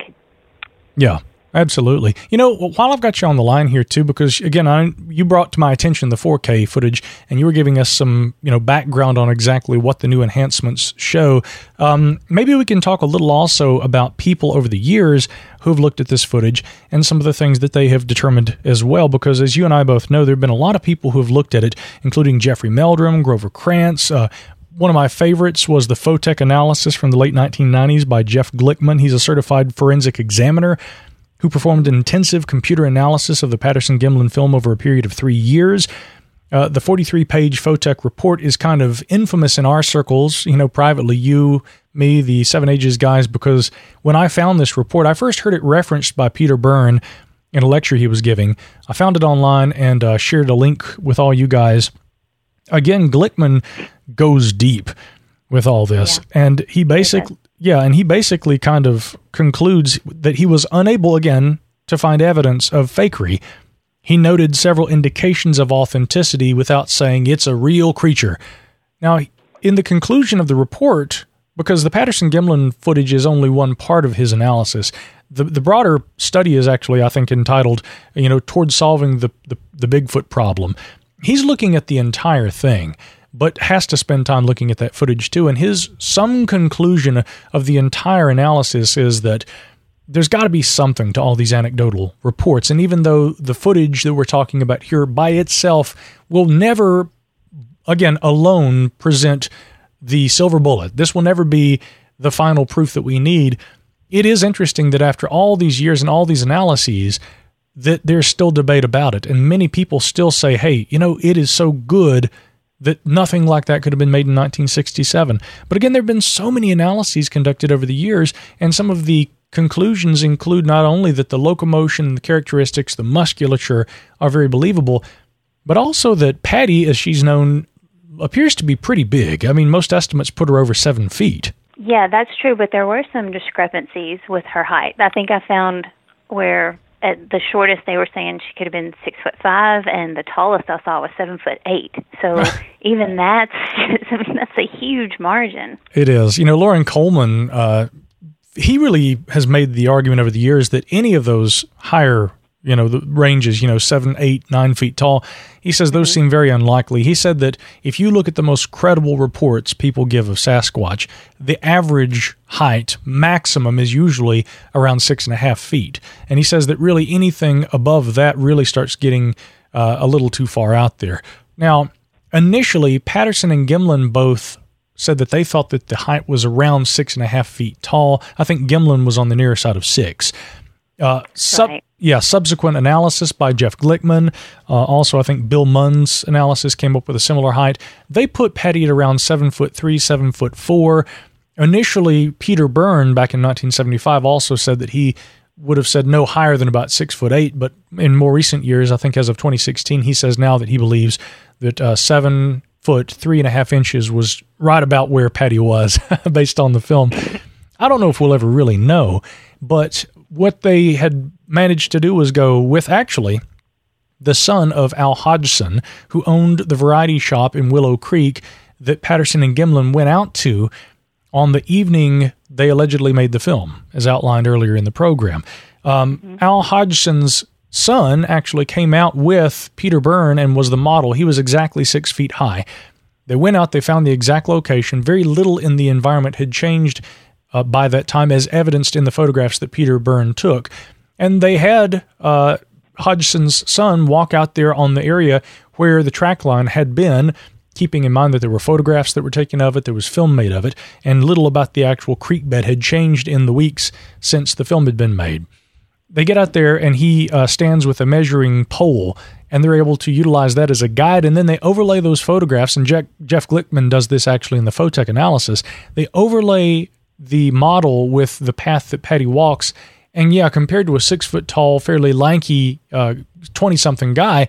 Yeah, absolutely. You know, while I've got you on the line here, too, because, again, I, you brought to my attention the four K footage, and you were giving us some, you know, background on exactly what the new enhancements show. Um, maybe we can talk a little also about people over the years who have looked at this footage and some of the things that they have determined as well, because as you and I both know, there have been a lot of people who have looked at it, including Jeffrey Meldrum, Grover Krantz. Uh, one of my favorites was the Photech analysis from the late nineteen nineties by Jeff Glickman. He's a certified forensic examiner who performed an intensive computer analysis of the Patterson-Gimlin film over a period of three years. Uh, the forty-three page Photech report is kind of infamous in our circles, you know, privately, you, me, the Seven Ages guys, because when I found this report, I first heard it referenced by Peter Byrne in a lecture he was giving. I found it online and uh, shared a link with all you guys. Again, Glickman goes deep with all this, yeah. and he basically, yeah, and he basically kind of concludes that he was unable, again, to find evidence of fakery. He noted several indications of authenticity without saying it's a real creature. Now, in the conclusion of the report, because the Patterson-Gimlin footage is only one part of his analysis, the the broader study is actually, I think, entitled, you know, Towards Solving the, the, the Bigfoot Problem. He's looking at the entire thing, but has to spend time looking at that footage too. And his some conclusion of the entire analysis is that there's got to be something to all these anecdotal reports. And even though the footage that we're talking about here by itself will never, again, alone present the silver bullet, this will never be the final proof that we need, it is interesting that after all these years and all these analyses, that there's still debate about it. And many people still say, hey, you know, it is so good that nothing like that could have been made in nineteen sixty-seven. But again, there have been so many analyses conducted over the years, and some of the conclusions include not only that the locomotion, the characteristics, the musculature are very believable, but also that Patty, as she's known, appears to be pretty big. I mean, most estimates put her over seven feet. Yeah, that's true, but there were some discrepancies with her height. I think I found where at the shortest they were saying she could have been six foot five, and the tallest I saw was seven foot eight. So even that's, I mean, that's a huge margin. It is. You know, Loren Coleman, uh, he really has made the argument over the years that any of those higher, you know, the ranges, you know, seven, eight, nine feet tall, he says those mm-hmm. seem very unlikely. He said that if you look at the most credible reports people give of Sasquatch, the average height maximum is usually around six and a half feet. And he says that really anything above that really starts getting uh, a little too far out there. Now, initially, Patterson and Gimlin both said that they thought that the height was around six and a half feet tall. I think Gimlin was on the near side of six. Uh, sub, right. Yeah, subsequent analysis by Jeff Glickman. Uh, also, I think Bill Munn's analysis came up with a similar height. They put Patty at around seven foot three, seven foot four. Initially, Peter Byrne back in nineteen seventy-five also said that he would have said no higher than about six foot eight. But in more recent years, I think as of twenty sixteen, he says now that he believes that uh, seven foot three and a half inches was right about where Patty was based on the film. I don't know if we'll ever really know, but what they had managed to do was go with actually the son of Al Hodgson, who owned the variety shop in Willow Creek that Patterson and Gimlin went out to on the evening they allegedly made the film, as outlined earlier in the program. Um, mm-hmm. Al Hodgson's son actually came out with Peter Byrne and was the model. He was exactly six feet high. They went out, they found the exact location. Very little in the environment had changed Uh, by that time, as evidenced in the photographs that Peter Byrne took. And they had uh, Hodgson's son walk out there on the area where the track line had been, keeping in mind that there were photographs that were taken of it, there was film made of it, and little about the actual creek bed had changed in the weeks since the film had been made. They get out there, and he uh, stands with a measuring pole, and they're able to utilize that as a guide, and then they overlay those photographs, and Jeff, Jeff Glickman does this actually in the Photech analysis. They overlay the model with the path that Patty walks, and yeah, compared to a six-foot-tall, fairly lanky, uh, twenty-something guy,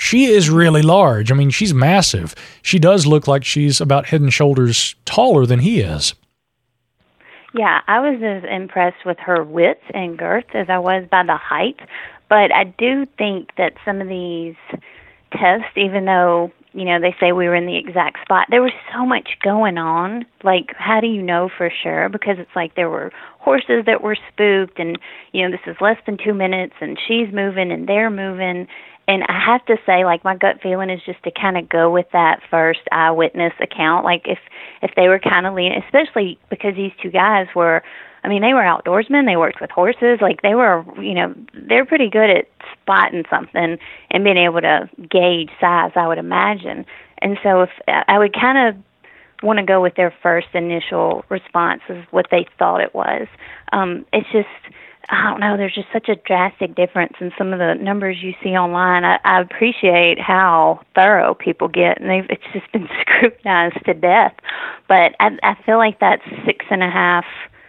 she is really large. I mean, she's massive. She does look like she's about head and shoulders taller than he is. Yeah, I was as impressed with her width and girth as I was by the height. But I do think that some of these tests, even though, you know, they say we were in the exact spot, there was so much going on. Like, how do you know for sure? Because it's like there were horses that were spooked, and, you know, this is less than two minutes, and she's moving and they're moving. And I have to say, like, my gut feeling is just to kind of go with that first eyewitness account. Like, if, if they were kind of leaning, especially because these two guys were, I mean, they were outdoorsmen. They worked with horses. Like, they were, you know, they're pretty good at spotting something and being able to gauge size, I would imagine. And so if I would kind of want to go with their first initial response is what they thought it was. Um, it's just, I don't know, there's just such a drastic difference in some of the numbers you see online. I, I appreciate how thorough people get, and they've, it's just been scrutinized to death. But I, I feel like that's six and a half,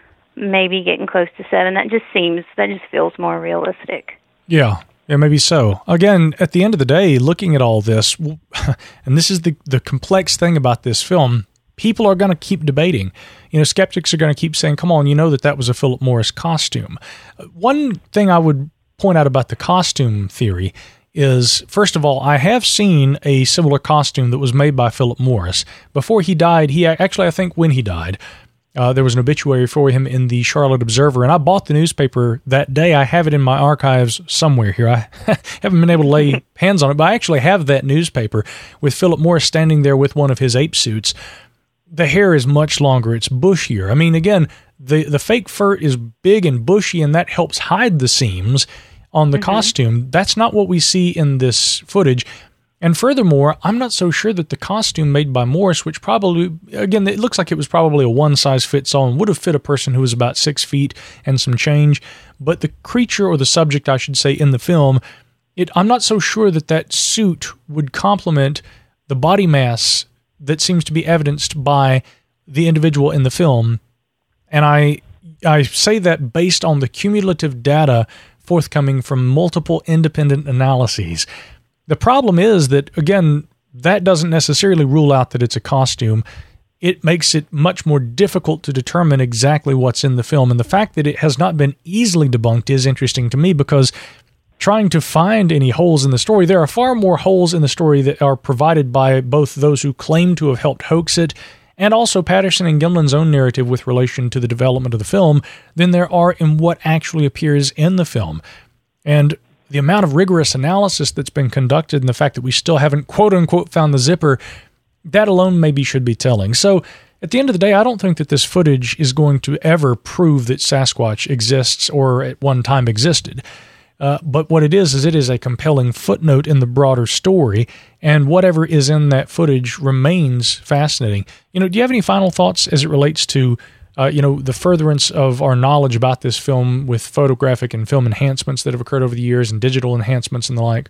maybe getting close to seven. That just seems, that just feels more realistic. Yeah, yeah, maybe so. Again, at the end of the day, looking at all this, and this is the, the complex thing about this film, people are going to keep debating. You know, skeptics are going to keep saying, come on, you know that that was a Philip Morris costume. One thing I would point out about the costume theory is, first of all, I have seen a similar costume that was made by Philip Morris. Before he died, he actually, I think when he died, uh, there was an obituary for him in the Charlotte Observer, and I bought the newspaper that day. I have it in my archives somewhere here. I haven't been able to lay hands on it, but I actually have that newspaper with Philip Morris standing there with one of his ape suits. The hair is much longer. It's bushier. I mean, again, the, the fake fur is big and bushy, and that helps hide the seams on the mm-hmm. costume. That's not what we see in this footage. And furthermore, I'm not so sure that the costume made by Morris, which probably, again, it looks like it was probably a one-size-fits-all and would have fit a person who was about six feet and some change. But the creature, or the subject, I should say, in the film, it, I'm not so sure that that suit would complement the body mass that seems to be evidenced by the individual in the film. And I I say that based on the cumulative data forthcoming from multiple independent analyses. The problem is that, again, that doesn't necessarily rule out that it's a costume. It makes it much more difficult to determine exactly what's in the film. And the fact that it has not been easily debunked is interesting to me, because trying to find any holes in the story, there are far more holes in the story that are provided by both those who claim to have helped hoax it and also Patterson and Gimlin's own narrative with relation to the development of the film than there are in what actually appears in the film. And the amount of rigorous analysis that's been conducted and the fact that we still haven't quote-unquote found the zipper, that alone maybe should be telling. So at the end of the day, I don't think that this footage is going to ever prove that Sasquatch exists or at one time existed. Uh, but what it is, is it is a compelling footnote in the broader story, and whatever is in that footage remains fascinating. You know, do you have any final thoughts as it relates to, uh, you know, the furtherance of our knowledge about this film with photographic and film enhancements that have occurred over the years and digital enhancements and the like?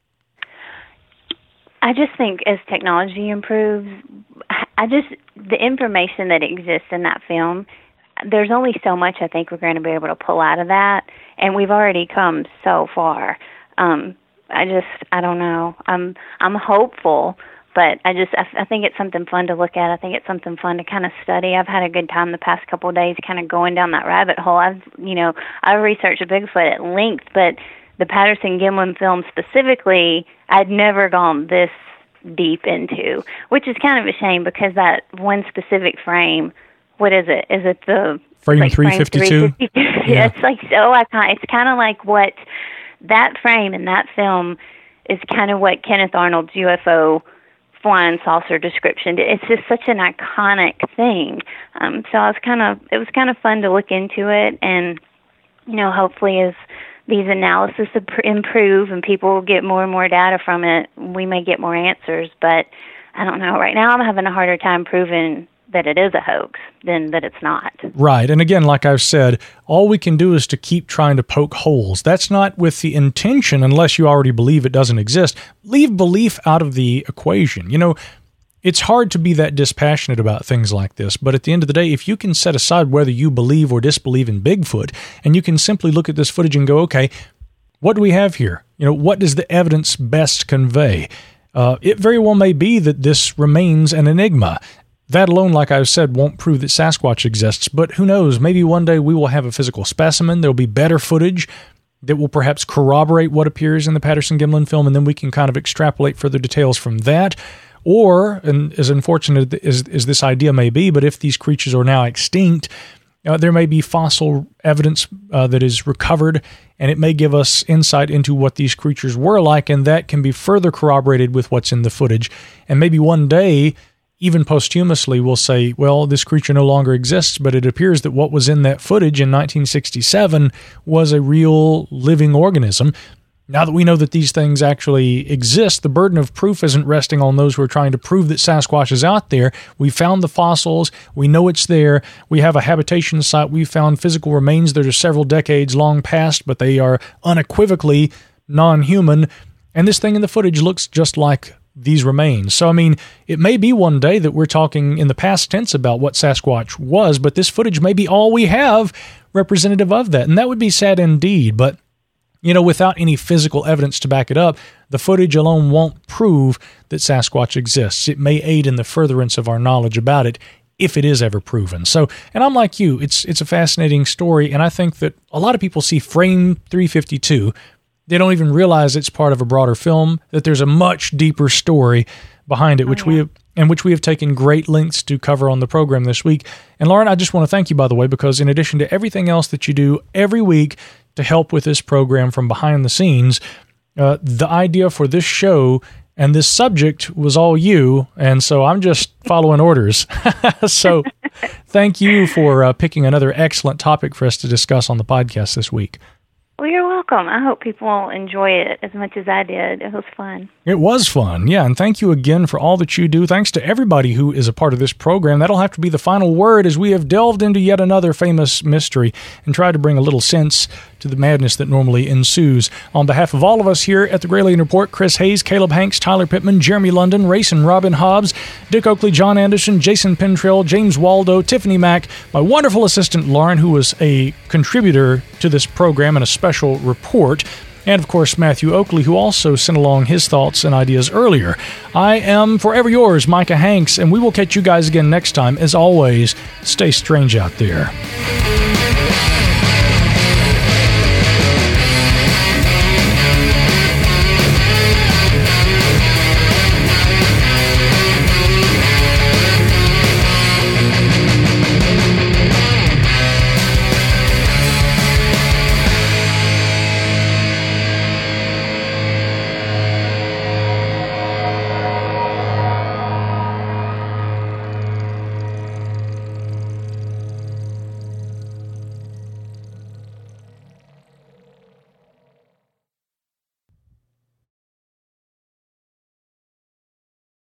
I just think as technology improves, I just, the information that exists in that film, there's only so much I think we're going to be able to pull out of that, and we've already come so far. Um, I just, I don't know. I'm, I'm hopeful, but I just, I, I think it's something fun to look at. I think it's something fun to kind of study. I've had a good time the past couple of days kind of going down that rabbit hole. I've, you know, I've researched Bigfoot at length, but the Patterson-Gimlin film specifically, I'd never gone this deep into, which is kind of a shame, because that one specific frame, what is it? Is it the frame like three fifty-two? Yeah, it's like so iconic. It's kind of like what that frame in that film is kind of what Kenneth Arnold's U F O flying saucer description did. It's just such an iconic thing. Um, so I was kind of, it was kind of fun to look into it, and you know, hopefully as these analyses improve and people get more and more data from it, we may get more answers. But I don't know. Right now, I'm having a harder time proving that it is a hoax than that it's not. Right. And again, like I've said, all we can do is to keep trying to poke holes. That's not with the intention, unless you already believe it doesn't exist. Leave belief out of the equation. You know, it's hard to be that dispassionate about things like this, but at the end of the day, if you can set aside whether you believe or disbelieve in Bigfoot, and you can simply look at this footage and go, okay, What do we have here? You know, what does the evidence best convey? Uh, it very well may be that this remains an enigma. That alone, like I said, won't prove that Sasquatch exists, but who knows? Maybe one day we will have a physical specimen. There'll be better footage that will perhaps corroborate what appears in the Patterson-Gimlin film, and then we can kind of extrapolate further details from that. Or, and as unfortunate as, as this idea may be, but if these creatures are now extinct, uh, there may be fossil evidence uh, that is recovered, and it may give us insight into what these creatures were like, and that can be further corroborated with what's in the footage. And maybe one day, even posthumously, we'll say, well, this creature no longer exists, but it appears that what was in that footage in nineteen sixty-seven was a real living organism. Now that we know that these things actually exist, the burden of proof isn't resting on those who are trying to prove that Sasquatch is out there. We found the fossils. We know it's there. We have a habitation site. We found physical remains that are several decades long past, but they are unequivocally non-human. And this thing in the footage looks just like these remains. So, I mean, it may be one day that we're talking in the past tense about what Sasquatch was, but this footage may be all we have representative of that. And that would be sad indeed. But, you know, without any physical evidence to back it up, the footage alone won't prove that Sasquatch exists. It may aid in the furtherance of our knowledge about it if it is ever proven. So, and I'm like you, it's it's a fascinating story, and I think that a lot of people see Frame three fifty-two. They don't even realize it's part of a broader film, that there's a much deeper story behind it, which oh, yeah. we have, and which we have taken great lengths to cover on the program this week. And Lauren, I just want to thank you, by the way, because in addition to everything else that you do every week to help with this program from behind the scenes, uh, the idea for this show and this subject was all you, and so I'm just following orders. So thank you for uh, picking another excellent topic for us to discuss on the podcast this week. Well, you're welcome. I hope people enjoy it as much as I did. It was fun. It was fun, yeah, and thank you again for all that you do. Thanks to everybody who is a part of this program. That'll have to be the final word as we have delved into yet another famous mystery and tried to bring a little sense to the madness that normally ensues. On behalf of all of us here at the Gralien Report, Chris Hayes, Caleb Hanks, Tyler Pittman, Jeremy London, Race and Robin Hobbs, Dick Oakley, John Anderson, Jason Pentrell, James Waldo, Tiffany Mack, my wonderful assistant Lauren, who was a contributor to this program and a special report, and of course Matthew Oakley, who also sent along his thoughts and ideas earlier. I am forever yours, Micah Hanks, and we will catch you guys again next time. As always, stay strange out there.